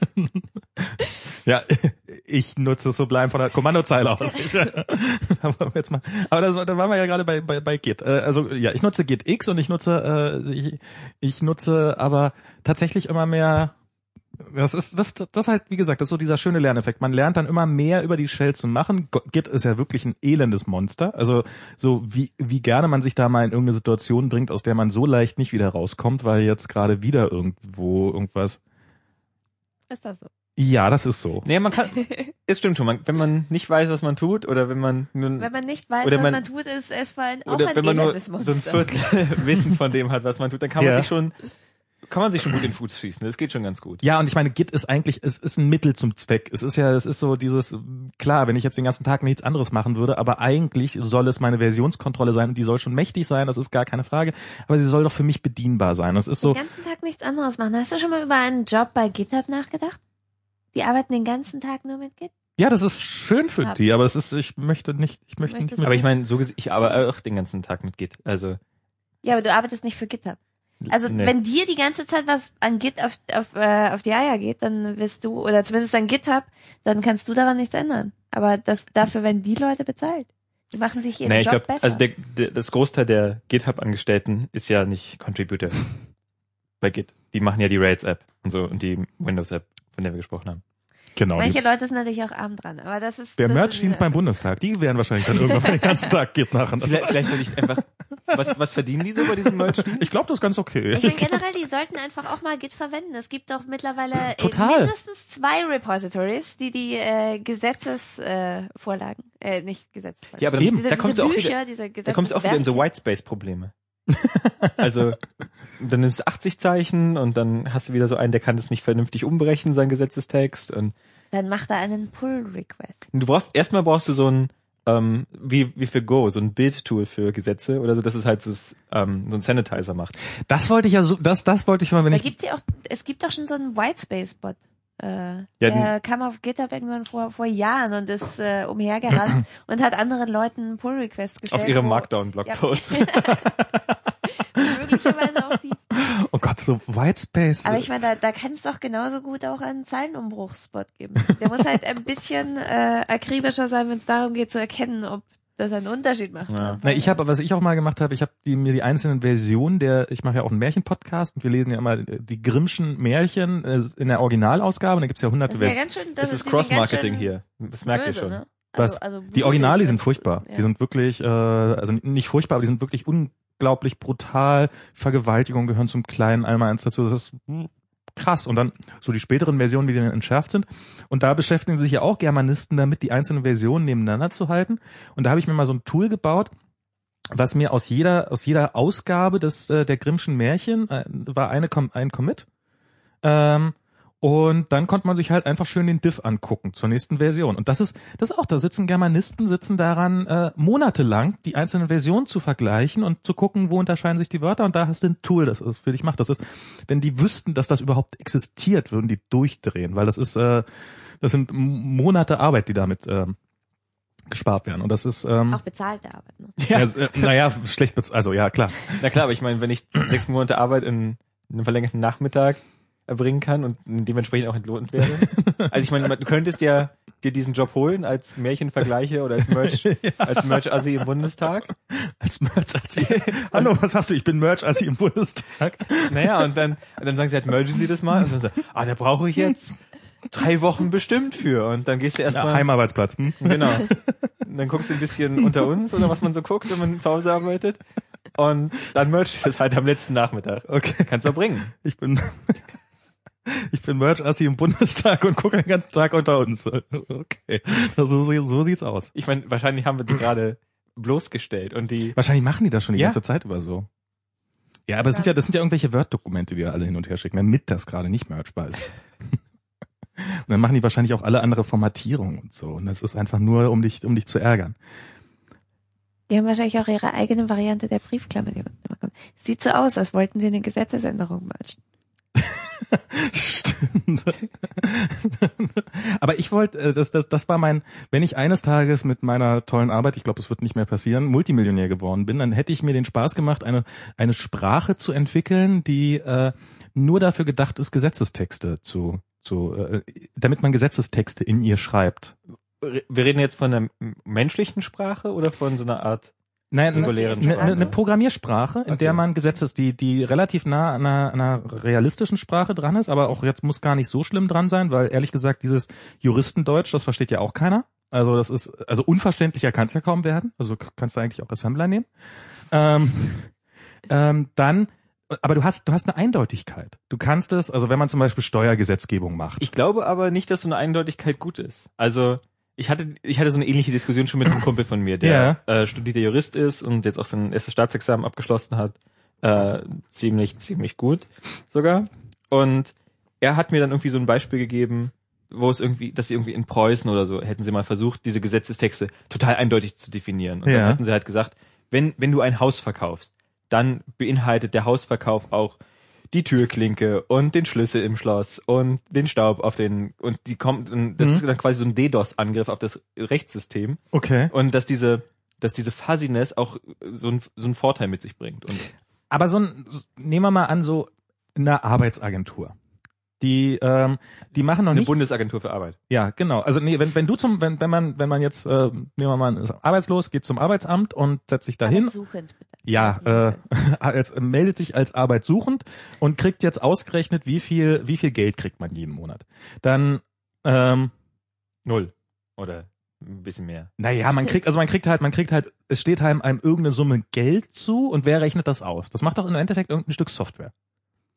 Ja, ich nutze es so bleiben von der Kommandozeile aus. aber jetzt mal, aber das, da waren wir ja gerade bei, bei, bei Git. Äh, Also ja, ich nutze Git X und ich nutze, äh, ich, ich nutze aber tatsächlich immer mehr. Das ist das, das ist halt, wie gesagt, das ist so dieser schöne Lerneffekt. Man lernt dann immer mehr über die Shell zu machen. Git ist ja wirklich ein elendes Monster. Also so wie wie gerne man sich da mal in irgendeine Situation bringt, aus der man so leicht nicht wieder rauskommt, weil jetzt gerade wieder irgendwo irgendwas. Ist das so? Ja, das ist so. Nee, man kann, es stimmt schon, man, wenn man nicht weiß, was man tut, oder wenn man nun, Wenn man nicht weiß, Oder was man- man, tut, ist es vor allem auch oder ein wenn man nur elendes so Monster. ein Viertel Wissen von dem hat, was man tut, dann kann man Ja. sich schon, kann man sich schon gut in den Fuß schießen. Das geht schon ganz gut. Ja, und ich meine, Git ist eigentlich, es ist ein Mittel zum Zweck. Es ist ja, es ist so dieses, klar, wenn ich jetzt den ganzen Tag nichts anderes machen würde, aber eigentlich soll es meine Versionskontrolle sein und die soll schon mächtig sein, das ist gar keine Frage, aber sie soll doch für mich bedienbar sein. Das ist so, Den ganzen Tag nichts anderes machen. Hast du schon mal über einen Job bei GitHub nachgedacht? Die arbeiten den ganzen Tag nur mit Git? ja, das ist schön für Ja. die, aber es ist, ich möchte nicht, ich möchte nicht Möchtest mit. Aber ich meine, so gesehen, ich arbeite auch den ganzen Tag mit Git. Also, Ja, aber du arbeitest nicht für GitHub. Also nee. wenn dir die ganze Zeit was an Git auf, auf, äh, auf die Eier geht, dann wirst du, oder zumindest an GitHub, dann kannst du daran nichts ändern. Aber das dafür werden die Leute bezahlt. Die machen sich ihren nee, ich Job glaube, besser. also der, der, das Großteil der GitHub-Angestellten ist ja nicht Contributor bei Git. Die machen ja die Rails-App und so und die Windows-App, von der wir gesprochen haben. Genau. Manche Die, Leute sind natürlich auch arm dran, aber das ist... der das Merch-Dienst ist, beim Bundestag, die werden wahrscheinlich dann irgendwann den ganzen Tag Git machen. Vielleicht, vielleicht soll ich einfach, was, was verdienen die so bei diesem Merch-Dienst? Ich glaube, das ist ganz okay. Ich meine, generell, die sollten einfach auch mal Git verwenden. Es gibt doch mittlerweile äh, Total. mindestens zwei Repositories, die die äh, Gesetzesvorlagen, äh, Vorlagen, äh, nicht Gesetzesvorlagen. Ja, aber Eben. diese, da kommst diese du auch Bücher, wieder, diese da kommst du auch wieder in so Gesetzeswerke. Whitespace-Probleme. Also dann nimmst du achtzig Zeichen und dann hast du wieder so einen, der kann das nicht vernünftig umberechnen, sein Gesetzestext. Und Dann macht er einen Pull-Request. du brauchst, erstmal brauchst du so ein, ähm, wie, wie für Go, so ein Bildtool für Gesetze oder so, dass es halt so, ähm, so ein Sanitizer macht. Das wollte ich ja so, das, das wollte ich mal, wenn Da ich, gibt's ja auch, es gibt doch schon so einen Whitespace-Bot. Äh, Ja, der kam auf GitHub irgendwann vor, vor Jahren und ist äh, umhergerannt und hat anderen Leuten einen Pull-Request gestellt. Auf ihrem wo- Markdown-Blogpost. Ja. Möglicherweise auch die. oh Gott, so Whitespace. Aber ich meine, da, da kann es doch genauso gut auch einen Zeilenumbruchspot geben. Der muss halt ein bisschen äh, akribischer sein, wenn es darum geht zu erkennen, ob das einen Unterschied macht. Ja. Na, ich habe, was ich auch mal gemacht habe, ich habe die, mir die einzelnen Versionen der, ich mache ja auch einen Märchenpodcast und wir lesen ja immer die Grimmschen Märchen äh, in der Originalausgabe, und da gibt's ja hunderte Das ist ja Versionen. ganz schön, Das die ist sind ganz Cross-Marketing schön hier. Das merkt ihr böse, schon. Ne? Was? Also, also Die Originale, die sind blutig, furchtbar. ja. Die sind wirklich, äh, also nicht furchtbar, aber die sind wirklich unglaublich brutal. Vergewaltigung gehören zum kleinen einmal eins dazu. Das ist hm, krass. Und dann so die späteren Versionen, wie die dann entschärft sind. Und da beschäftigen sich ja auch Germanisten damit, die einzelnen Versionen nebeneinander zu halten. Und da habe ich mir mal so ein Tool gebaut, was mir aus jeder aus jeder Ausgabe des äh, der Grimmschen Märchen äh, war eine ein Commit. Ähm, Und dann konnte man sich halt einfach schön den Diff angucken zur nächsten Version. Und das ist das ist auch, da sitzen Germanisten, sitzen daran, äh, monatelang die einzelnen Versionen zu vergleichen und zu gucken, wo unterscheiden sich die Wörter. Und da hast du ein Tool, das es für dich macht. Das ist, wenn die wüssten, dass das überhaupt existiert, würden die durchdrehen, weil das ist, äh, das sind Monate Arbeit, die damit ähm, gespart werden. Und das ist ähm, Auch bezahlte Arbeit. Ne? Ja. also, äh, naja, schlecht bez- also ja, klar. Na klar, aber ich meine, wenn ich sechs Monate Arbeit in einem verlängerten Nachmittag erbringen kann und dementsprechend auch entlohnt werde. Also ich meine, du könntest ja dir diesen Job holen als Märchenvergleiche oder als Merch, ja. als Merch-Assi im Bundestag. Als Merch-Assi. Hallo, was hast du? Ich bin Merch-Assi im Bundestag. Naja, und dann, und dann sagen sie halt, mergen Sie das mal. Und dann sagen sie, ah, da brauche ich jetzt drei Wochen bestimmt für. Und dann gehst du erstmal. Ja, Heimarbeitsplatz. Hm? Genau. Und dann guckst du ein bisschen unter uns oder was man so guckt, wenn man zu Hause arbeitet. Und dann mergst du das halt am letzten Nachmittag. Okay. Kannst du auch bringen. Ich bin, ich bin Merch-Assi im Bundestag und gucke den ganzen Tag unter uns. Okay. So, so, so sieht's aus. Ich meine, wahrscheinlich haben wir die gerade bloßgestellt und die. Wahrscheinlich machen die das schon die Ja. ganze Zeit über so. Ja, aber das sind ja, das sind ja irgendwelche Word-Dokumente, die da alle hin und her schicken, damit das gerade nicht merchbar ist. Und dann machen die wahrscheinlich auch alle andere Formatierungen und so. Und das ist einfach nur, um dich, um dich zu ärgern. Die haben wahrscheinlich auch ihre eigene Variante der Briefklammer, die unten immer kommt. Sieht so aus, als wollten sie eine Gesetzesänderung merchen. Stimmt. Aber ich wollte, äh, das, das, das war mein, wenn ich eines Tages mit meiner tollen Arbeit, ich glaube, es wird nicht mehr passieren, Multimillionär geworden bin, dann hätte ich mir den Spaß gemacht, eine eine Sprache zu entwickeln, die äh, nur dafür gedacht ist, Gesetzestexte zu, zu, äh, damit man Gesetzestexte in ihr schreibt. Wir reden jetzt von einer menschlichen Sprache oder von so einer Art Nein, singulären eine, Sprache? eine, eine Programmiersprache, in Okay. der man Gesetzes, die, die relativ nah an einer, einer realistischen Sprache dran ist, aber auch jetzt muss gar nicht so schlimm dran sein, weil ehrlich gesagt dieses Juristendeutsch, das versteht ja auch keiner. Also das ist, also unverständlicher kann es ja kaum werden. Also kannst du eigentlich auch Assembler nehmen. Ähm, ähm, dann, aber du hast, du hast eine Eindeutigkeit. Du kannst es, also wenn man zum Beispiel Steuergesetzgebung macht. Ich glaube aber nicht, dass so eine Eindeutigkeit gut ist. Also ich hatte ich hatte so eine ähnliche Diskussion schon mit einem Kumpel von mir, der äh, studierter Jurist ist und jetzt auch sein erstes Staatsexamen abgeschlossen hat. Äh, ziemlich, ziemlich gut sogar. Und er hat mir dann irgendwie so ein Beispiel gegeben, wo es irgendwie, dass sie irgendwie in Preußen oder so hätten sie mal versucht, diese Gesetzestexte total eindeutig zu definieren. Und Ja. dann hätten sie halt gesagt, wenn wenn du ein Haus verkaufst, dann beinhaltet der Hausverkauf auch die Türklinke und den Schlüssel im Schloss und den Staub auf den, und die kommt, und das Mhm. ist dann quasi so ein DDoS-Angriff auf das Rechtssystem. Okay. Und dass diese, dass diese Fuzziness auch so ein, so einen Vorteil mit sich bringt. Und Aber so ein, nehmen wir mal an, so eine Arbeitsagentur. Die, ähm, die machen noch eine nichts. Bundesagentur für Arbeit. Ja, genau. Also nee, wenn wenn du zum wenn wenn man wenn man jetzt äh, nehmen wir mal ist arbeitslos, geht zum Arbeitsamt und setzt sich dahin. Arbeitssuchend, bitte. Ja, äh, Arbeitssuchend. als, äh, meldet sich als arbeitssuchend und kriegt jetzt ausgerechnet, wie viel wie viel Geld kriegt man jeden Monat. Dann ähm, Null. Oder ein bisschen mehr. naja, man kriegt also man kriegt halt man kriegt halt es steht halt einem irgendeine Summe Geld zu und wer rechnet das aus? Das macht doch im Endeffekt irgendein Stück Software.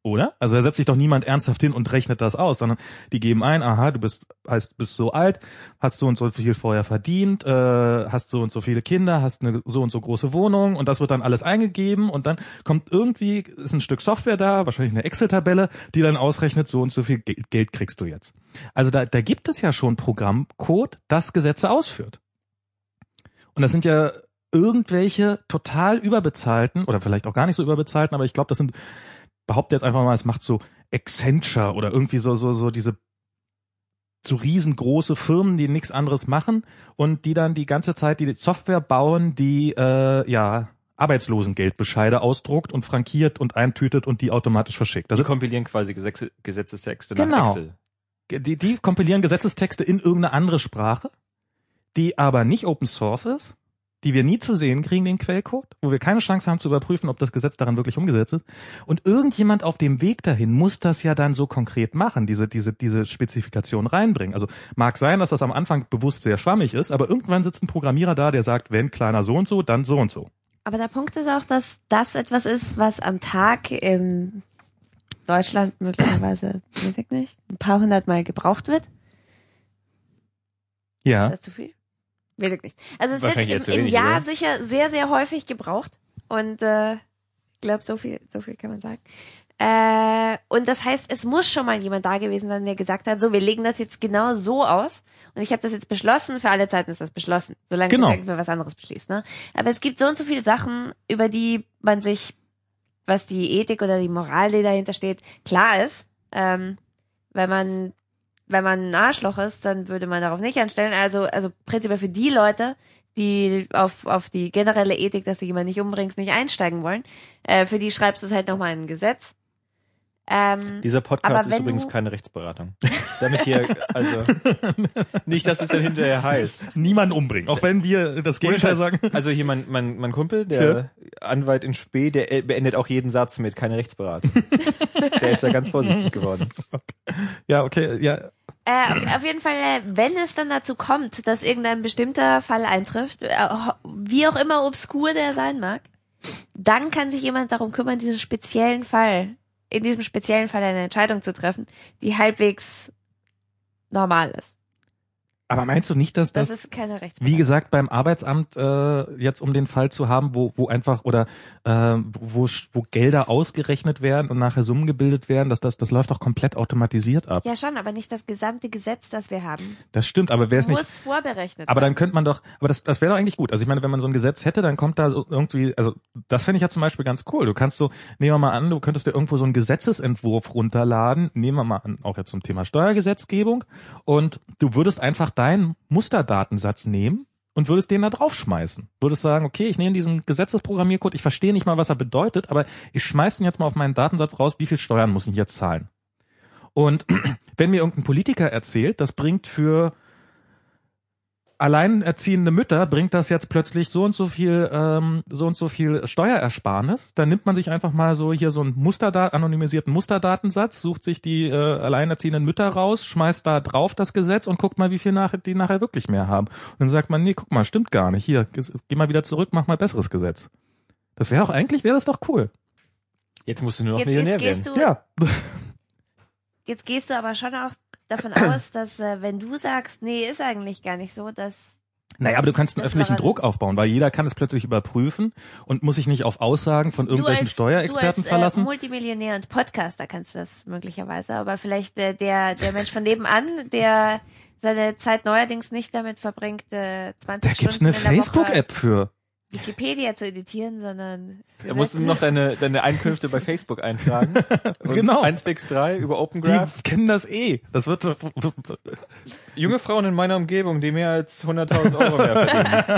Oder? Also da setzt sich doch niemand ernsthaft hin und rechnet das aus, sondern die geben ein, aha, du bist heißt bist so alt, hast so und so viel vorher verdient, äh, hast so und so viele Kinder, hast eine so und so große Wohnung und das wird dann alles eingegeben und dann kommt irgendwie, ist ein Stück Software da, wahrscheinlich eine Excel-Tabelle, die dann ausrechnet, so und so viel Ge- Geld kriegst du jetzt. Also da, da gibt es ja schon Programmcode, das Gesetze ausführt. Und das sind ja irgendwelche total überbezahlten oder vielleicht auch gar nicht so überbezahlten, aber ich glaube, das sind behaupte jetzt einfach mal, es macht so Accenture oder irgendwie so so so diese so riesengroße Firmen, die nichts anderes machen und die dann die ganze Zeit die Software bauen, die äh, ja Arbeitslosengeldbescheide ausdruckt und frankiert und eintütet und die automatisch verschickt. Das die ist, kompilieren quasi Gesetze, Gesetzestexte genau. nach Excel. Die, die kompilieren Gesetzestexte in irgendeine andere Sprache, die aber nicht Open Source ist, die wir nie zu sehen kriegen, den Quellcode, wo wir keine Chance haben zu überprüfen, ob das Gesetz daran wirklich umgesetzt ist. Und irgendjemand auf dem Weg dahin muss das ja dann so konkret machen, diese, diese, diese Spezifikation reinbringen. Also mag sein, dass das am Anfang bewusst sehr schwammig ist, aber irgendwann sitzt ein Programmierer da, der sagt, wenn kleiner so und so, dann so und so. Aber der Punkt ist auch, dass das etwas ist, was am Tag in Deutschland möglicherweise, weiß ich nicht, ein paar hundert Mal gebraucht wird. Ja. Ist das zu viel? Weiß ich nicht. Also es wird Wahrscheinlich im, eher zu im wenig, Jahr oder? sicher sehr, sehr häufig gebraucht. Und äh, ich glaube, so viel, so viel kann man sagen. Äh, und das heißt, es muss schon mal jemand da gewesen sein, der gesagt hat, so, wir legen das jetzt genau so aus. Und ich habe das jetzt beschlossen, für alle Zeiten ist das beschlossen, solange Genau. bis irgendwer was anderes beschließt. Ne? Aber es gibt so und so viele Sachen, über die man sich, was die Ethik oder die Moral, die dahinter steht, klar ist. Ähm, wenn man wenn man ein Arschloch ist, dann würde man darauf nicht anstellen. Also, also prinzipiell für die Leute, die auf, auf die generelle Ethik, dass du jemanden nicht umbringst, nicht einsteigen wollen, äh, für die schreibst du es halt nochmal in ein Gesetz. Ähm, Dieser aber Podcast ist wenn übrigens du- keine Rechtsberatung. Damit hier, also, nicht, dass es dann hinterher heißt. Niemanden umbringen, auch wenn wir das Ohne Gegenteil Scheiß. sagen. Also hier mein, mein, mein Kumpel, der Anwalt in Spee, der äh, beendet auch jeden Satz mit keine Rechtsberatung. Der ist ja ganz vorsichtig geworden. Ja, okay, ja. Äh, auf, auf jeden Fall, äh, wenn es dann dazu kommt, dass irgendein bestimmter Fall eintrifft, äh, wie auch immer obskur der sein mag, dann kann sich jemand darum kümmern, diesen speziellen Fall, in diesem speziellen Fall eine Entscheidung zu treffen, die halbwegs normal ist. Aber meinst du nicht, dass Das, das, ist keine Rechtsberatung. wie gesagt, beim Arbeitsamt äh, jetzt um den Fall zu haben, wo wo einfach oder äh, wo wo Gelder ausgerechnet werden und nachher Summen gebildet werden, dass das das läuft doch komplett automatisiert ab. Ja schon, aber nicht das gesamte Gesetz, das wir haben. Das stimmt, aber wäre es Muss nicht. vorberechnet Aber werden. dann könnte man doch, aber das das wäre doch eigentlich gut. Also ich meine, wenn man so ein Gesetz hätte, dann kommt da so irgendwie, also das fände ich ja zum Beispiel ganz cool. Du kannst so, nehmen wir mal an, du könntest dir irgendwo so einen Gesetzesentwurf runterladen, nehmen wir mal an, auch jetzt zum Thema Steuergesetzgebung, und du würdest einfach deinen Musterdatensatz nehmen und würdest den da draufschmeißen. Würdest sagen, okay, ich nehme diesen Gesetzesprogrammiercode, ich verstehe nicht mal, was er bedeutet, aber ich schmeiß den jetzt mal auf meinen Datensatz raus, wie viel Steuern muss ich jetzt zahlen? Und wenn mir irgendein Politiker erzählt, das bringt für alleinerziehende Mütter, bringt das jetzt plötzlich so und so viel, ähm, so und so viel Steuerersparnis, dann nimmt man sich einfach mal so hier so einen Musterdat- anonymisierten Musterdatensatz, sucht sich die äh, alleinerziehenden Mütter raus, schmeißt da drauf das Gesetz und guckt mal, wie viel nachher, die nachher wirklich mehr haben. Und dann sagt man, nee, guck mal, stimmt gar nicht. Hier, geh mal wieder zurück, mach mal besseres Gesetz. Das wäre doch eigentlich, wäre das doch cool. Jetzt musst du nur noch Jetzt, Millionär jetzt gehst werden. du, Ja. jetzt gehst du aber schon auch davon aus, dass äh, wenn du sagst, nee, ist eigentlich gar nicht so, dass Naja, aber du kannst einen Das öffentlichen war dann- Druck aufbauen, weil jeder kann es plötzlich überprüfen und muss sich nicht auf Aussagen von irgendwelchen du als, Steuerexperten du als, verlassen. Äh, Multimillionär und Podcaster kannst das möglicherweise, aber vielleicht äh, der der Mensch von nebenan, der seine Zeit neuerdings nicht damit verbringt, äh, zwanzig Da gibt's Stunden eine in der Woche Facebook-App für. Wikipedia zu editieren, sondern Da musst du noch deine, deine Einkünfte bei Facebook eintragen. Und Genau. eins fix drei über Open Graph. Die kennen das eh. Das wird so, Junge Frauen in meiner Umgebung, die mehr als hunderttausend Euro mehr verdienen.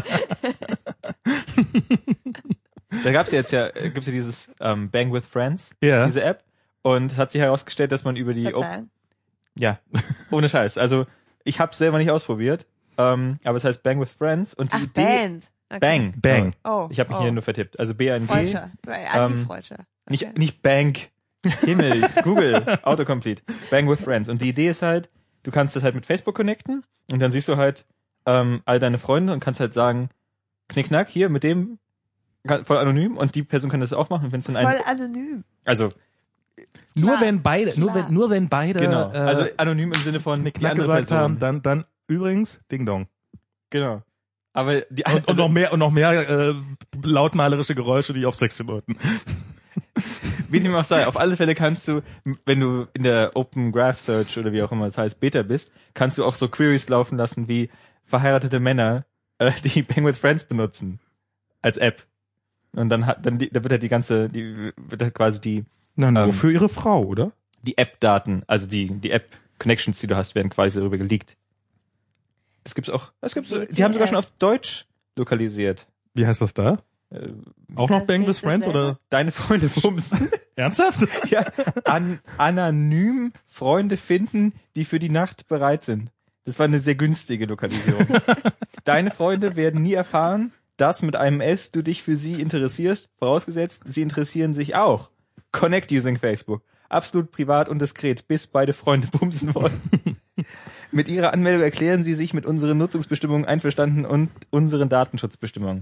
Da gab's ja jetzt ja, äh, gibt's ja dieses ähm, Bang with Friends, ja. diese App. Und es hat sich herausgestellt, dass man über die... Op- Verzeihung. ja, ohne Scheiß. Also ich habe selber nicht ausprobiert, ähm, aber es heißt Bang with Friends. Und die Ach, Idee... Band. Okay. Bang. Bang. Oh, Ich habe mich oh. hier nur vertippt. Also B A N G. Freudscher. Anti-Freudscher. Okay. Nicht, nicht Bank. Himmel, Google, Autocomplete. Bang with Friends. Und die Idee ist halt, du kannst das halt mit Facebook connecten und dann siehst du halt ähm, all deine Freunde und kannst halt sagen, knickknack, hier mit dem, kann- voll anonym, und die Person kann das auch machen, wenn es dann Voll ein, anonym. also Nur Klar, wenn beide, nur klar. wenn, nur wenn beide, Genau. äh, Also anonym im Sinne von die Knack andere gesagt Person. haben, dann, dann übrigens Ding Dong. Genau. Aber die Und, und also, noch mehr, und noch mehr äh, lautmalerische Geräusche, die auf Sex hindeuten. wie dem auch sei, auf alle Fälle kannst du, wenn du in der Open Graph Search oder wie auch immer das heißt, Beta bist, kannst du auch so Queries laufen lassen wie verheiratete Männer, äh, die Bang with Friends benutzen als App. Und dann hat, dann, die, da wird halt die ganze, die wird halt quasi die Na, nur Ähm, für ihre Frau, oder? die App-Daten, also die die App-Connections, die du hast, werden quasi darüber geleakt. Das gibt's auch. Das gibt's. Die haben sogar schon auf Deutsch lokalisiert. Wie heißt das da? Äh, Auch noch Das Bang with Bild Friends dasselbe? oder? Deine Freunde bumsen. Ernsthaft? Ja, an, anonym Freunde finden, die für die Nacht bereit sind. Das war eine sehr günstige Lokalisierung. Deine Freunde werden nie erfahren, dass mit einem S du dich für sie interessierst, vorausgesetzt, sie interessieren sich auch. Connect using Facebook. Absolut privat und diskret, bis beide Freunde bumsen wollen. Mit ihrer Anmeldung erklären sie sich mit unseren Nutzungsbestimmungen einverstanden und unseren Datenschutzbestimmungen.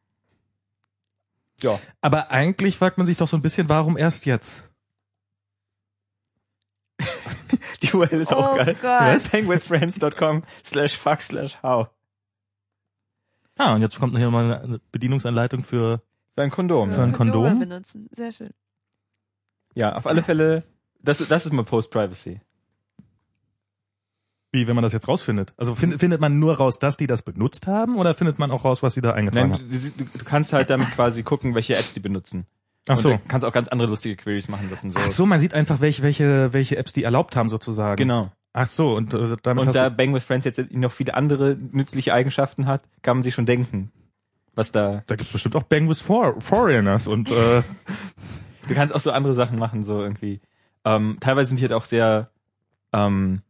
Ja. Aber eigentlich fragt man sich doch so ein bisschen, warum erst jetzt? Die U R L ist auch Oh geil. Gott. hangwithfriends.com slash fuck slash how. Ah, und jetzt kommt hier mal eine Bedienungsanleitung für, Für ein Kondom. Für ein Kondom? benutzen. Sehr schön. Ja, auf alle Fälle, das, das ist mal Post-Privacy. wie, wenn man das jetzt rausfindet? Also find, findet man nur raus, dass die das benutzt haben, oder findet man auch raus, was sie da eingetragen Nein, haben? du, du, du kannst halt damit quasi gucken, welche Apps die benutzen. Ach so. Und du kannst auch ganz andere lustige Queries machen lassen. So. Ach so, man sieht einfach, welche, welche, welche Apps die erlaubt haben, sozusagen. Genau. Ach so, und äh, damit Und hast da du, Bang with Friends jetzt noch viele andere nützliche Eigenschaften hat, kann man sich schon denken, was da... da gibt's bestimmt auch Bang with For Foreigners und äh, Du kannst auch so andere Sachen machen, so irgendwie. Ähm, teilweise sind die halt auch sehr ähm,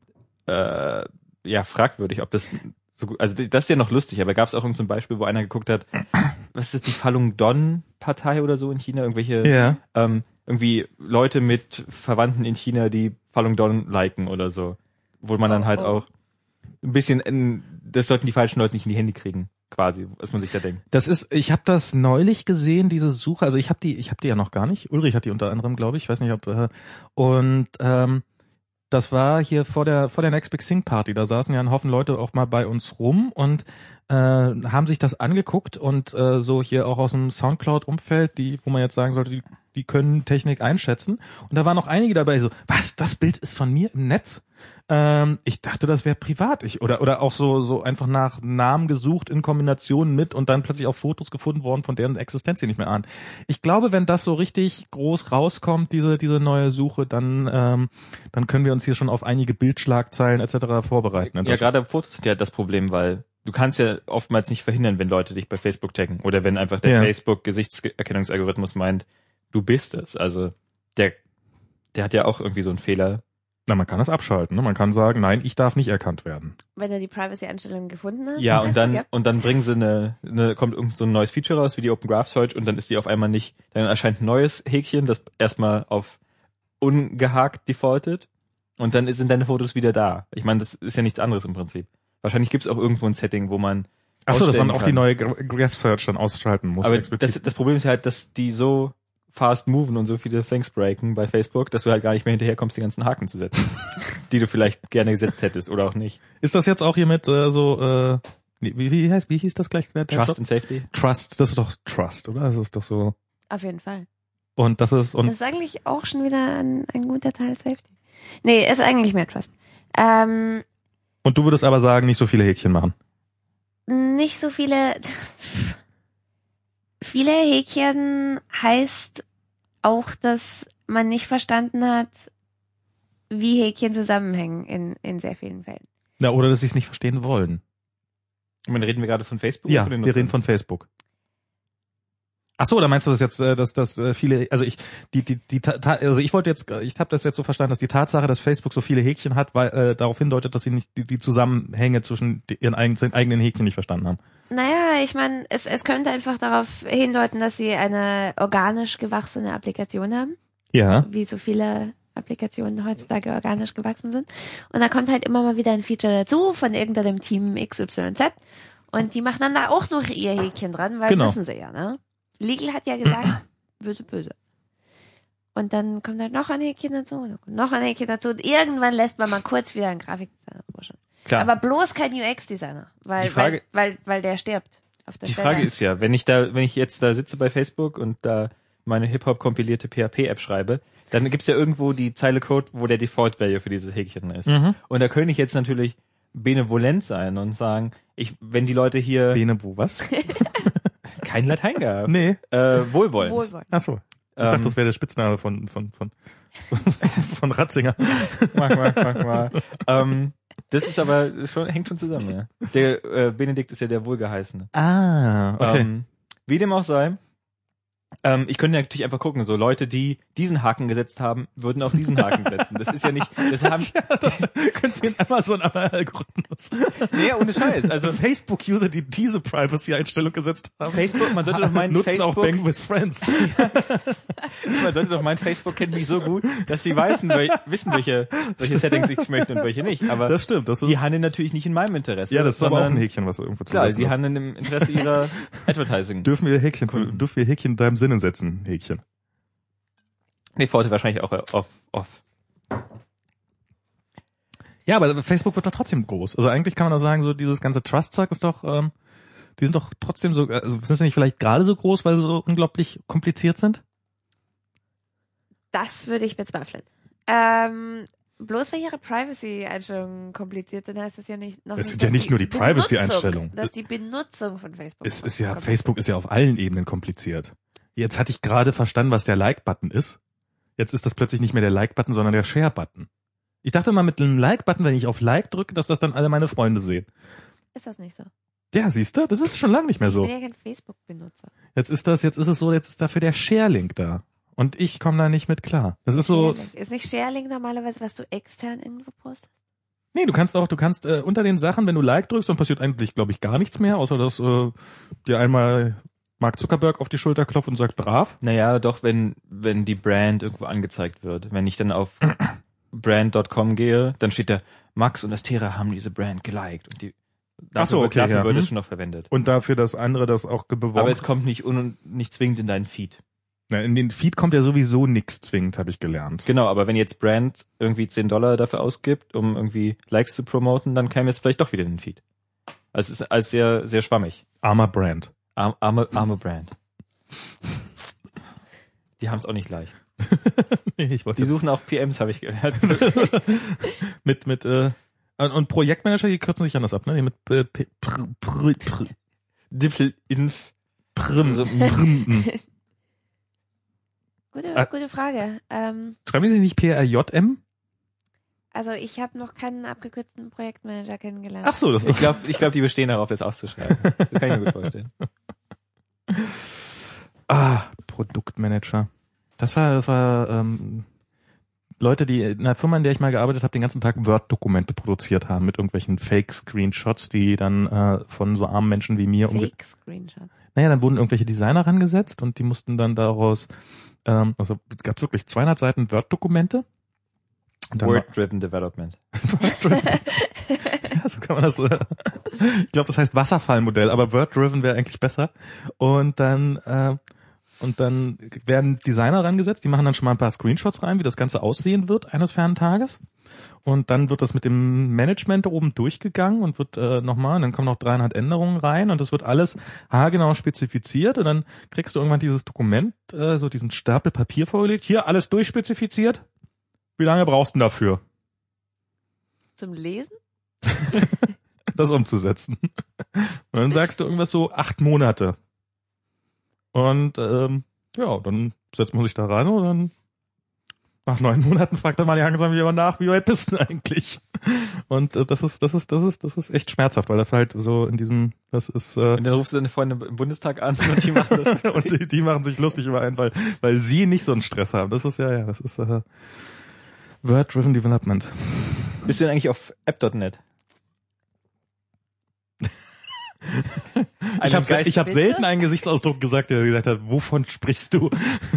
äh, ja, fragwürdig, ob das so gut, also das ist ja noch lustig, aber gab es auch irgendein so ein Beispiel, wo einer geguckt hat, was ist die Falun Gong Partei oder so in China, irgendwelche ja. ähm, irgendwie Leute mit Verwandten in China, die Falun Gong liken oder so, wo man dann Oh, halt oh. auch ein bisschen, in, das sollten die falschen Leute nicht in die Hände kriegen, quasi, was man sich da denkt. Das ist, ich habe das neulich gesehen, diese Suche. Also ich habe die, ich habe die ja noch gar nicht. Ulrich hat die unter anderem, glaube ich. Ich weiß nicht, ob äh, und ähm, das war hier vor der vor der Next Big Thing Party. Da saßen ja ein Haufen Leute auch mal bei uns rum und äh, haben sich das angeguckt und äh, so hier auch aus dem Soundcloud-Umfeld, die, wo man jetzt sagen sollte, die, die können Technik einschätzen. Und da waren noch einige dabei, so, was, das Bild ist von mir im Netz? Ähm, ich dachte, das wäre privat. Ich, oder oder auch so so einfach nach Namen gesucht in Kombination mit und dann plötzlich auch Fotos gefunden worden, von deren Existenz sie nicht mehr ahnen. Ich glaube, wenn das so richtig groß rauskommt, diese diese neue Suche, dann ähm, dann können wir uns hier schon auf einige Bildschlagzeilen et cetera vorbereiten. Ja, gerade Fotos sind ja das Problem, weil du kannst ja oftmals nicht verhindern, wenn Leute dich bei Facebook taggen oder wenn einfach der Ja. Facebook-Gesichtserkennungsalgorithmus meint, du bist es. Also der der hat ja auch irgendwie so einen Fehler. Na, man kann das abschalten. Ne? Man kann sagen, nein, ich darf nicht erkannt werden. Wenn du die Privacy-Einstellungen gefunden hast. Ja, auf und dann Facebook, und dann bringen sie eine, eine kommt irgend so ein neues Feature raus wie die Open Graph Search und dann ist die auf einmal nicht, dann erscheint ein neues Häkchen, das erstmal auf ungehakt defaultet und dann sind deine Fotos wieder da. Ich meine, das ist ja nichts anderes im Prinzip. Wahrscheinlich gibt's auch irgendwo ein Setting, wo man Ach so, dass man ausstellen auch kann. die neue Graph Search dann ausschalten muss. Aber explizit. das, das Problem ist halt, dass die so fast moven und so viele Things breaken bei Facebook, dass du halt gar nicht mehr hinterherkommst, die ganzen Haken zu setzen, die du vielleicht gerne gesetzt hättest oder auch nicht. Ist das jetzt auch hier mit äh, so äh, wie, wie heißt wie hieß das gleich? Der Trust Job? and Safety. Trust, das ist doch Trust, oder? Das ist doch so. auf jeden Fall. Und das ist und Das ist eigentlich auch schon wieder ein, ein guter Teil Safety. Nee, ist eigentlich mehr Trust. Ähm, und du würdest aber sagen, nicht so viele Häkchen machen. nicht so viele. Viele Häkchen heißt auch, dass man nicht verstanden hat, wie Häkchen zusammenhängen in, in sehr vielen Fällen. Ja, oder dass sie es nicht verstehen wollen. Ich meine, reden wir gerade von Facebook? Ja, oder von den wir reden Nutzern? von Facebook. Ach so, oder meinst du das jetzt, äh, dass dass äh, viele, also ich die die die Ta- Ta- also ich wollte jetzt, ich habe das jetzt so verstanden, dass die Tatsache, dass Facebook so viele Häkchen hat, weil äh, darauf hindeutet, dass sie nicht die, die Zusammenhänge zwischen die, ihren eigenen, eigenen Häkchen nicht verstanden haben. Naja, ich meine, es, es könnte einfach darauf hindeuten, dass sie eine organisch gewachsene Applikation haben, Ja. wie so viele Applikationen heutzutage organisch gewachsen sind. Und da kommt halt immer mal wieder ein Feature dazu von irgendeinem Team X Y Z und die machen dann da auch noch ihr Häkchen dran, weil Genau. müssen sie ja, ne? Legal hat ja gesagt, böse, böse. Und dann kommt halt noch ein Häkchen dazu, und dann kommt noch ein Häkchen dazu. Und irgendwann lässt man mal kurz wieder einen Grafikdesigner drüber. Klar. Aber bloß kein U X-Designer, weil, Die Frage- weil, weil, weil der stirbt. Auf der Die Stelle. Frage ist ja, wenn ich da, wenn ich jetzt da sitze bei Facebook und da meine Hip-Hop-kompilierte P H P-App schreibe, dann gibt's ja irgendwo die Zeile Code, wo der Default-Value für dieses Häkchen ist. Mhm. Und da könnte ich jetzt natürlich benevolent sein und sagen, ich, wenn die Leute hier Bene, wo, was? kein Latein gehabt, Nee. äh, wohlwollend. Wohlwollend. Ach so. Ich Ähm, dachte, das wäre der Spitzname von, von, von, von Ratzinger. Mach mal, mach mal. ähm, das ist aber schon, hängt schon zusammen, ja. Der äh, Benedikt ist ja der Wohlgeheißene. Ah, okay. Ähm, wie dem auch sei, ähm, ich könnte natürlich einfach gucken, so Leute, die diesen Haken gesetzt haben, würden auch diesen Haken setzen. Das ist ja nicht, das haben, ja, das können Sie in Amazon-Algorithmus. nee, ohne Scheiß. Also Facebook-User, die diese Privacy-Einstellung gesetzt haben, Facebook, man sollte doch meinen, nutzen Facebook, auch Bang with Friends. man sollte doch meinen, Facebook kennt mich so gut, dass sie wissen, wel, wissen, welche, welche Settings ich möchte und welche nicht. Aber Das stimmt. Das ist, die handeln natürlich nicht in meinem Interesse. ja, das ist aber auch ein sondern- Häkchen, was irgendwo zu Klar, setzen sie ist. handeln im Interesse ihrer Advertising. Dürfen wir Häkchen, Kunden. dürfen wir Häkchen in deinem Sinne setzen, Häkchen? Nee, Forte wahrscheinlich auch off, off. Ja, aber Facebook wird doch trotzdem groß. Also eigentlich kann man doch sagen, so dieses ganze Trust-Zeug ist doch, ähm, die sind doch trotzdem so, also sind sie nicht vielleicht gerade so groß, weil sie so unglaublich kompliziert sind? Das würde ich bezweifeln. Ähm, bloß weil ihre Privacy-Einstellungen kompliziert sind, heißt das ja nicht noch Es nicht, sind ja dass nicht die nur die Benutzung- Privacy-Einstellungen. Dass die Benutzung von Facebook. Es ist ja, kompliziert Facebook ist ja auf allen Ebenen kompliziert. Jetzt hatte ich gerade verstanden, was der Like-Button ist. Jetzt ist das plötzlich nicht mehr der Like-Button, sondern der Share-Button. Ich dachte immer mit einem Like-Button, wenn ich auf Like drücke, dass das dann alle meine Freunde sehen. Ist das nicht so? Ja, siehst du, das ist schon lange nicht mehr so. Ich bin ja kein Facebook-Benutzer. Jetzt ist das, jetzt ist es so, jetzt ist dafür der Share-Link da. Und ich komme da nicht mit klar. Das ist so, Sharelink. Ist nicht Sharelink normalerweise, was du extern irgendwo postest? nee, du kannst auch, du kannst äh, unter den Sachen, wenn du Like drückst, dann passiert eigentlich, glaube ich, gar nichts mehr, außer dass äh, dir einmal Mark Zuckerberg auf die Schulter klopft und sagt, brav. Naja, doch, wenn, wenn die Brand irgendwo angezeigt wird. Wenn ich dann auf brand Punkt com gehe, dann steht da, Max und Astera haben diese Brand geliked und die, dafür, Ach so, wird- okay, dafür ja, wird hm. es schon noch verwendet. Und dafür, dass andere das auch beworben. Aber es kommt nicht un, nicht zwingend in deinen Feed. Na, in den Feed kommt ja sowieso nix zwingend, habe ich gelernt. Genau, aber wenn jetzt Brand irgendwie zehn Dollar dafür ausgibt, um irgendwie Likes zu promoten, dann käme es vielleicht doch wieder in den Feed. Also es ist alles sehr, sehr schwammig. Armer Brand. Arm, arme, arme Brand. Die haben es auch nicht leicht. Ich wollte Die suchen auch P Ms, habe ich gehört. mit mit äh, und und Projektmanager, die kürzen sich anders ab, ne? Die mit äh, P- pr, pr, pr, Dippel inf. prim, prim. Gute, Ah. gute Frage. Ähm, Schreiben die sich nicht P R J M? also ich habe noch keinen abgekürzten Projektmanager kennengelernt. Ach so, das Ich glaube, ich glaub, die bestehen darauf, das auszuschreiben. Das kann ich mir gut vorstellen. Ah, Produktmanager. Das war, das war ähm, Leute, die in einer Firma, in der ich mal gearbeitet habe, den ganzen Tag Word-Dokumente produziert haben mit irgendwelchen Fake-Screenshots, die dann äh, von so armen Menschen wie mir umge... Fake-Screenshots. Naja, dann wurden irgendwelche Designer rangesetzt und die mussten dann daraus, ähm, also es gab wirklich zweihundert Seiten Word-Dokumente. Und dann war- Word-driven Development. Ja, so kann man das. Äh, ich glaube, das heißt Wasserfallmodell, aber Word-driven wäre eigentlich besser. Und dann äh, und dann werden Designer rangesetzt, die machen dann schon mal ein paar Screenshots rein, wie das Ganze aussehen wird eines fernen Tages. Und dann wird das mit dem Management da oben durchgegangen und wird äh, nochmal, und dann kommen noch dreihundert Änderungen rein und das wird alles haargenau spezifiziert und dann kriegst du irgendwann dieses Dokument, äh, so diesen Stapel Papier vorgelegt, hier alles durchspezifiziert. Wie lange brauchst du denn dafür, Zum Lesen? das umzusetzen? Und dann sagst du irgendwas so acht Monate. Und ähm, ja, dann setzt man sich da rein und dann nach neun Monaten fragt er mal langsam jemand nach, wie weit bist du denn eigentlich? Und äh, das ist, das ist, das ist, das ist echt schmerzhaft, weil das halt so in diesem, das ist äh, Und dann rufst du deine Freunde im Bundestag an und die machen das. und die, die machen sich lustig über einen, weil, weil sie nicht so einen Stress haben. Das ist ja, ja, das ist äh, Word-Driven Development. Bist du denn eigentlich auf app Punkt net? Ich habe Geist- ich hab Bitte? selten einen Gesichtsausdruck gesagt, der gesagt hat, wovon sprichst du?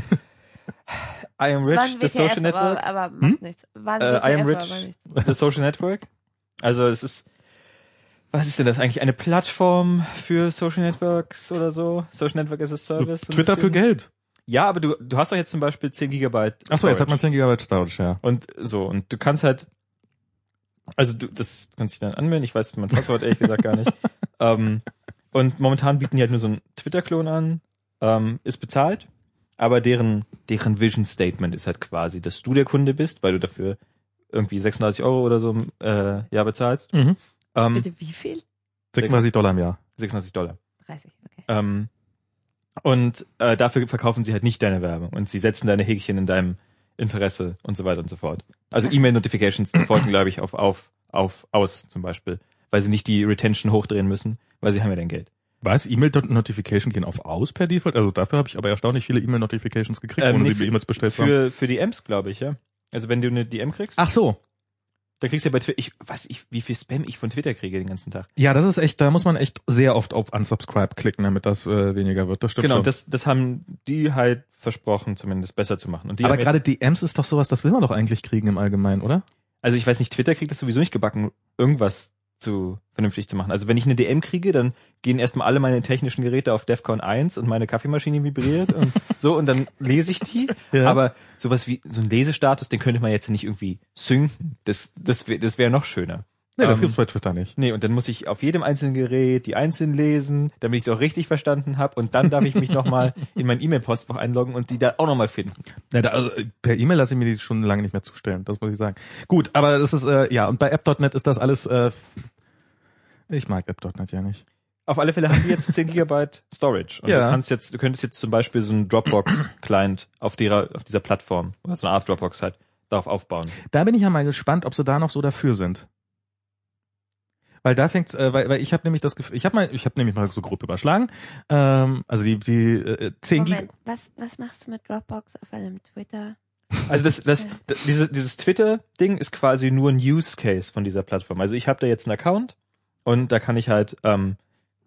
I am Es war rich, ein the W T F, social network. aber, aber macht Hm? nichts. War ein Äh, W T F, I am aber rich, nichts. the social network. Also es ist, was ist denn das eigentlich? Eine Plattform für Social Networks oder so? Social Network as a Service? so ein Twitter für bisschen? Geld. Ja, aber du, du hast doch jetzt zum Beispiel zehn Gigabyte Ach so, jetzt hat man zehn Gigabyte Storage, ja. Und so, und du kannst halt, also du, das kannst dich dann anmelden, ich weiß mein Passwort ehrlich gesagt gar nicht. ähm, und momentan bieten die halt nur so einen Twitter-Klon an, ähm, ist bezahlt, aber deren, deren Vision Statement ist halt quasi, dass du der Kunde bist, weil du dafür irgendwie sechsunddreißig Euro oder so im äh, Jahr bezahlst. Mhm. Ähm, Bitte wie viel? sechsunddreißig Dollar im Jahr. sechsunddreißig Dollar. dreißig, okay. Ähm, und äh, dafür verkaufen sie halt nicht deine Werbung und sie setzen deine Häkchen in deinem Interesse und so weiter und so fort. Also E-Mail-Notifications folgen, glaube ich, auf, auf, auf, aus zum Beispiel, weil sie nicht die Retention hochdrehen müssen, weil sie haben ja dein Geld. Was? E-Mail-Notification gehen auf aus per Default? Also dafür habe ich aber erstaunlich viele E-Mail-Notifications gekriegt, Ähm, ohne nicht sie E-Mails bestellt zu haben. Für, für D Ms, glaube ich, ja. Also wenn du eine D M kriegst, Ach so. dann kriegst du ja bei Twitter, ich weiß ich, wie viel Spam ich von Twitter kriege den ganzen Tag. Ja, das ist echt, da muss man echt sehr oft auf Unsubscribe klicken, damit das äh, weniger wird. Das stimmt Genau, schon. das, das haben die halt versprochen, zumindest besser zu machen. Und die aber haben gerade D Ms ist doch sowas, das will man doch eigentlich kriegen im Allgemeinen, oder? Also ich weiß nicht, Twitter kriegt das sowieso nicht gebacken, irgendwas zu vernünftig zu machen. Also wenn ich eine D M kriege, dann gehen erstmal alle meine technischen Geräte auf DEFCON eins und meine Kaffeemaschine vibriert und so und dann lese ich die. Ja. Aber sowas wie so ein Lesestatus, den könnte man jetzt nicht irgendwie synken. Das das wäre das wäre noch schöner. Nee, das Ähm, gibt's bei Twitter nicht. Nee, und dann muss ich auf jedem einzelnen Gerät die einzeln lesen, damit ich es auch richtig verstanden habe und dann darf ich mich nochmal in mein E-Mail-Postfach einloggen und die da auch nochmal finden. Ja, da, also, per E-Mail lasse ich mir die schon lange nicht mehr zustellen, das muss ich sagen. Gut, aber das ist, äh, ja, und bei app Punkt net ist das alles, äh, ich mag app Punkt net ja nicht. Auf alle Fälle haben die jetzt zehn Gigabyte Storage. Und Ja. du kannst jetzt, du könntest jetzt zum Beispiel so einen Dropbox-Client auf der, auf dieser Plattform, oder so eine Art Dropbox halt, darauf aufbauen. Da bin ich ja mal gespannt, ob sie da noch so dafür sind. Weil da fängt's, äh, weil, weil ich habe nämlich das Gefühl, ich habe mal, ich habe nämlich mal so grob überschlagen, ähm, also die die äh, zehn Gig. Moment, was, was machst du mit Dropbox auf einem Twitter? Also das, das, das dieses, dieses Twitter-Ding ist quasi nur ein Use Case von dieser Plattform. Also ich habe da jetzt einen Account und da kann ich halt ähm,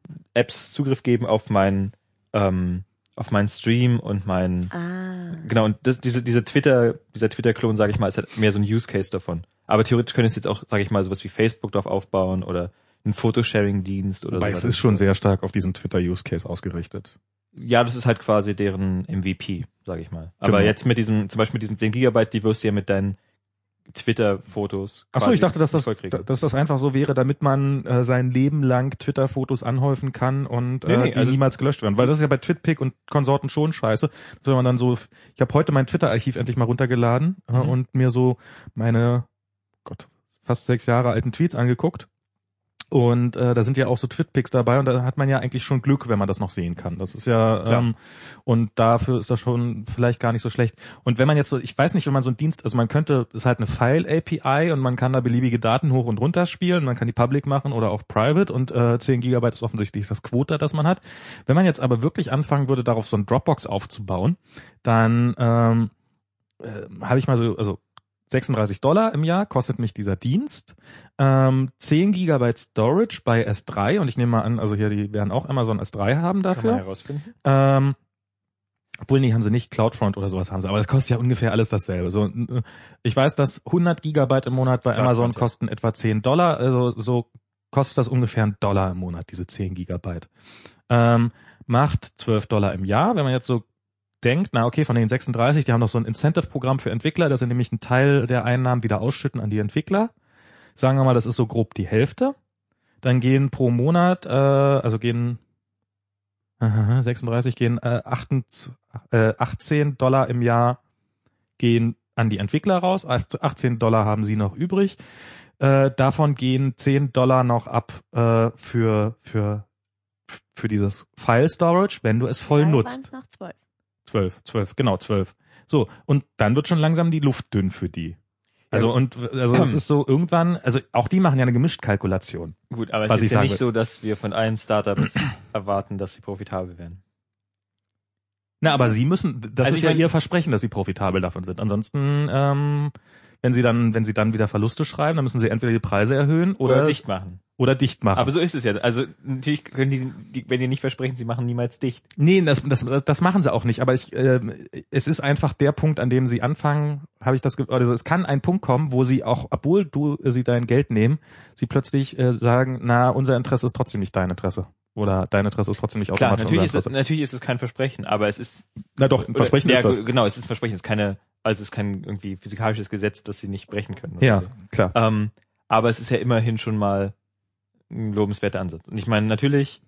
Apps Zugriff geben auf meinen ähm, auf meinen Stream und meinen Ah. genau und das diese diese Twitter dieser Twitter-Klon, sage ich mal, ist halt mehr so ein Use Case davon. Aber theoretisch könntest du jetzt auch, sage ich mal, sowas wie Facebook drauf aufbauen oder einen Photosharing-Dienst oder so. Weil es ist schon sehr stark auf diesen Twitter-Use-Case ausgerichtet. Ja, das ist halt quasi deren M V P, sage ich mal. Aber Genau. jetzt mit diesem, zum Beispiel mit diesen zehn Gigabyte, die wirst du ja mit deinen Twitter-Fotos. Ach so, ich dachte, dass das, vollkriegen. dass das einfach so wäre, damit man äh, sein Leben lang Twitter-Fotos anhäufen kann und äh, Nee, nee, die also- niemals gelöscht werden. Weil das ist ja bei TwitPic und Konsorten schon scheiße. Dass wenn man dann so, ich habe heute mein Twitter-Archiv endlich mal runtergeladen äh, Mhm. und mir so meine, Gott, fast sechs Jahre alten Tweets angeguckt. Und äh, da sind ja auch so TwitPics dabei und da hat man ja eigentlich schon Glück, wenn man das noch sehen kann. Das ist ja Klar. ähm, und dafür ist das schon vielleicht gar nicht so schlecht. Und wenn man jetzt so, ich weiß nicht, wenn man so einen Dienst, also man könnte, ist halt eine File-A P I und man kann da beliebige Daten hoch und runter spielen, man kann die public machen oder auch private und äh, zehn Gigabyte ist offensichtlich das Quota, das man hat. Wenn man jetzt aber wirklich anfangen würde, darauf so ein Dropbox aufzubauen, dann ähm, äh, habe ich mal so, also sechsunddreißig Dollar im Jahr kostet mich dieser Dienst. Ähm, zehn Gigabyte Storage bei S drei und ich nehme mal an, also hier, die werden auch Amazon S drei haben Kann man dafür. herausfinden. Ähm, obwohl, nee, haben sie nicht, CloudFront oder sowas haben sie, aber das kostet ja ungefähr alles dasselbe. So, äh, ich weiß, dass hundert Gigabyte im Monat bei CloudFront, Amazon ja. kosten etwa zehn Dollar, also so kostet das ungefähr ein Dollar im Monat, diese zehn Gigabyte. Ähm, macht zwölf Dollar im Jahr, wenn man jetzt so denkt, na okay, von den sechsunddreißig, die haben noch so ein Incentive-Programm für Entwickler, dass sie nämlich einen Teil der Einnahmen wieder ausschütten an die Entwickler. Sagen wir mal, das ist so grob die Hälfte. Dann gehen pro Monat, äh, also gehen sechsunddreißig gehen äh, achtzehn Dollar im Jahr gehen an die Entwickler raus, achtzehn Dollar haben sie noch übrig. Äh, davon gehen zehn Dollar noch ab äh, für für für dieses File Storage, wenn du es voll Drei nutzt. waren's noch zwölf. Zwölf, zwölf, genau, zwölf. So, und dann wird schon langsam die Luft dünn für die. Also, Ja. und, also, es ist so irgendwann, also, auch die machen ja eine Gemischtkalkulation. Gut, aber Was es ich ist ja sagen nicht will. so, dass wir von allen Startups erwarten, dass sie profitabel werden. Na, aber sie müssen, das Also ist ich ja mein- ihr Versprechen, dass sie profitabel davon sind. Ansonsten, ähm, wenn sie dann, wenn sie dann wieder Verluste schreiben, dann müssen sie entweder die Preise erhöhen oder, Oder dicht machen. oder dicht machen. Aber so ist es ja. Also natürlich können die, die wenn die nicht versprechen, sie machen niemals dicht. Nee, das, das, das machen sie auch nicht. Aber ich, äh, es ist einfach der Punkt, an dem sie anfangen, habe ich das, ge- also es kann ein Punkt kommen, wo sie auch, obwohl du äh, sie dein Geld nehmen, sie plötzlich äh, sagen, na, unser Interesse ist trotzdem nicht dein Interesse. Oder dein Interesse ist trotzdem nicht Klar, automatisch natürlich ist, unser es, Interesse? natürlich ist es kein Versprechen, aber es ist... Na doch, ein Versprechen oder, ist ja, das. Genau, es ist ein Versprechen, es ist keine, also es ist kein irgendwie physikalisches Gesetz, das sie nicht brechen können. Oder Ja, so. klar. Ähm, aber es ist ja immerhin schon mal ein lobenswerter Ansatz. Und ich meine, natürlich,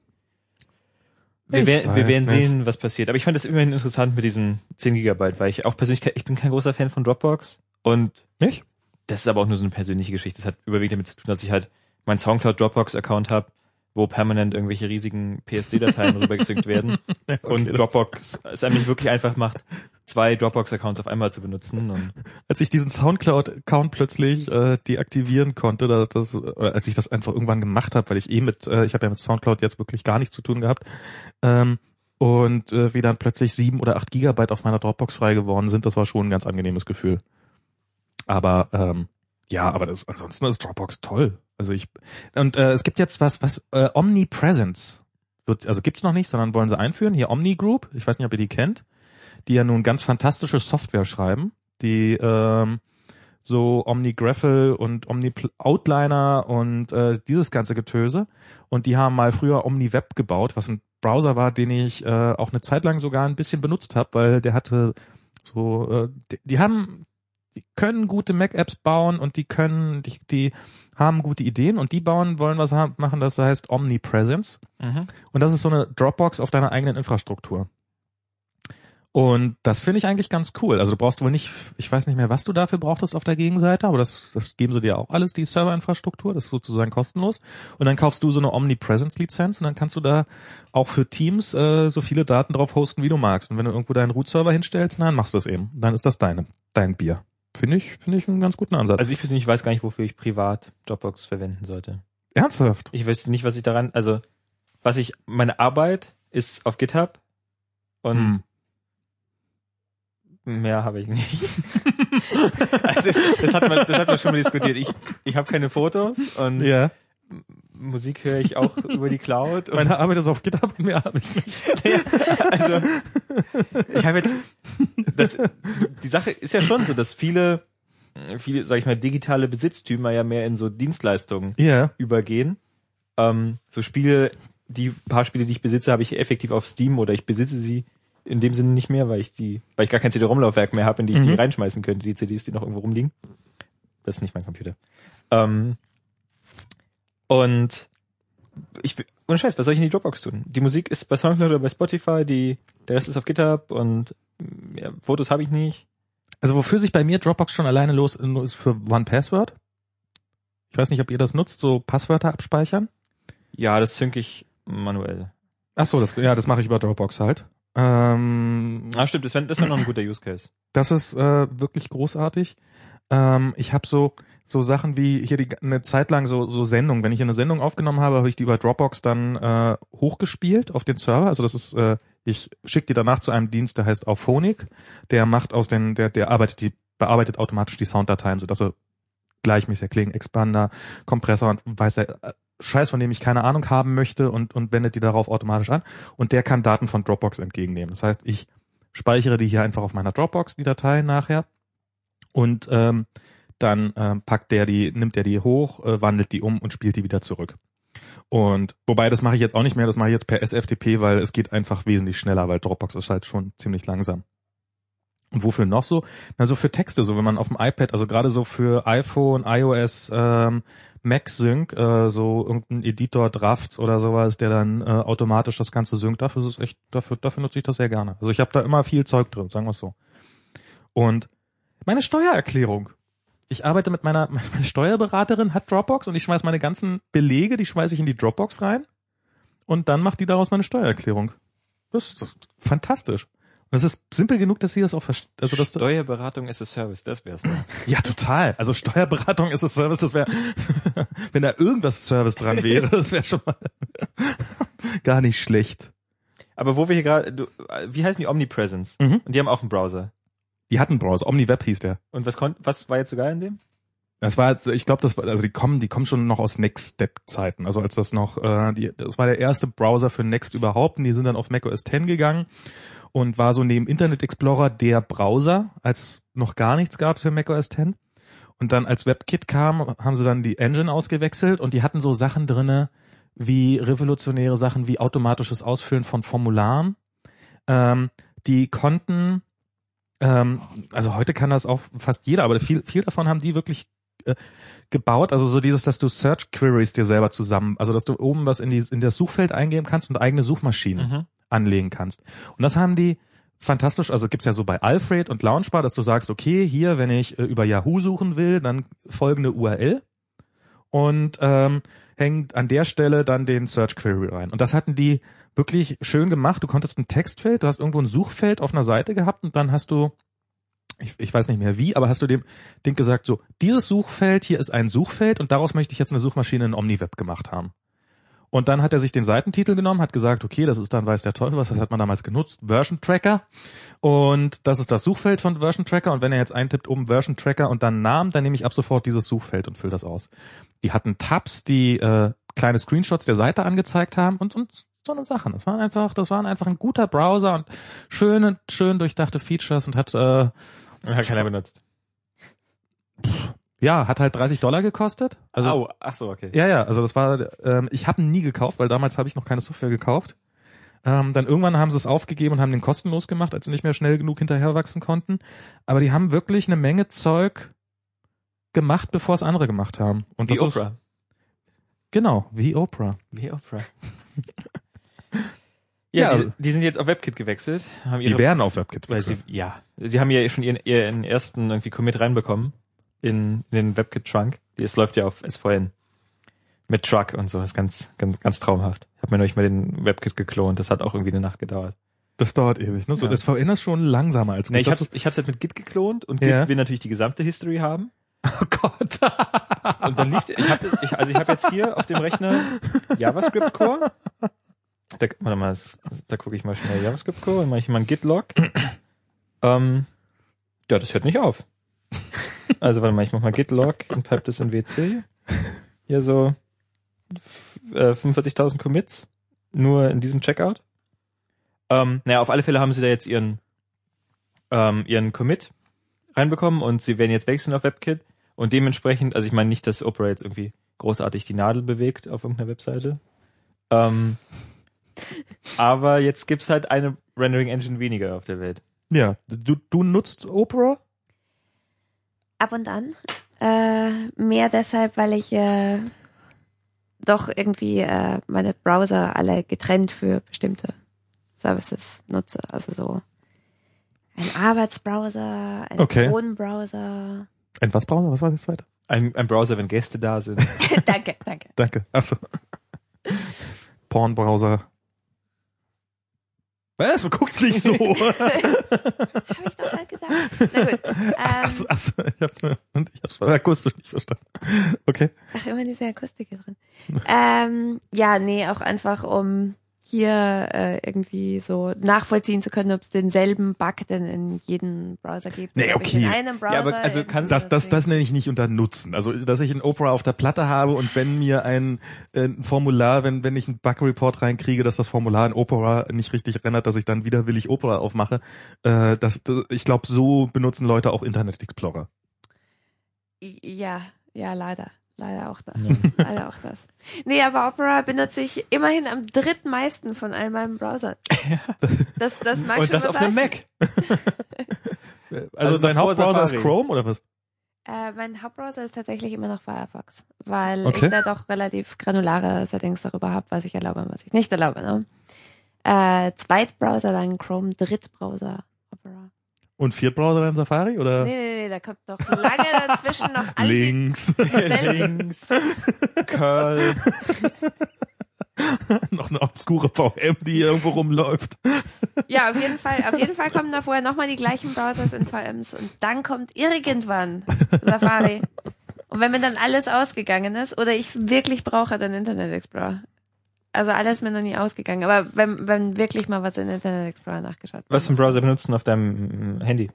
wir, Ich wer, wir weiß werden nicht. sehen, was passiert. Aber ich fand das immerhin interessant mit diesen zehn Gigabyte, weil ich auch persönlich, ke- ich bin kein großer Fan von Dropbox und Nicht? das ist aber auch nur so eine persönliche Geschichte. Das hat überwiegend damit zu tun, dass ich halt meinen Soundcloud Dropbox-Account habe, wo permanent irgendwelche riesigen P S D-Dateien rübergesynkt werden. Okay, und das- Dropbox es eigentlich wirklich einfach macht, zwei Dropbox-Accounts auf einmal zu benutzen. Und Als ich diesen Soundcloud-Account plötzlich äh, deaktivieren konnte, da, das, oder als ich das einfach irgendwann gemacht habe, weil ich eh mit, äh, ich habe ja mit Soundcloud jetzt wirklich gar nichts zu tun gehabt, ähm, und äh, wie dann plötzlich sieben oder acht Gigabyte auf meiner Dropbox frei geworden sind, das war schon ein ganz angenehmes Gefühl. Aber ähm, ja, aber das, ansonsten ist Dropbox toll. Also ich und äh, es gibt jetzt was, was äh, Omnipresence wird, also gibt's noch nicht, sondern wollen sie einführen. Hier Omni Group, ich weiß nicht, ob ihr die kennt, die ja nun ganz fantastische Software schreiben, die ähm, so OmniGraffle und OmniOutliner und äh, dieses ganze Getöse. Und die haben mal früher OmniWeb gebaut, was ein Browser war, den ich äh, auch eine Zeit lang sogar ein bisschen benutzt habe, weil der hatte so, äh, die, die haben, die können gute Mac-Apps bauen und die können, die, die haben gute Ideen und die bauen, wollen was haben, machen, das heißt Omnipresence. Und das ist so eine Dropbox auf deiner eigenen Infrastruktur. Und das finde ich eigentlich ganz cool. Also du brauchst wohl nicht, ich weiß nicht mehr, was du dafür brauchtest auf der Gegenseite, aber das, das geben sie dir auch alles, die Serverinfrastruktur, das ist sozusagen kostenlos. Und dann kaufst du so eine Omnipresence-Lizenz und dann kannst du da auch für Teams äh, so viele Daten drauf hosten, wie du magst. Und wenn du irgendwo deinen Root-Server hinstellst, dann machst du das eben. Dann ist das deine, dein Bier. Finde ich, finde ich einen ganz guten Ansatz. also ich persönlich weiß gar nicht, wofür ich privat Dropbox verwenden sollte. Ernsthaft? Ich weiß nicht, was ich daran, also was ich, meine Arbeit ist auf GitHub und Hm. mehr habe ich nicht. also das hat man, das hat man schon mal diskutiert. Ich, ich habe keine Fotos und Ja. Musik höre ich auch über die Cloud. Und Meine Arbeit ist auf GitHub und mehr habe ich nicht. also ich habe jetzt, das, die Sache ist ja schon so, dass viele, viele, sag ich mal, digitale Besitztümer ja mehr in so Dienstleistungen Ja. übergehen. Ähm, so Spiele, die paar Spiele, die ich besitze, habe ich effektiv auf Steam oder ich besitze sie in dem Sinne nicht mehr, weil ich die, weil ich gar kein C D-ROM-Laufwerk mehr habe, in die ich Mhm. die reinschmeißen könnte, die C Ds, die noch irgendwo rumliegen. Das ist nicht mein Computer. Ähm, und ich, ohne Scheiß, was soll ich in die Dropbox tun? Die Musik ist bei Soundcloud oder bei Spotify, die, der Rest ist auf GitHub und ja, Fotos habe ich nicht. Also wofür sich bei mir Dropbox schon alleine los ist für One Password. Ich weiß nicht, ob ihr das nutzt, so Passwörter abspeichern. Ja, das sync ich manuell. Ach so, das, ja, das mache ich über Dropbox halt. Ähm, Ah, stimmt, das wäre das wär noch ein guter Use Case. das ist äh, wirklich großartig. Ähm, ich habe so so Sachen wie hier die, eine Zeit lang so so Sendungen. Wenn ich eine Sendung aufgenommen habe, habe ich die über Dropbox dann äh, hochgespielt auf den Server. Also das ist, äh, ich schicke die danach zu einem Dienst, der heißt Auphonic. Der macht aus den, der der arbeitet die bearbeitet automatisch die Sounddateien, sodass sie gleichmäßig klingen, Expander, Kompressor und weiß der äh, Scheiß, von dem ich keine Ahnung haben möchte und und wendet die darauf automatisch an. Und der kann Daten von Dropbox entgegennehmen. Das heißt, ich speichere die hier einfach auf meiner Dropbox, die Dateien nachher. Und ähm, dann ähm, packt der die, nimmt der die hoch, äh, wandelt die um und spielt die wieder zurück. Und wobei, das mache ich jetzt auch nicht mehr, das mache ich jetzt per S F T P, weil es geht einfach wesentlich schneller, weil Dropbox ist halt schon ziemlich langsam. Und wofür noch so? Na, so für Texte, so wenn man auf dem iPad, also gerade so für iPhone, iOS, ähm, Mac Sync, äh, so irgendein Editor, Drafts oder sowas, der dann äh, automatisch das Ganze synkt, dafür ist es echt, dafür, dafür nutze ich das sehr gerne. Also ich habe da immer viel Zeug drin, sagen wir es so. Und meine Steuererklärung. Ich arbeite mit meiner, meine Steuerberaterin hat Dropbox und ich schmeiß meine ganzen Belege, die schmeiße ich in die Dropbox rein und dann macht die daraus meine Steuererklärung. Das ist, das ist fantastisch. Und es ist simpel genug, dass sie das auch versteht. Also das Steuerberatung as a Service, das wär's mal. ja, total. Also Steuerberatung ist das Service, das wäre, wenn da irgendwas Service dran wäre, das wäre schon mal gar nicht schlecht. Aber wo wir hier gerade, du, wie heißen die Omnipresence? Mhm. Und die haben auch einen Browser. Die hatten einen Browser, OmniWeb hieß der. Und was kon was war jetzt so geil in dem? Das war, ich glaube, das war, also die kommen, die kommen schon noch aus Next-Step-Zeiten. Also als das noch, äh, die, das war der erste Browser für Next überhaupt. Und die sind dann auf macOS X gegangen und war so neben Internet Explorer der Browser, als es noch gar nichts gab für macOS X. Und dann als WebKit kam, haben sie dann die Engine ausgewechselt und die hatten so Sachen drinne, wie revolutionäre Sachen wie automatisches Ausfüllen von Formularen. Ähm, die konnten, ähm, also heute kann das auch fast jeder, aber viel, viel davon haben die wirklich äh, gebaut. Also so dieses, dass du Search Queries dir selber zusammen, also dass du oben was in die in das Suchfeld eingeben kannst und eigene Suchmaschinen Mhm. anlegen kannst. Und das haben die fantastisch, also gibt's ja so bei Alfred und Launchbar, dass du sagst, okay, hier, wenn ich äh, über Yahoo suchen will, dann folgende U R L und ähm, hängt an der Stelle dann den Search Query rein. Und das hatten die wirklich schön gemacht. Du konntest ein Textfeld, du hast irgendwo ein Suchfeld auf einer Seite gehabt und dann hast du, ich, ich weiß nicht mehr wie, aber hast du dem Ding gesagt, so, dieses Suchfeld hier ist ein Suchfeld und daraus möchte ich jetzt eine Suchmaschine in OmniWeb gemacht haben. Und dann hat er sich den Seitentitel genommen, hat gesagt, okay, das ist dann weiß der Teufel, was das hat man damals genutzt, Version Tracker. Und das ist das Suchfeld von Version Tracker. Und wenn er jetzt eintippt oben Version Tracker und dann Namen, dann nehme ich ab sofort dieses Suchfeld und fülle das aus. Die hatten Tabs, die äh, kleine Screenshots der Seite angezeigt haben und, und so eine Sachen. Das waren einfach, das waren einfach ein guter Browser und schöne, schön durchdachte Features und hat äh, Hat keiner benutzt. ja, hat halt dreißig Dollar gekostet. Also Au, ach so, okay. ja, ja, also das war, ähm, ich habe ihn nie gekauft, weil damals habe ich noch keine Software gekauft. Ähm, dann irgendwann haben sie es aufgegeben und haben den kostenlos gemacht, als sie nicht mehr schnell genug hinterherwachsen konnten. Aber die haben wirklich eine Menge Zeug gemacht, bevor es andere gemacht haben. Und Wie das ist- Oprah. Genau, wie Oprah. Wie Oprah. Ja, Ja, die, die sind jetzt auf WebKit gewechselt. Haben Die ihre, wären auf WebKit. weil sie, ja, sie haben ja schon ihren, ihren ersten irgendwie Commit reinbekommen in, in den WebKit-Trunk. Es läuft ja auf S V N. Mit Truck und so. Das ist ganz, ganz, ganz traumhaft. Ich habe mir neulich mal den WebKit geklont. Das hat auch irgendwie eine Nacht gedauert. Das dauert ewig, ne? So, Ja. S V N ist schon langsamer als Nee, ich das hab's, ich hab's jetzt mit Git geklont und Git Ja. will natürlich die gesamte History haben. Oh Gott. Und dann lief, ich hab, ich, also ich habe jetzt hier auf dem Rechner JavaScript Core. Da, warte mal, das, da gucke ich mal schnell JavaScript Core und mache ich mal ein Git-Log. ähm, ja, das hört nicht auf. Also warte mal, ich mach mal Git-Log und pipe das in W C. Hier so äh, fünfundvierzigtausend Commits. Nur in diesem Checkout. Ähm, naja, auf alle Fälle haben sie da jetzt ihren ähm, ihren Commit reinbekommen und sie werden jetzt wechseln auf WebKit und dementsprechend, also ich meine nicht, dass Opera jetzt irgendwie großartig die Nadel bewegt auf irgendeiner Webseite. Ähm, aber jetzt gibt's halt eine Rendering Engine weniger auf der Welt. Ja, du, du nutzt Opera? Ab und an. Äh, mehr deshalb, weil ich äh, doch irgendwie äh, meine Browser alle getrennt für bestimmte Services nutze. Also so ein Arbeitsbrowser, ein Okay. Wohnbrowser. Ein was Browser? Was war das zweite? Ein, ein Browser, wenn Gäste da sind. Danke, danke. Danke. Achso. Pornbrowser. Was? Du guckst nicht so. Habe ich doch halt gesagt. Na gut. Ähm, Achso, achso. Ich hab, und ich hab's akustisch nicht verstanden. Okay. Ach, immer diese Akustik hier drin. ähm, ja, nee, auch einfach, um hier äh, irgendwie so nachvollziehen zu können, ob es denselben Bug denn in jedem Browser gibt. Nee, Oder ob ich okay. In einem Browser Ja, aber also kann- Das, das, das nenne ich nicht unter Nutzen. Also, dass ich ein Opera auf der Platte habe und wenn mir ein, äh, ein Formular, wenn, wenn ich einen Bug-Report reinkriege, dass das Formular in Opera nicht richtig rendert, dass ich dann widerwillig Opera aufmache, äh, das, das, ich glaube, so benutzen Leute auch Internet Explorer. Ja, ja, leider. Leider auch das. Leider auch das. Nee, aber Opera benutze ich immerhin am drittmeisten von all meinen Browsern. Das, das mag Und schon das was auf einem heißen. Mac. Also, Also dein bevor Hauptbrowser ist Safari. Chrome oder was? Äh, mein Hauptbrowser ist tatsächlich immer noch Firefox, weil Okay. ich da doch relativ granulare Settings darüber habe, was ich erlaube und was ich nicht erlaube. Ne? Äh, Zweitbrowser dann Chrome, Drittbrowser Opera. Und Viertbrowser dann Safari oder? Nee, nee, nee, da kommt noch lange dazwischen noch alle die- Links. Links. Curl. Noch eine obskure V M, die irgendwo rumläuft. Ja, auf jeden Fall, auf jeden Fall kommen da vorher nochmal die gleichen Browsers in V Ms und dann kommt irgendwann Safari. Und wenn mir dann alles ausgegangen ist oder ich es wirklich brauche, dann Internet Explorer. Also alles mir noch nie ausgegangen. Aber wenn, wenn wirklich mal was in Internet Explorer nachgeschaut Was für einen Browser benutzen auf deinem Handy?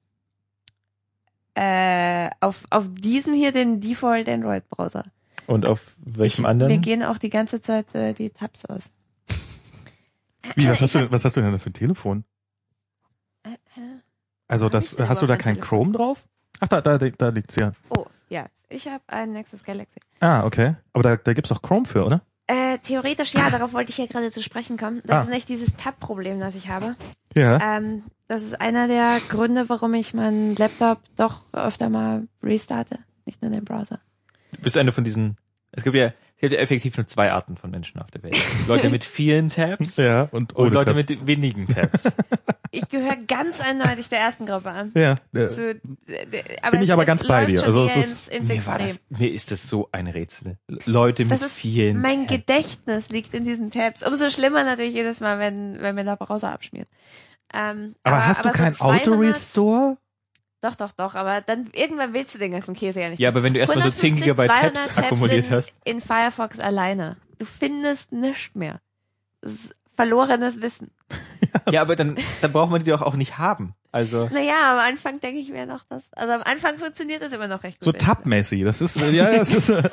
Äh, auf, auf diesem hier den Default Android Browser. Und auf welchem ich, anderen? Mir gehen auch die ganze Zeit äh, die Tabs aus. Wie, was hast Ich du denn, was hast du denn da für ein Telefon? Äh, hä? Also Hab das, ich denn hast du da überhaupt kein ein Chrome drauf? Ach, da, da, da liegt's ja. Oh, ja. Ich habe einen Nexus Galaxy. Ah, okay. Aber da, da gibt's doch Chrome für, oder? Äh, theoretisch ja, darauf wollte ich ja gerade zu sprechen kommen. Das Ah. ist nicht dieses Tab-Problem, das ich habe. Ja. Ähm, das ist einer der Gründe, warum ich meinen Laptop doch öfter mal restarte. Nicht nur den Browser. Du bist eine von diesen, es gibt ja, es gibt ja effektiv nur zwei Arten von Menschen auf der Welt. Leute mit vielen Tabs Ja, und, und ohne Leute Tabs. mit wenigen Tabs. Ich gehöre ganz eindeutig der ersten Gruppe an. Ja, ja. Zu, äh, aber Bin ich es, aber es ganz bei läuft dir. schon Also eher es ist- ins, ins Mir war Extrem. das, mir ist das so ein Rätsel. Leute mit Das ist vielen mein Tabs. Gedächtnis liegt in diesen Tabs. Umso schlimmer natürlich jedes Mal, wenn, wenn mir der Browser abschmiert. Ähm, Aber hast du so kein zweihundert Auto-Restore? Doch, doch, doch, aber dann irgendwann willst du den ganzen Käse ja nicht. Ja, aber wenn du erstmal so zehn hundertfünfzig, Gigabyte zweihundert Tabs akkumuliert sind hast. in Firefox alleine. Du findest nichts mehr. Das ist verlorenes Wissen. Ja, aber dann, dann braucht man die doch auch nicht haben. Also, Naja, am Anfang denke ich mir noch, dass, also am Anfang funktioniert das immer noch recht gut. So Tab-Messi, das ist, ja, das ist, äh,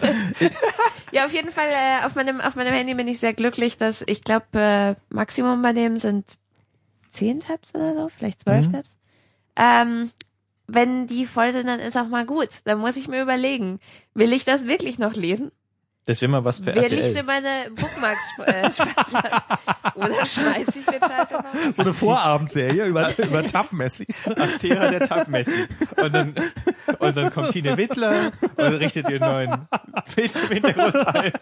Ja, auf jeden Fall, äh, auf meinem, auf meinem Handy bin ich sehr glücklich, dass ich glaube, äh, Maximum bei dem sind zehn Tabs oder so, vielleicht zwölf Mhm. Tabs. Ähm, wenn die voll sind, dann ist auch mal gut. Dann muss ich mir überlegen, will ich das wirklich noch lesen? das wäre mal was für Will ich R sie T in meine Bookmarks äh, speichern? Oder schmeiß ich den Scheiß einfach weg? so eine Vorabendserie über, über Tab-Messis. L. Astera der Tab-Messi. Und dann, und dann kommt Tine Wittler und richtet ihr neuen Bildschirmhintergrund ein.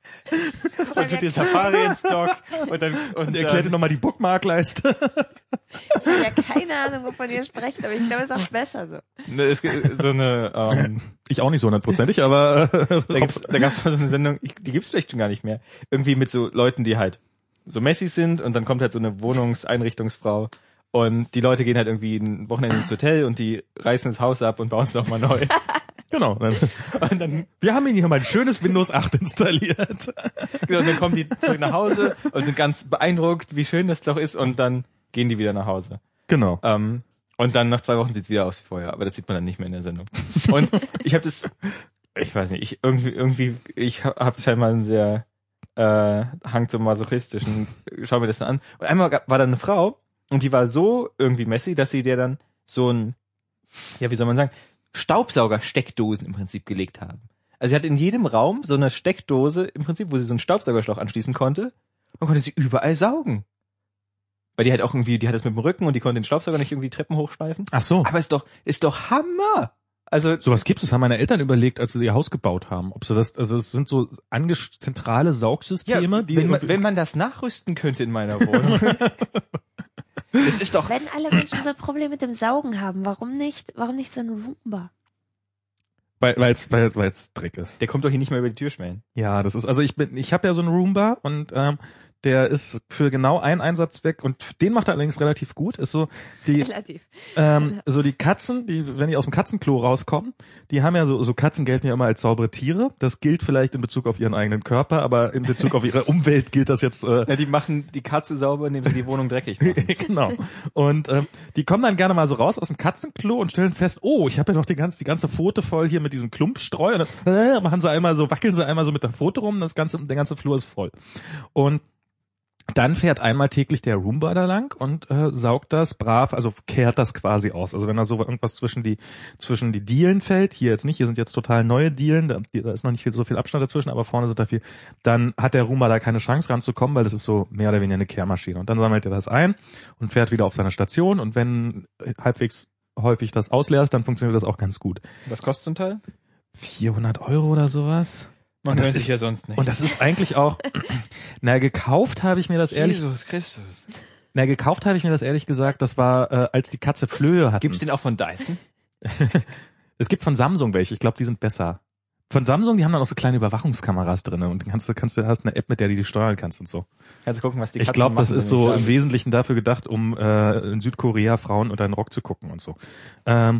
Und tut die Safari ins Dock. Und dann, und Und erklärt dir dann, nochmal die Bookmark-Leiste. Ich habe ja keine Ahnung, wovon ihr sprecht, aber ich glaube, es ist auch besser so. ne, es gibt so eine, ähm, Ich auch nicht so hundertprozentig, aber äh, da gibt's, da gab's mal so eine Sendung, ich, die gibt's vielleicht schon gar nicht mehr. Irgendwie mit so Leuten, die halt so Messi sind und dann kommt halt so eine Wohnungseinrichtungsfrau und die Leute gehen halt irgendwie ein Wochenende ins Hotel und die reißen das Haus ab und bauen es nochmal neu. genau. Dann, Und dann, wir haben Ihnen hier mal ein schönes Windows acht installiert. genau, und dann kommen die zurück nach Hause und sind ganz beeindruckt, wie schön das doch ist und dann gehen die wieder nach Hause. Genau. Ähm, und dann nach zwei Wochen sieht's wieder aus wie vorher, aber das sieht man dann nicht mehr in der Sendung. Und ich habe das, ich weiß nicht, ich irgendwie, irgendwie, ich habe scheinbar einen sehr äh, Hang zum masochistischen. Schau mir das dann an. Und einmal gab- war da eine Frau und die war so irgendwie messy, dass sie dir dann so ein, ja, wie soll man sagen, Staubsauger-Steckdosen im Prinzip gelegt haben. Also sie hat in jedem Raum so eine Steckdose im Prinzip, wo sie so einen Staubsaugerschlauch anschließen konnte. Man konnte sie überall saugen. Weil die halt auch irgendwie, die hat das mit dem Rücken und die konnte den Staubsauger nicht irgendwie Treppen hochschleifen. Ach so. Aber ist doch, ist doch Hammer! Also, Sowas gibt's, das haben meine Eltern überlegt, als sie ihr Haus gebaut haben. Ob sie das, also es sind so anges zentrale ja, Saugsysteme, die wenn, man, wenn man das nachrüsten könnte in meiner Wohnung. Es ist doch, Wenn alle Menschen so ein Problem mit dem Saugen haben, warum nicht, warum nicht so ein Roomba? weil weil's, weil's, weil's Dreck ist. der kommt doch hier nicht mehr über die Türschwellen. Ja, das ist, also ich bin, ich habe ja so einen Roomba und ähm, der ist für genau einen Einsatzzweck und den macht er allerdings relativ gut. Ist so die, Relativ. ähm, so die Katzen, die, wenn die aus dem Katzenklo rauskommen, die haben ja so, so Katzen gelten ja immer als saubere Tiere. Das gilt vielleicht in Bezug auf ihren eigenen Körper, aber in Bezug auf ihre Umwelt gilt das jetzt. Äh, Ja, die machen die Katze sauber, indem sie die Wohnung dreckig machen. genau. Und ähm, die kommen dann gerne mal so raus aus dem Katzenklo und stellen fest, oh, ich habe ja noch die ganze, die ganze Pfote voll hier mit diesem Klumpstreu. Und dann äh, machen sie einmal so, wackeln sie einmal so mit der Pfote rum, das ganze, der ganze Flur ist voll. Und dann fährt einmal täglich der Roomba da lang und äh, saugt das brav, also kehrt das quasi aus. Also wenn da so irgendwas zwischen die zwischen die Dielen fällt, hier jetzt nicht, hier sind jetzt total neue Dielen, da, da ist noch nicht viel, so viel Abstand dazwischen, aber vorne sind da viel, dann hat der Roomba da keine Chance ranzukommen, weil das ist so mehr oder weniger eine Kehrmaschine. Und dann sammelt er das ein und fährt wieder auf seine Station und wenn halbwegs häufig das ausleer ist, dann funktioniert das auch ganz gut. Was kostet so ein Teil? vierhundert Euro oder sowas. Man Und das gönnt sich ist- ja sonst nicht. Und das ist eigentlich auch, na, gekauft habe ich mir das ehrlich, Jesus Christus. na, gekauft habe ich mir das ehrlich gesagt, das war, äh, als die Katze Flöhe hatten. Gibt's den auch von Dyson? Es gibt von Samsung welche, ich glaube, die sind besser. Von Samsung, die haben dann auch so kleine Überwachungskameras drin und kannst du, kannst du, hast eine App, mit der du die steuern kannst und so. Kannst du gucken, was die Ich Katzen glaube, das machen, ist wenn ich so da im bin. Wesentlichen dafür gedacht, um äh, in Südkorea Frauen unter den Rock zu gucken und so. Ähm,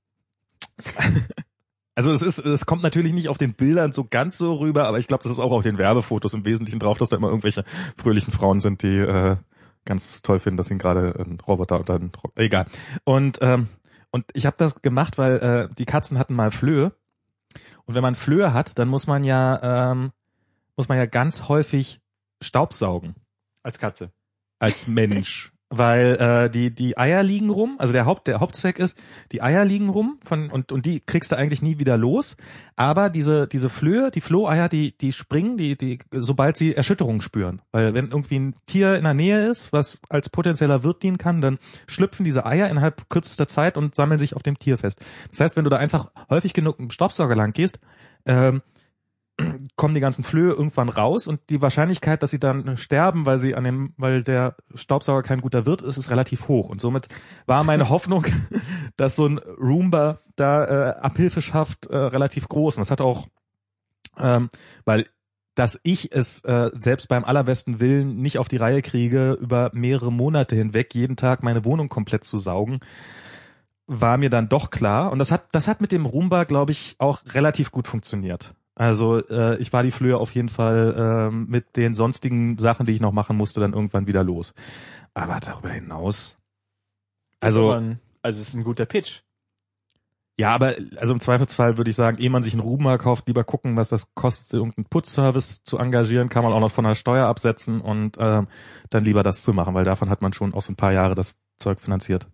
also es ist, es kommt natürlich nicht auf den Bildern so ganz so rüber, aber ich glaube, das ist auch auf den Werbefotos im Wesentlichen drauf, dass da immer irgendwelche fröhlichen Frauen sind, die äh, ganz toll finden, dass ihnen gerade ein Roboter unter den Rock. Egal. Und ähm, und ich habe das gemacht, weil äh, die Katzen hatten mal Flöhe. Und wenn man Flöhe hat, dann muss man ja ähm, muss man ja ganz häufig Staubsaugen Als Katze. als Mensch. weil äh, die die Eier liegen rum, also der Haupt der Hauptzweck ist, die Eier liegen rum von und und die kriegst du eigentlich nie wieder los, aber diese diese Flöhe, die Floheier, die die springen, die die sobald sie Erschütterungen spüren, weil wenn irgendwie ein Tier in der Nähe ist, was als potenzieller Wirt dienen kann, dann schlüpfen diese Eier innerhalb kürzester Zeit und sammeln sich auf dem Tier fest. Das heißt, wenn du da einfach häufig genug mit dem Staubsauger lang gehst, ähm, kommen die ganzen Flöhe irgendwann raus und die Wahrscheinlichkeit, dass sie dann sterben, weil sie an dem, weil der Staubsauger kein guter Wirt ist, ist relativ hoch. Und somit war meine Hoffnung, dass so ein Roomba da äh, Abhilfe schafft, äh, relativ groß. Und das hat auch, ähm, weil dass ich es äh, selbst beim allerbesten Willen nicht auf die Reihe kriege, über mehrere Monate hinweg jeden Tag meine Wohnung komplett zu saugen, war mir dann doch klar. Und das hat, das hat mit dem Roomba, glaube ich, auch relativ gut funktioniert. Also äh, ich war die Flöhe auf jeden Fall äh, mit den sonstigen Sachen, die ich noch machen musste, dann irgendwann wieder los. Aber darüber hinaus, also ein, also es ist ein guter Pitch. Ja, aber also im Zweifelsfall würde ich sagen, ehe man sich einen Roomba kauft, lieber gucken, was das kostet, irgendeinen Putzservice zu engagieren, kann man auch noch von der Steuer absetzen und ähm, dann lieber das zu machen, weil davon hat man schon auch so ein paar Jahre das Zeug finanziert.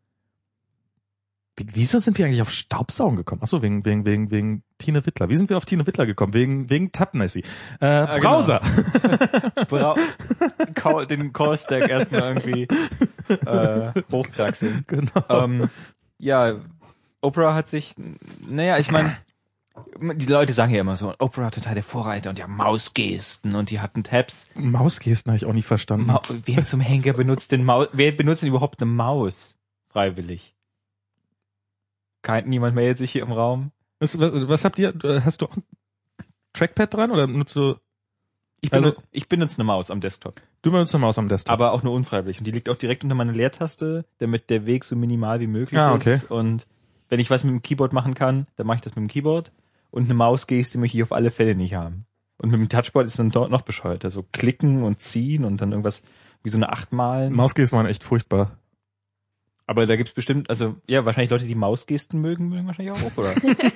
Wie, wieso sind wir eigentlich auf Staubsaugen gekommen? Achso, wegen wegen wegen wegen Tine Wittler. Wie sind wir auf Tine Wittler gekommen? Wegen wegen Tab-Messi. Äh, ah, Browser. Genau. Bra- Call, den Call-Stack erstmal irgendwie äh, hochkraxeln. Genau. Ähm, ja, Opera hat sich, naja, ich meine, die Leute sagen ja immer so, Opera total der Vorreiter und ja Mausgesten und die hatten Tabs. Mausgesten habe ich auch nicht verstanden. Ma- wer zum Henker benutzt den Maus? Wer benutzt denn überhaupt eine Maus freiwillig? Kein, niemand meldet sich hier im Raum. Was, was, was habt ihr? Hast du auch ein Trackpad dran oder nutzt du? Ich also, benutze, ich benutze eine Maus am Desktop. Du benutzt eine Maus am Desktop. Aber auch nur unfreiwillig. Und die liegt auch direkt unter meiner Leertaste, damit der Weg so minimal wie möglich ah, okay. ist. Und wenn ich was mit dem Keyboard machen kann, dann mache ich das mit dem Keyboard. Und eine Mausgeste möchte ich auf alle Fälle nicht haben. Und mit dem Touchboard ist es dann dort noch bescheuerter. So klicken und ziehen und dann irgendwas wie so eine acht malen. Mausgesten waren echt furchtbar. Aber da gibt's bestimmt, also ja, wahrscheinlich Leute, die Mausgesten mögen, mögen wahrscheinlich auch Opera.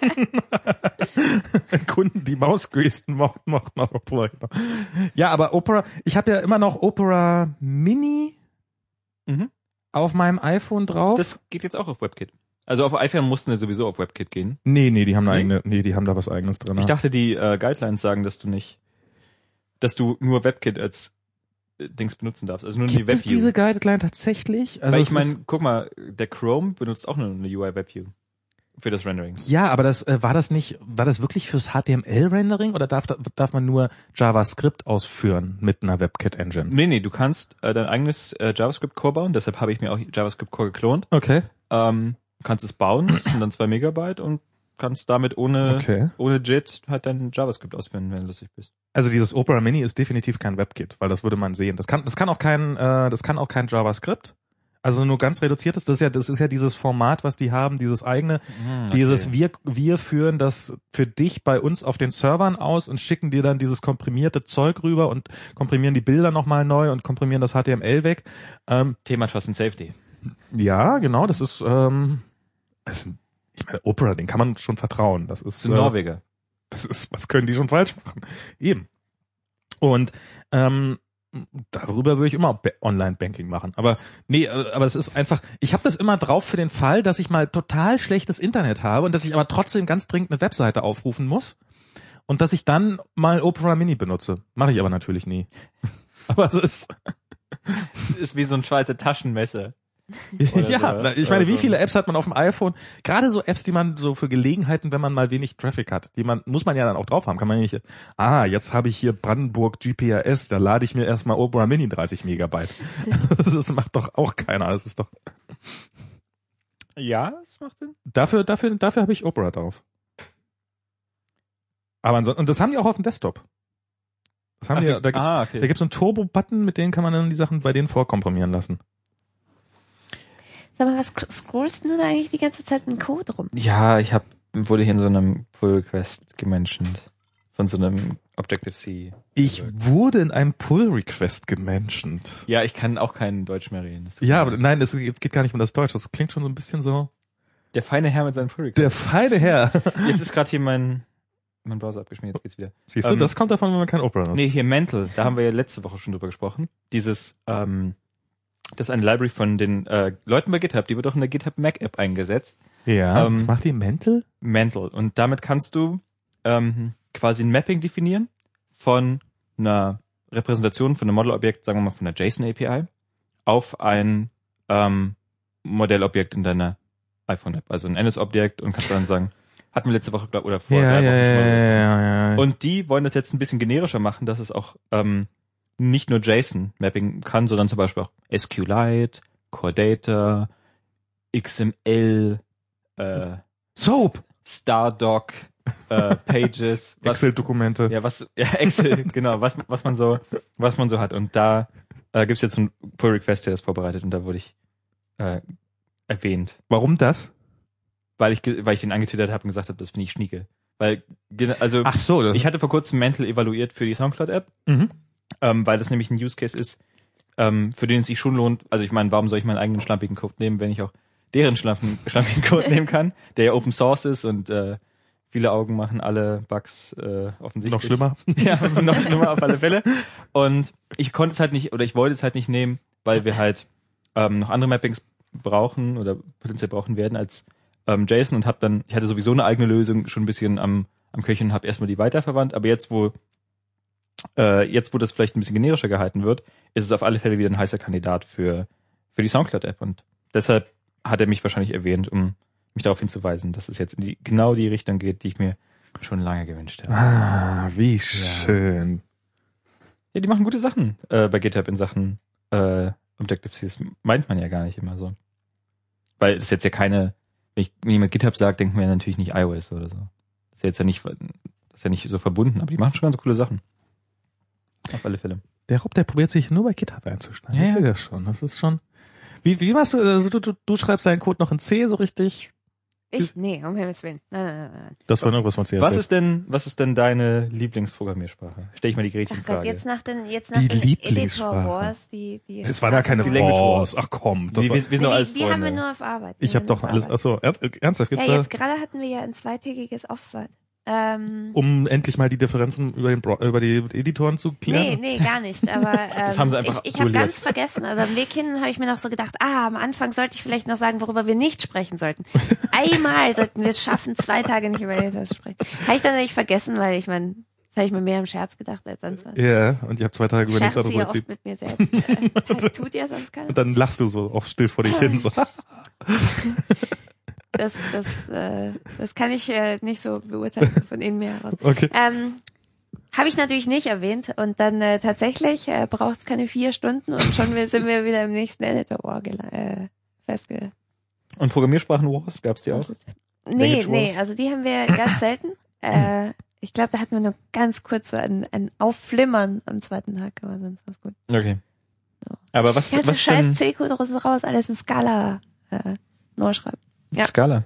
Kunden, die Mausgesten mochten, mochten auch Opera. Ja, aber Opera, ich habe ja immer noch Opera Mini mhm. auf meinem iPhone drauf. Das geht jetzt auch auf WebKit. Also auf iPhone mussten wir sowieso auf WebKit gehen. Nee, nee, die haben da nee? eigene, nee, die haben da was eigenes drin. Ich dachte, die äh, Guidelines sagen, dass du nicht, dass du nur WebKit als Dings benutzen darfst. Also nur Gibt die WebView. es diese Guideline tatsächlich? Also Weil ich meine, guck mal, der Chrome benutzt auch nur eine U I WebView für das Rendering. Ja, aber das äh, war das nicht, war das wirklich fürs H T M L-Rendering oder darf darf man nur JavaScript ausführen mit einer WebKit-Engine? Nee, nee, du kannst äh, dein eigenes äh, JavaScript-Core bauen, deshalb habe ich mir auch JavaScript-Core geklont. Okay. Ähm, kannst es bauen, das sind dann zwei Megabyte und kannst damit ohne okay. ohne J I T halt dein JavaScript ausführen, wenn du lustig bist. Also dieses Opera Mini ist definitiv kein WebKit, weil das würde man sehen. Das kann das kann auch kein äh, das kann auch kein JavaScript. Also nur ganz reduziertes. Das ist ja das ist ja dieses Format, was die haben, dieses eigene, hm, okay. dieses wir wir führen das für dich bei uns auf den Servern aus und schicken dir dann dieses komprimierte Zeug rüber und komprimieren die Bilder nochmal neu und komprimieren das H T M L weg. Ähm, Thema Trust and Safety. Ja, genau. Das ist ähm, das ist, ich meine, Opera, den kann man schon vertrauen. Das ist, das sind äh, Norweger. Das ist, was können die schon falsch machen? Eben. Und ähm, darüber würde ich immer Online-Banking machen. Aber nee, aber es ist einfach, ich habe das immer drauf für den Fall, dass ich mal total schlechtes Internet habe und dass ich aber trotzdem ganz dringend eine Webseite aufrufen muss und dass ich dann mal Opera Mini benutze. Mache ich aber natürlich nie. Aber es ist es ist wie so ein Schweizer Taschenmesser. Ja, sowas. ich meine, Oder wie so. viele Apps hat man auf dem iPhone? Gerade so Apps, die man so für Gelegenheiten, wenn man mal wenig Traffic hat, die man muss man ja dann auch drauf haben. Kann man nicht, ah, jetzt habe ich hier Brandenburg G P R S, da lade ich mir erstmal Opera Mini dreißig Megabyte. Das macht doch auch keiner. Das ist doch. Ja, das macht Sinn. Dafür, dafür, dafür habe ich Opera drauf. Aber ansonsten, und das haben die auch auf dem Desktop. Das haben Ach die, so, da gibt's, ah, okay. da gibt's so einen Turbo-Button, mit denen kann man dann die Sachen bei denen vorkomprimieren lassen. Sag mal, was scrollst du da eigentlich die ganze Zeit mit Code rum? Ja, ich hab, wurde hier in so einem Pull-Request gementioned. Von so einem Objective-C. Ich wurde in einem Pull-Request gementioned. Ja, ich kann auch kein Deutsch mehr reden. Ja, aber nein, es geht gar nicht um das Deutsch. Das klingt schon so ein bisschen so. Der feine Herr mit seinen Pull-Requests. Der feine Herr. Jetzt ist gerade hier mein, mein Browser abgeschmiert, jetzt geht's wieder. Siehst du, ähm, das kommt davon, wenn man kein Opera nutzt. Nee, hier Mental, da haben wir ja letzte Woche schon drüber gesprochen. Dieses, ähm, Das ist eine Library von den äh, Leuten bei GitHub, die wird auch in der GitHub Mac App eingesetzt. Ja, Ähm, was macht die Mental? Mantle. Und damit kannst du ähm, quasi ein Mapping definieren von einer Repräsentation von einem Modelobjekt, sagen wir mal von einer JSON-A P I, auf ein ähm, Modellobjekt in deiner iPhone-App. Also ein N S-Objekt und kannst dann sagen, hatten wir letzte Woche glaub, oder vor Ja, drei ja, Wochen schon mal ja, besprochen. ja, ja. Und die wollen das jetzt ein bisschen generischer machen, dass es auch ähm, nicht nur JSON-Mapping kann, sondern zum Beispiel auch SQLite, Core Data, X M L, äh, Soap! Stardoc, äh, Pages, was, Excel-Dokumente. ja, was, ja, Excel, genau, was, was man so, was man so hat. Und da äh, gibt's jetzt einen Pull Request, der das vorbereitet, und da wurde ich äh, erwähnt, Warum das? weil ich, ge- weil ich den angetwittert habe und gesagt habe, das finde ich schnieke. Weil, ge- also, Ach so. Das ich hatte vor kurzem Mantle evaluiert für die Soundcloud-App, mhm. ähm, weil das nämlich ein Use Case ist, ähm, für den es sich schon lohnt. Also ich meine, warum soll ich meinen eigenen schlampigen Code nehmen, wenn ich auch deren schlampen, schlampigen Code nehmen kann, der ja Open Source ist und äh, viele Augen machen alle Bugs äh, offensichtlich. Noch schlimmer. Ja, noch schlimmer auf alle Fälle. Und ich konnte es halt nicht, oder ich wollte es halt nicht nehmen, weil wir halt ähm, noch andere Mappings brauchen oder potenziell brauchen werden als ähm, JSON, und habe dann, ich hatte sowieso eine eigene Lösung schon ein bisschen am, am Köcheln und habe erstmal die weiterverwandt, aber jetzt, wo äh, jetzt, wo das vielleicht ein bisschen generischer gehalten wird, ist es auf alle Fälle wieder ein heißer Kandidat für für die Soundcloud-App, und deshalb hat er mich wahrscheinlich erwähnt, um mich darauf hinzuweisen, dass es jetzt in die, genau die Richtung geht, die ich mir schon lange gewünscht habe. Ah, wie schön. Ja, die machen gute Sachen äh, bei GitHub in Sachen äh, Objective-C. Das meint man ja gar nicht immer so. Weil es jetzt ja keine, wenn, ich, wenn jemand GitHub sagt, denkt man ja natürlich nicht iOS oder so. Das ist ja jetzt ja nicht, das ist ja nicht so verbunden, aber die machen schon ganz coole Sachen. Auf alle Fälle. Der Rob, der probiert sich nur bei GitHub einzuschneiden. Ja, Ich ja. sehe das schon. Das ist schon. Wie, wie machst du, also du, du, du schreibst deinen Code noch in C so richtig? Ich? Nee, um Himmels Willen. Nein, nein, nein, nein. Das war irgendwas von C. Was ist denn, was ist denn deine Lieblingsprogrammiersprache? Stell ich mal die Ach Gretchenfrage. Gott, jetzt nach den, jetzt nach Die den Lieblingssprache. Editor Wars, die, die. Es waren ja keine Die Language Wars. Ach komm. Das wir, war, wir, wir sind doch Nee, alles die, die haben wir Freunde. nur auf Arbeit. Die ich haben habe wir doch nur alles. auf Ach so, ernst, ernsthaft gibt's Ja, da, jetzt gerade hatten wir ja ein zweitägiges Offsite. Ähm, um endlich mal die Differenzen über den Bro über die Editoren zu nee, klären? nee, gar nicht. Aber ähm, Das haben sie einfach ich, ich habe duelliert. ganz vergessen. Also am Weg hin habe ich mir noch so gedacht, ah, am Anfang sollte ich vielleicht noch sagen, worüber wir nicht sprechen sollten. Einmal sollten wir es schaffen, zwei Tage nicht über etwas zu sprechen. Habe ich dann natürlich vergessen, weil ich meine, das habe ich mir mehr im Scherz gedacht als sonst was. Ja, und ich habe zwei Tage über nichts Scherze anderes ja erzählt. oft mit mir selbst. Äh, das tut ja sonst keiner. Und dann lachst du so auch still vor dich hin. So. Das, das, äh, das kann ich äh, nicht so beurteilen von innen mir heraus. Okay. Ähm, Habe ich natürlich nicht erwähnt, und dann äh, tatsächlich äh, braucht es keine vier Stunden und schon sind wir wieder im nächsten Editor äh, festge... Und Programmiersprachen-Wars, gab's die auch? Nee, Language nee, Wars? also die haben wir ganz selten. Äh, ich glaube, da hatten wir nur ganz kurz so ein, ein Aufflimmern am zweiten Tag, aber sonst war's gut. Okay. Aber was, Ganze was ist scheiß denn C-Code raus, alles in Scala äh, neu schreiben. Ja. Scala?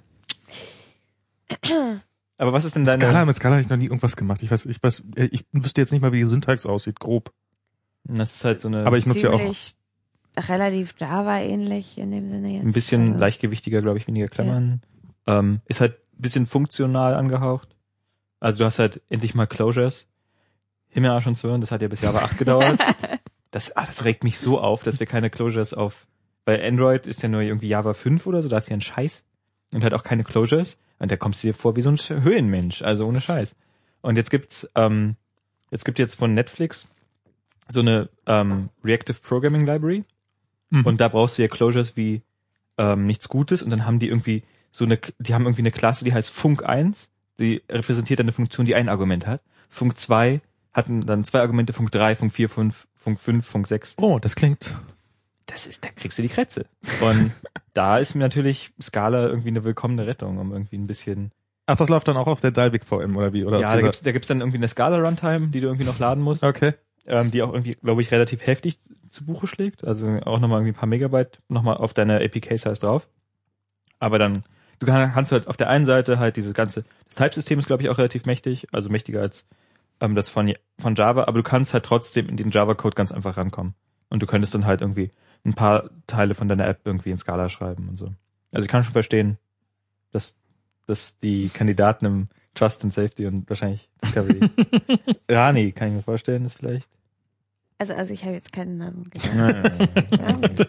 Aber was ist denn deine... Scala, mit Scala habe ich noch nie irgendwas gemacht. Ich weiß, ich weiß, ich wüsste jetzt nicht mal, wie die Syntax aussieht, grob. Das ist halt so eine... Aber ich nutze ja auch Ziemlich relativ Java-ähnlich in dem Sinne jetzt. ein bisschen Also, leichtgewichtiger, glaube ich, weniger Klammern. Ähm, ist halt ein bisschen funktional angehaucht. Also du hast halt endlich mal Closures. Himmel, Arsch und Zwirn, das hat ja bis Java acht gedauert. Das, ah, das regt mich so auf, dass wir keine Closures auf... Bei Android ist ja nur irgendwie Java fünf oder so, da ist ja ein Scheiß. Und halt auch keine Closures. Und da kommst du dir vor wie so ein Höhenmensch, also ohne Scheiß. Und jetzt gibt's, ähm, jetzt gibt jetzt von Netflix so eine ähm, Reactive Programming Library. Mhm. Und da brauchst du ja Closures wie ähm, nichts Gutes, und dann haben die irgendwie so eine, die haben irgendwie eine Klasse, die heißt Func eins, die repräsentiert eine Funktion, die ein Argument hat. Func zwei hatten dann zwei Argumente, Func drei, Func vier, Func fünf, Func sechs. Oh, das klingt. Das ist, da kriegst du die Krätze. Und da ist mir natürlich Scala irgendwie eine willkommene Rettung, um irgendwie ein bisschen... Ach, das läuft dann auch auf der Dalvik V M oder wie? Oder Ja, auf da dieser... gibt's, da gibt's dann irgendwie eine Scala-Runtime, die du irgendwie noch laden musst, Okay. ähm, die auch irgendwie, glaube ich, relativ heftig zu Buche schlägt. Also auch nochmal irgendwie ein paar Megabyte nochmal auf deiner A P K-Size drauf. Aber dann, du kann, kannst halt auf der einen Seite halt dieses ganze, das Type-System ist, glaube ich, auch relativ mächtig, also mächtiger als ähm, das von, von Java, aber du kannst halt trotzdem in den Java-Code ganz einfach rankommen. Und du könntest dann halt irgendwie ein paar Teile von deiner App irgendwie in Scala schreiben und so. Also ich kann schon verstehen, dass, dass die Kandidaten im Trust and Safety und wahrscheinlich Discovery. Rani, kann ich mir vorstellen, ist vielleicht Also, also ich habe jetzt keinen Namen genannt.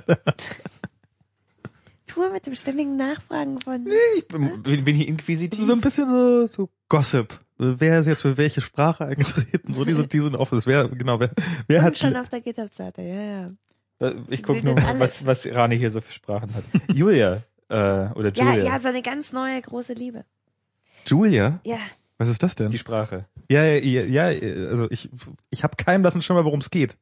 Tu mit dem ständigen Nachfragen von... Nee, ich bin, bin, bin hier inquisitiv. So ein bisschen so, so Gossip. Wer ist jetzt für welche Sprache eingetreten? So diese, diese Office. Wer, genau, wer, wer hat... schon auf der GitHub-Seite, ja, ja. Ich gucke nur, was, was Rani hier so für Sprachen hat. Julia, äh, oder Julia. Ja, ja, so eine ganz neue, große Liebe. Julia? Ja. Was ist das denn? Die Sprache. Ja, ja, ja, also ich, ich habe keinen blassen Schimmer, worum es geht.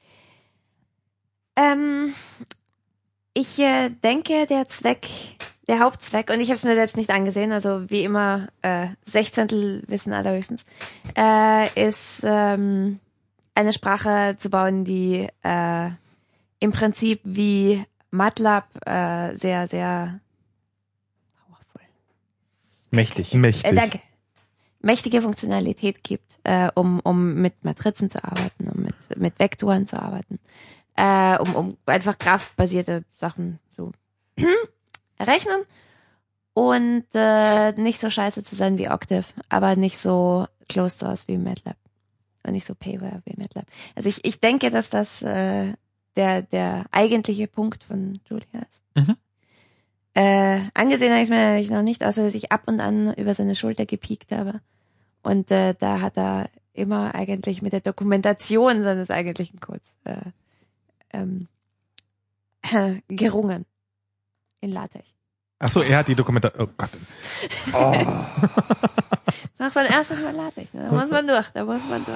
Ähm, ich äh, denke, der Zweck, der Hauptzweck, und ich habe es mir selbst nicht angesehen, also wie immer, äh, Sechzehntel wissen allerhöchstens, äh, ist ähm, eine Sprache zu bauen, die äh, im Prinzip wie MATLAB äh, sehr, sehr powerful. Mächtig. Mächtig. Äh, danke. Mächtige Funktionalität gibt, äh, um, um mit Matrizen zu arbeiten, um mit, mit Vektoren zu arbeiten, äh, um, um einfach graphenbasierte Sachen zu errechnen und äh, nicht so scheiße zu sein wie Octave, aber nicht so closed source wie MATLAB und nicht so payware wie MATLAB. Also ich, ich denke, dass das äh, der, der eigentliche Punkt von Julia ist. Mhm. Äh, angesehen habe ich es mir natürlich noch nicht, außer dass ich ab und an über seine Schulter gepiekt habe. Und äh, da hat er immer eigentlich mit der Dokumentation seines eigentlichen Codes äh, ähm, äh, gerungen. In LaTeX. Ach so, er hat die Dokumentation. Oh Gott. Oh. Mach sein erstes Mal LaTeX, ne? Da muss man durch, da muss man durch.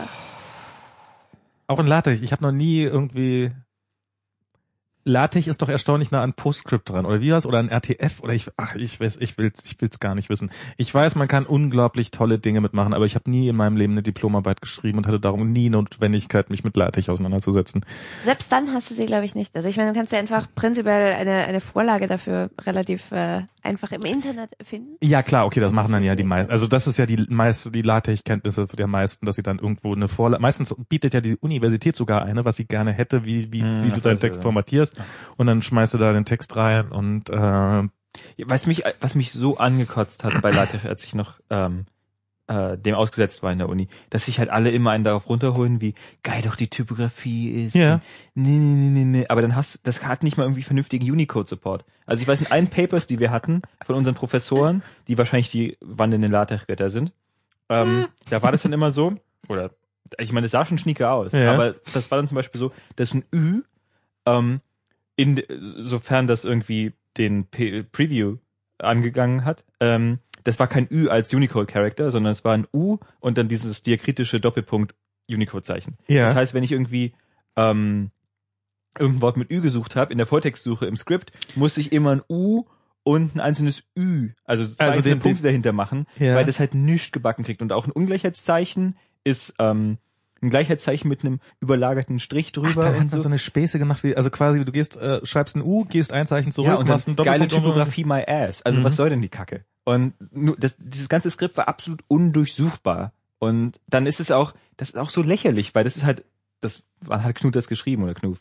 Auch in LaTeX. Ich habe noch nie irgendwie... LaTeX ist doch erstaunlich nah an PostScript dran, oder wie war's? Oder an R T F? Oder ich, ach, ich weiß, ich will's, ich will's gar nicht wissen. Ich weiß, man kann unglaublich tolle Dinge mitmachen, aber ich habe nie in meinem Leben eine Diplomarbeit geschrieben und hatte darum nie Notwendigkeit, mich mit LaTeX auseinanderzusetzen. Selbst dann hast du sie, glaube ich, nicht. Also ich meine, du kannst ja einfach prinzipiell eine, eine Vorlage dafür relativ äh, einfach im Internet finden. Ja, klar, okay, das machen dann ja die meisten. Also das ist ja die meiste, die LaTeX-Kenntnisse der meisten, dass sie dann irgendwo eine Vorlage, meistens bietet ja die Universität sogar eine, was sie gerne hätte, wie, wie, hm, wie du deinen Text formatierst. Und dann schmeißt du da den Text rein und äh, was mich was mich so angekotzt hat bei LaTeX, als ich noch ähm, äh, dem ausgesetzt war in der Uni, dass sich halt alle immer einen darauf runterholen, wie geil doch die Typografie ist. Ja. Nee, nee, nee, nee, nee. Aber dann hast das hat nicht mal irgendwie vernünftigen Unicode-Support. Also ich weiß, in allen Papers, die wir hatten von unseren Professoren, die wahrscheinlich die wandelnden LaTeX-Götter sind, ähm, hm. da war das dann immer so, oder ich meine, das sah schon schnieke aus, ja. aber das war dann zum Beispiel so, dass ein Ü ähm, in, sofern das irgendwie den P- Preview angegangen hat, ähm, das war kein Ü als Unicode-Character, sondern es war ein U und dann dieses diakritische Doppelpunkt Unicode-Zeichen. Ja. Das heißt, wenn ich irgendwie ähm, irgendein Wort mit Ü gesucht habe, in der Volltextsuche im Skript, musste ich immer ein U und ein einzelnes Ü, also zwei also einzelne den, Punkte den, dahinter machen, ja. weil das halt nichts gebacken kriegt. Und auch ein Ungleichheitszeichen ist ähm, ein Gleichheitszeichen mit einem überlagerten Strich drüber. Ach, da und hat so. man so eine Späße gemacht, wie, also quasi du gehst, äh, schreibst ein U, gehst ein Zeichen zurück, ja, und machst dann ein Doppelpunkt. geile Typografie my ass. Also mhm. was soll denn die Kacke? Und nur, das, dieses ganze Skript war absolut undurchsuchbar. Und dann ist es auch, das ist auch so lächerlich, weil das ist halt, das, wann hat Knut das geschrieben oder Knuf?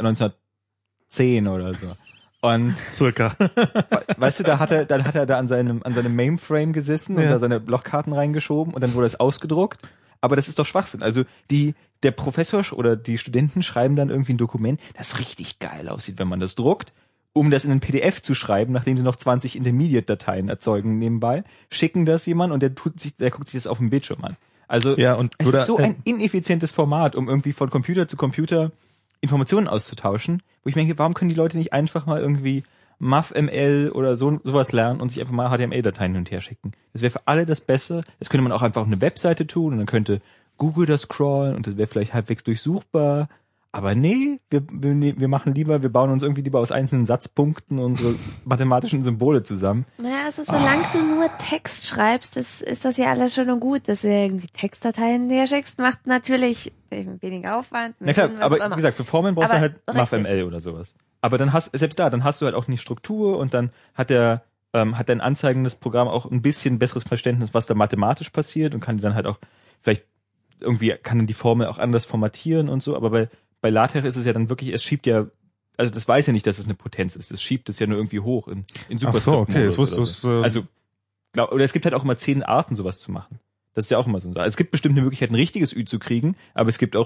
neunzehnhundertzehn oder so. Und circa. Weißt du, da hat er, dann hat er da an seinem, an seinem Mainframe gesessen ja. und da seine Lochkarten reingeschoben und dann wurde es ausgedruckt. Aber das ist doch Schwachsinn. Also die, der Professor oder die Studenten schreiben dann irgendwie ein Dokument, das richtig geil aussieht, wenn man das druckt, um das in ein P D F zu schreiben, nachdem sie noch zwanzig Intermediate-Dateien erzeugen nebenbei, schicken das jemand und der tut sich, der guckt sich das auf dem Bildschirm an. Also ja, und es oder, ist so äh, ein ineffizientes Format, um irgendwie von Computer zu Computer Informationen auszutauschen, wo ich mir denke, warum können die Leute nicht einfach mal irgendwie M A F M L oder so sowas lernen und sich einfach mal H T M L-Dateien hin und her schicken. Das wäre für alle das Beste. Das könnte man auch einfach auf eine Webseite tun und dann könnte Google das scrollen und das wäre vielleicht halbwegs durchsuchbar. Aber nee, wir, wir, wir machen lieber, wir bauen uns irgendwie lieber aus einzelnen Satzpunkten unsere mathematischen Symbole zusammen. Naja, also solange oh. du nur Text schreibst, ist, ist das ja alles schön und gut, dass du irgendwie Textdateien herschickst, macht natürlich weniger Aufwand. Na klar, aber wie gesagt, für Formeln brauchst aber du halt M A F M L oder sowas. Aber dann hast, selbst da, dann hast du halt auch nicht Struktur und dann hat der, ähm, hat dein anzeigendes Programm auch ein bisschen besseres Verständnis, was da mathematisch passiert und kann dann halt auch, vielleicht irgendwie kann dann die Formel auch anders formatieren und so, aber bei, bei LaTeX ist es ja dann wirklich, es schiebt ja, also das weiß ja nicht, dass es eine Potenz ist, es schiebt es ja nur irgendwie hoch in, in Ach so, okay, das wusste ich. So. Also, glaub, oder es gibt halt auch immer zehn Arten, sowas zu machen. Das ist ja auch immer so. Es gibt bestimmt eine Möglichkeit, ein richtiges Ü zu kriegen, aber es gibt auch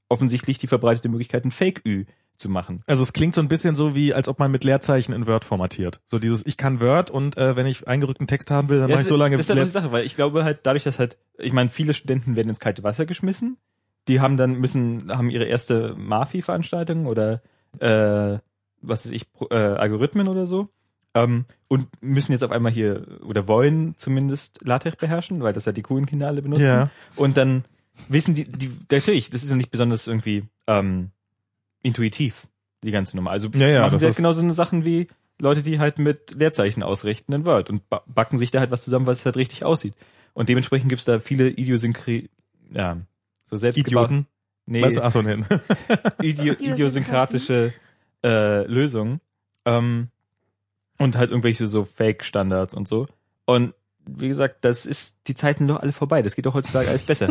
offensichtlich die verbreitete Möglichkeit, ein Fake-Ü zu machen. Also es klingt so ein bisschen so wie, als ob man mit Leerzeichen in Word formatiert. So dieses, ich kann Word und äh, wenn ich eingerückten Text haben will, dann Ja, mache ich so lange... Das ist halt die Sache, weil ich glaube halt, dadurch, dass halt, ich meine, viele Studenten werden ins kalte Wasser geschmissen, die haben dann müssen, haben ihre erste Mafi-Veranstaltung oder äh, was weiß ich, Pro, äh, Algorithmen oder so, ähm, und müssen jetzt auf einmal hier, oder wollen zumindest LaTeX beherrschen, weil das ja die coolen Kinder alle benutzen. Ja. Und dann wissen die, die, natürlich, das ist ja nicht besonders irgendwie ähm, intuitiv, die ganze Nummer. Also ja, ja, machen das sie halt ist genauso eine Sachen wie Leute, die halt mit Leerzeichen ausrichten in Word und ba- backen sich da halt was zusammen, was halt richtig aussieht. Und dementsprechend gibt's da viele Idiosynchri... Ja, so selbst Idioten? Nee, Weißt du, ach so, nee. Idio idiosynkratische äh, Lösungen. Ähm, und halt irgendwelche so Fake-Standards und so. Und wie gesagt, das ist, die Zeiten sind doch alle vorbei. Das geht doch heutzutage alles besser.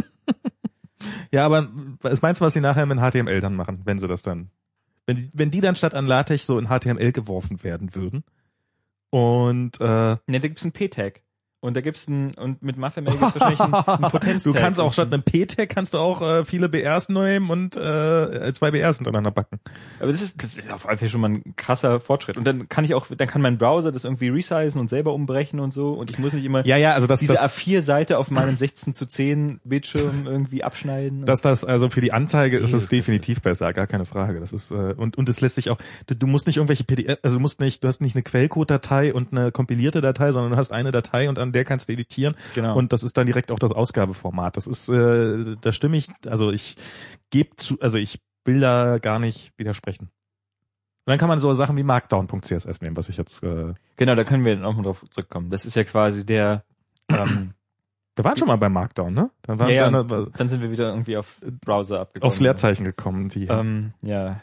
Ja, aber was meinst du, was sie nachher mit H T M L dann machen, wenn sie das dann, wenn die, wenn die dann statt an LaTeX so in H T M L geworfen werden würden? Und äh, Ne, da gibt's einen P-Tag. Und da gibt's ein, und mit MuffML gibt's wahrscheinlich einen, einen Potenztag. Du kannst auch statt einem P-Tag kannst du auch äh, viele B Rs nehmen und äh, zwei B Rs hintereinander backen. Aber das ist, das ist auf jeden Fall schon mal ein krasser Fortschritt. Und dann kann ich auch, dann kann mein Browser das irgendwie resizen und selber umbrechen und so. Und ich muss nicht immer Ja, ja, also das, diese das A vier Seite auf meinem sechzehn zu zehn Bildschirm irgendwie abschneiden. Dass das, also für die Anzeige ist Jesus es definitiv besser, gar keine Frage. Das ist, äh, und, und es lässt sich auch, du, du musst nicht irgendwelche P D F, also du musst nicht, du hast nicht eine Quellcode-Datei und eine kompilierte Datei, sondern du hast eine Datei und an der kannst du editieren. Genau. Und das ist dann direkt auch das Ausgabeformat. Das ist, äh, da stimme ich, also ich gebe zu, also ich will da gar nicht widersprechen. Und dann kann man so Sachen wie Markdown.css nehmen, was ich jetzt, äh, Genau, da können wir dann auch mal drauf zurückkommen. Das ist ja quasi der, ähm, wir waren schon mal bei Markdown, ne? Dann, waren, ja, ja, dann, und dann sind wir wieder irgendwie auf Browser abgekommen. aufs Leerzeichen gekommen. Die, Ähm, ja.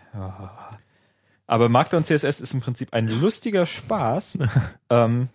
Aber Markdown C S S ist im Prinzip ein lustiger Spaß, ähm,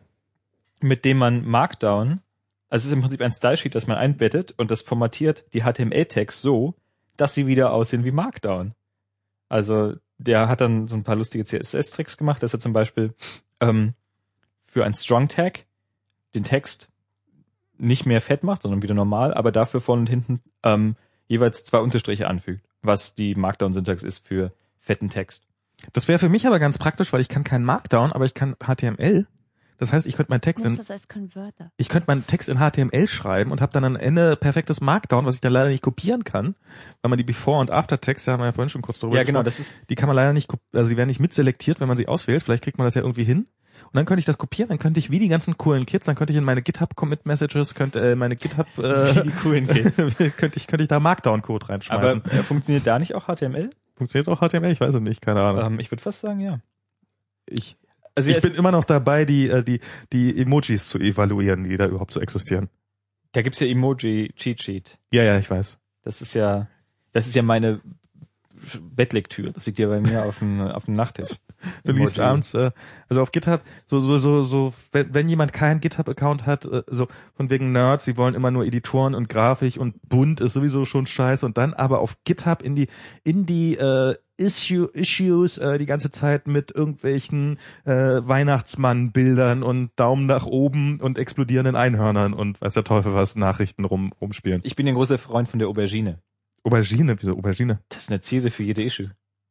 mit dem man Markdown, also es ist im Prinzip ein Stylesheet, das man einbettet und das formatiert die H T M L-Tags so, dass sie wieder aussehen wie Markdown. Also der hat dann so ein paar lustige C S S-Tricks gemacht, dass er zum Beispiel ähm, für ein Strong-Tag den Text nicht mehr fett macht, sondern wieder normal, aber dafür vorne und hinten ähm, jeweils zwei Unterstriche anfügt, was die Markdown-Syntax ist für fetten Text. Das wäre für mich aber ganz praktisch, weil ich kann kein Markdown, aber ich kann H T M L. Das heißt, ich könnte meinen Text in, das als Converter. ich könnte meinen Text in H T M L schreiben und habe dann am Ende perfektes Markdown, was ich dann leider nicht kopieren kann, weil man die Before- und After-Text, da haben wir ja vorhin schon kurz drüber Ja, genau, gesprochen, das ist die kann man leider nicht, also die werden nicht mitselektiert, wenn man sie auswählt. Vielleicht kriegt man das ja irgendwie hin. Und dann könnte ich das kopieren, dann könnte ich wie die ganzen coolen Kids, dann könnte ich in meine GitHub-Commit-Messages, könnte äh, meine GitHub, äh, wie die coolen Kids. könnte ich, könnte ich da Markdown-Code reinschmeißen. Aber äh, funktioniert da nicht auch H T M L? Funktioniert auch H T M L? Ich weiß es nicht, keine Ahnung. Ähm, ich würde fast sagen, ja. Ich, Also ich ja, bin immer noch dabei, die, äh, die, die Emojis zu evaluieren, die da überhaupt so existieren. da gibt's ja Emoji-Cheat Sheet. Ja, ja, ich weiß. Das ist ja, das ist ja meine Bettlektüre. Das liegt ja bei mir auf dem, auf dem Nachttisch. Du liest Emoji. abends, äh, also auf GitHub, so, so, so, so, wenn, wenn jemand keinen GitHub-Account hat, äh, so von wegen Nerds, sie wollen immer nur Editoren und Grafik und bunt ist sowieso schon scheiße und dann aber auf GitHub in die, in die, äh, Issue, Issues, äh, die ganze Zeit mit irgendwelchen, äh, Weihnachtsmann-Bildern und Daumen nach oben und explodierenden Einhörnern und weiß der Teufel was, Nachrichten rum, rumspielen. Ich bin ein großer Freund von der Aubergine. Aubergine, wieso Aubergine? Das ist eine Zierde für jede Issue.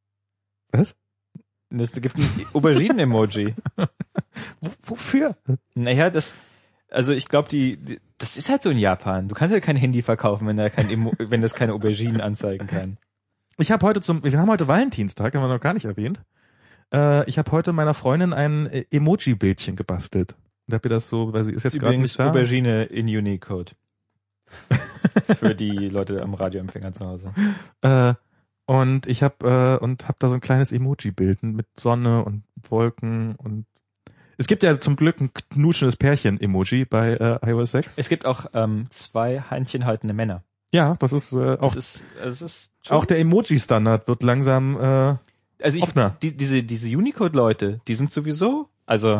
Was? Es gibt ein Auberginen-Emoji. W- wofür? Naja, das, also ich glaube, die, die, das ist halt so in Japan. Du kannst ja kein Handy verkaufen, wenn da kein Emo, wenn das keine Auberginen anzeigen kann. Ich habe heute zum, wir haben heute Valentinstag, haben wir noch gar nicht erwähnt. Äh, ich habe heute meiner Freundin ein äh, Emoji-Bildchen gebastelt. Und hab ihr das so, weil sie ist Das jetzt ist gerade übrigens nicht da. Aubergine in Unicode. Für die Leute am Radioempfänger zu Hause. Äh, und ich habe äh, und hab da so ein kleines Emoji-Bild mit Sonne und Wolken und es gibt ja zum Glück ein knutschendes Pärchen-Emoji bei äh, i O S sechs. Es gibt auch ähm, zwei händchenhaltende Männer. Ja, das ist äh, auch Das ist, das ist schon- auch der Emoji-Standard wird langsam äh, also ich, offener. Die, diese diese Unicode-Leute, die sind sowieso, also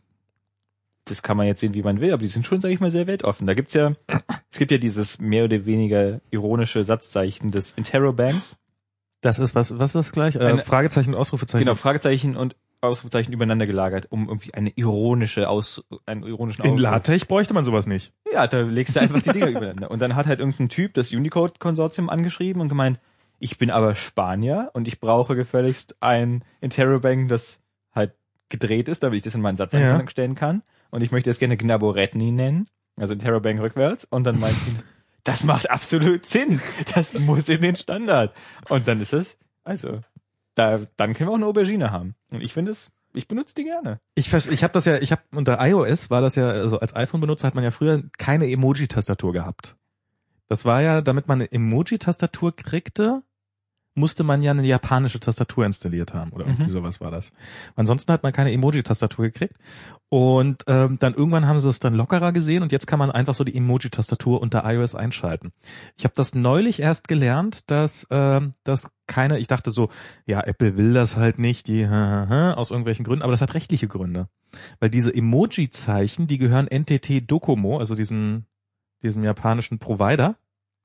das kann man jetzt sehen, wie man will, aber die sind schon, sage ich mal, sehr weltoffen. Da gibt's ja, es gibt ja dieses mehr oder weniger ironische Satzzeichen des Interrobanks. Das ist was, was ist das gleich? Äh, Eine- Fragezeichen und Ausrufezeichen. Genau, Fragezeichen und Ausrufezeichen übereinander gelagert, um irgendwie eine ironische Aus, einen ironischen In Ausdruck. LaTeX bräuchte man sowas nicht. Ja, da legst du einfach die Dinger übereinander. Und dann hat halt irgendein Typ das Unicode-Konsortium angeschrieben und gemeint, Ich bin aber Spanier und ich brauche gefälligst ein Interrobang, das halt gedreht ist, damit ich das in meinen Satzanfang Ja. stellen kann. Und ich möchte es gerne Gnaboretni nennen, also Interrobang rückwärts. Und dann meint sie, das macht absolut Sinn. Das muss in den Standard. Und dann ist es, also, da, dann können wir auch eine Aubergine haben. Und ich finde es, ich benutze die gerne. Ich vers- ich habe das ja, ich habe unter iOS war das ja, also als iPhone-Benutzer hat man ja früher keine Emoji-Tastatur gehabt. Das war ja, damit man eine Emoji-Tastatur kriegte, musste man ja eine japanische Tastatur installiert haben oder irgendwie Mhm. sowas war das. Ansonsten hat man keine Emoji-Tastatur gekriegt und ähm, dann irgendwann haben sie es dann lockerer gesehen und jetzt kann man einfach so die Emoji-Tastatur unter iOS einschalten. Ich habe das neulich erst gelernt, dass ähm, das keine, ich dachte so, ja, Apple will das halt nicht, die aus irgendwelchen Gründen, aber das hat rechtliche Gründe. Weil diese Emoji-Zeichen, die gehören N T T Docomo, also diesen diesem japanischen Provider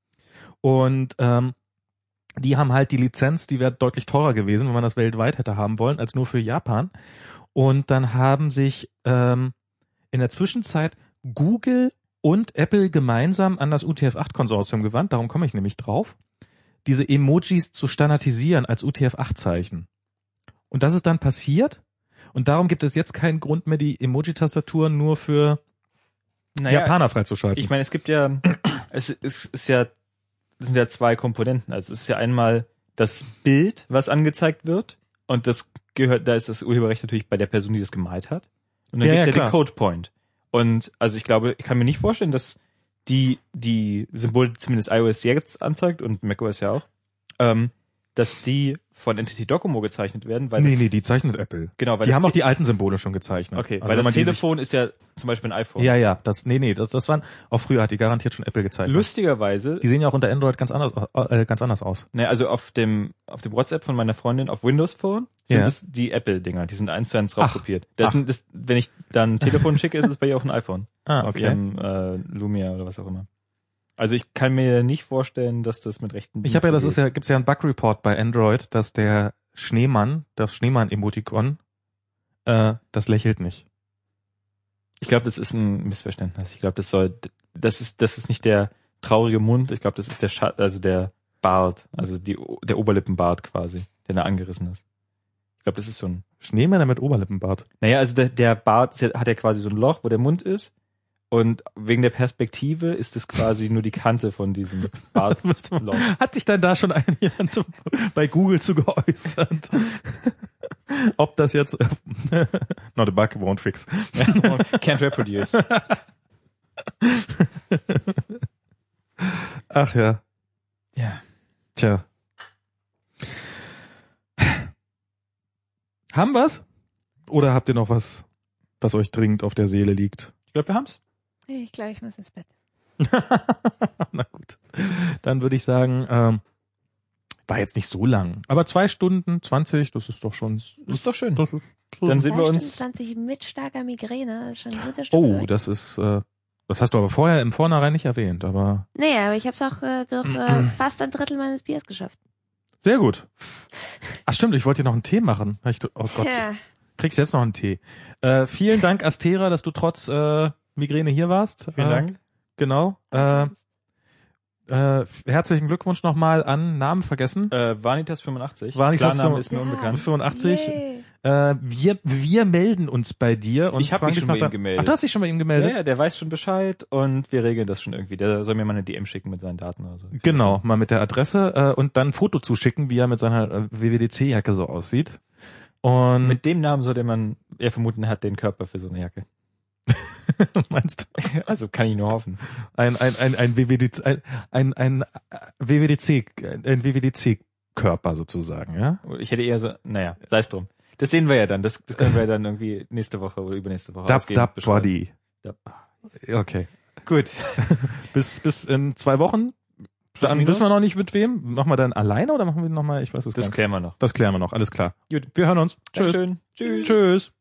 und ähm, die haben halt die Lizenz, die wäre deutlich teurer gewesen, wenn man das weltweit hätte haben wollen, als nur für Japan. Und dann haben sich ähm, in der Zwischenzeit Google und Apple gemeinsam an das U T F acht Konsortium gewandt, darum komme ich nämlich drauf, diese Emojis zu standardisieren als U T F acht Zeichen. Und das ist dann passiert und darum gibt es jetzt keinen Grund mehr, die Emoji-Tastatur nur für Japaner freizuschalten. Ich meine, es gibt ja, es ist, es ist ja, es sind ja zwei Komponenten. Also es ist ja einmal das Bild, was angezeigt wird, und das gehört, da ist das Urheberrecht natürlich bei der Person, die das gemalt hat. Und dann Ja, gibt's ja, ja, klar. den Code Point. Und also ich glaube, ich kann mir nicht vorstellen, dass die die Symbole zumindest iOS jetzt anzeigt und macOS ja auch, ähm, dass die von N T T Docomo gezeichnet werden, weil nee, das, nee, die zeichnet Apple. genau, weil Die das haben auch Te- die alten Symbole schon gezeichnet. okay, Also weil wenn das man die Telefon ist ja zum Beispiel ein iPhone. Sich, ja, ja, das, nee, nee, das, das waren, auch früher hat die garantiert schon Apple gezeichnet. Lustigerweise, Die sehen ja auch unter Android ganz anders, äh, ganz anders aus. ne, also auf dem auf dem WhatsApp von meiner Freundin auf Windows Phone sind Ja. das die Apple-Dinger, die sind eins zu eins drauf Ach. kopiert. Das Ach. sind das, wenn ich dann ein Telefon schicke, ist es bei ihr auch ein iPhone. Ah, Auf ihrem äh, Lumia oder was auch immer. Also ich kann mir nicht vorstellen, dass das mit rechten Ich habe ja, das Diensten ist ja, gibt's ja einen Bug-Report bei Android, dass der Schneemann, das Schneemann-Emotikon, äh, das lächelt nicht. Ich glaube, das ist ein Missverständnis. Ich glaube, das soll, das ist, das ist nicht der traurige Mund. Ich glaube, das ist der Scha also der Bart, also die, der Oberlippenbart quasi, der da angerissen ist. Ich glaube, das ist so ein, Schneemänner mit Oberlippenbart. naja, also der, der Bart ist ja- hat ja quasi so ein Loch, wo der Mund ist. Und wegen der Perspektive ist es quasi nur die Kante von diesem Müsste man- Bartloch. Hat sich dann da schon ein jemand bei Google zu geäußert? Ob das jetzt not a bug, won't fix. Can't reproduce. Ach ja. Ja. Tja. Haben wir's? Oder habt ihr noch was, was euch dringend auf der Seele liegt? Ich glaube, wir haben's. Ich glaube, ich muss ins Bett. Na gut. Dann würde ich sagen, ähm, war jetzt nicht so lang. Aber zwei Stunden, zwanzig, das ist doch schon. Das ist doch schön. Das ist so. Dann sind wir zwei uns, Stunden zwanzig mit starker Migräne, das ist schon ein gutes Stück. Oh, weit. das ist, äh, das hast du aber vorher im Vornherein nicht erwähnt, aber Nee, aber ich habe es auch äh, durch äh, fast ein Drittel meines Biers geschafft. sehr gut. Ach stimmt, ich wollte dir noch einen Tee machen. Ich, oh Gott, Ja. kriegst jetzt noch einen Tee. Äh, vielen Dank, Astera, dass du trotz äh, Migräne hier warst. vielen äh, Dank. Genau. Äh, äh, herzlichen Glückwunsch nochmal an Namen vergessen. Äh, Vanitas fünfundachtzig. Vanitas Klarname so- ist mir Ja. unbekannt. fünfundachtzig. Yay. Äh, wir, wir melden uns bei dir und Ich hab fragen mich dich schon nach bei ihm dein- gemeldet. Ach, du hast dich schon bei ihm Ja, gemeldet? ja, der weiß schon Bescheid und wir regeln das schon irgendwie. Der soll mir mal eine D M schicken mit seinen Daten oder so. Genau, mal mit der Adresse äh, und dann ein Foto zuschicken, wie er mit seiner äh, W W D C-Jacke so aussieht. Und Mit dem Namen sollte man eher vermuten, er hat den Körper für so eine Jacke. meinst du Also kann ich nur hoffen. ein ein ein ein W W D C ein ein, ein W W D C ein W W D C Körper sozusagen, ja? Ich hätte eher so, naja, sei es drum. Das sehen wir ja dann. Das, das können wir ja dann irgendwie nächste Woche oder übernächste Woche Dub ausgehen. Dub beschreiben. Body. Dub. Okay. Gut. Bis bis in zwei Wochen. Dann minus? wissen wir noch nicht mit wem. Machen wir dann alleine oder machen wir noch mal, ich weiß es gar Das nicht. klären wir noch. Das klären wir noch, alles klar. Gut. Wir hören uns. Tschüss. Dankeschön. Tschüss. Tschüss.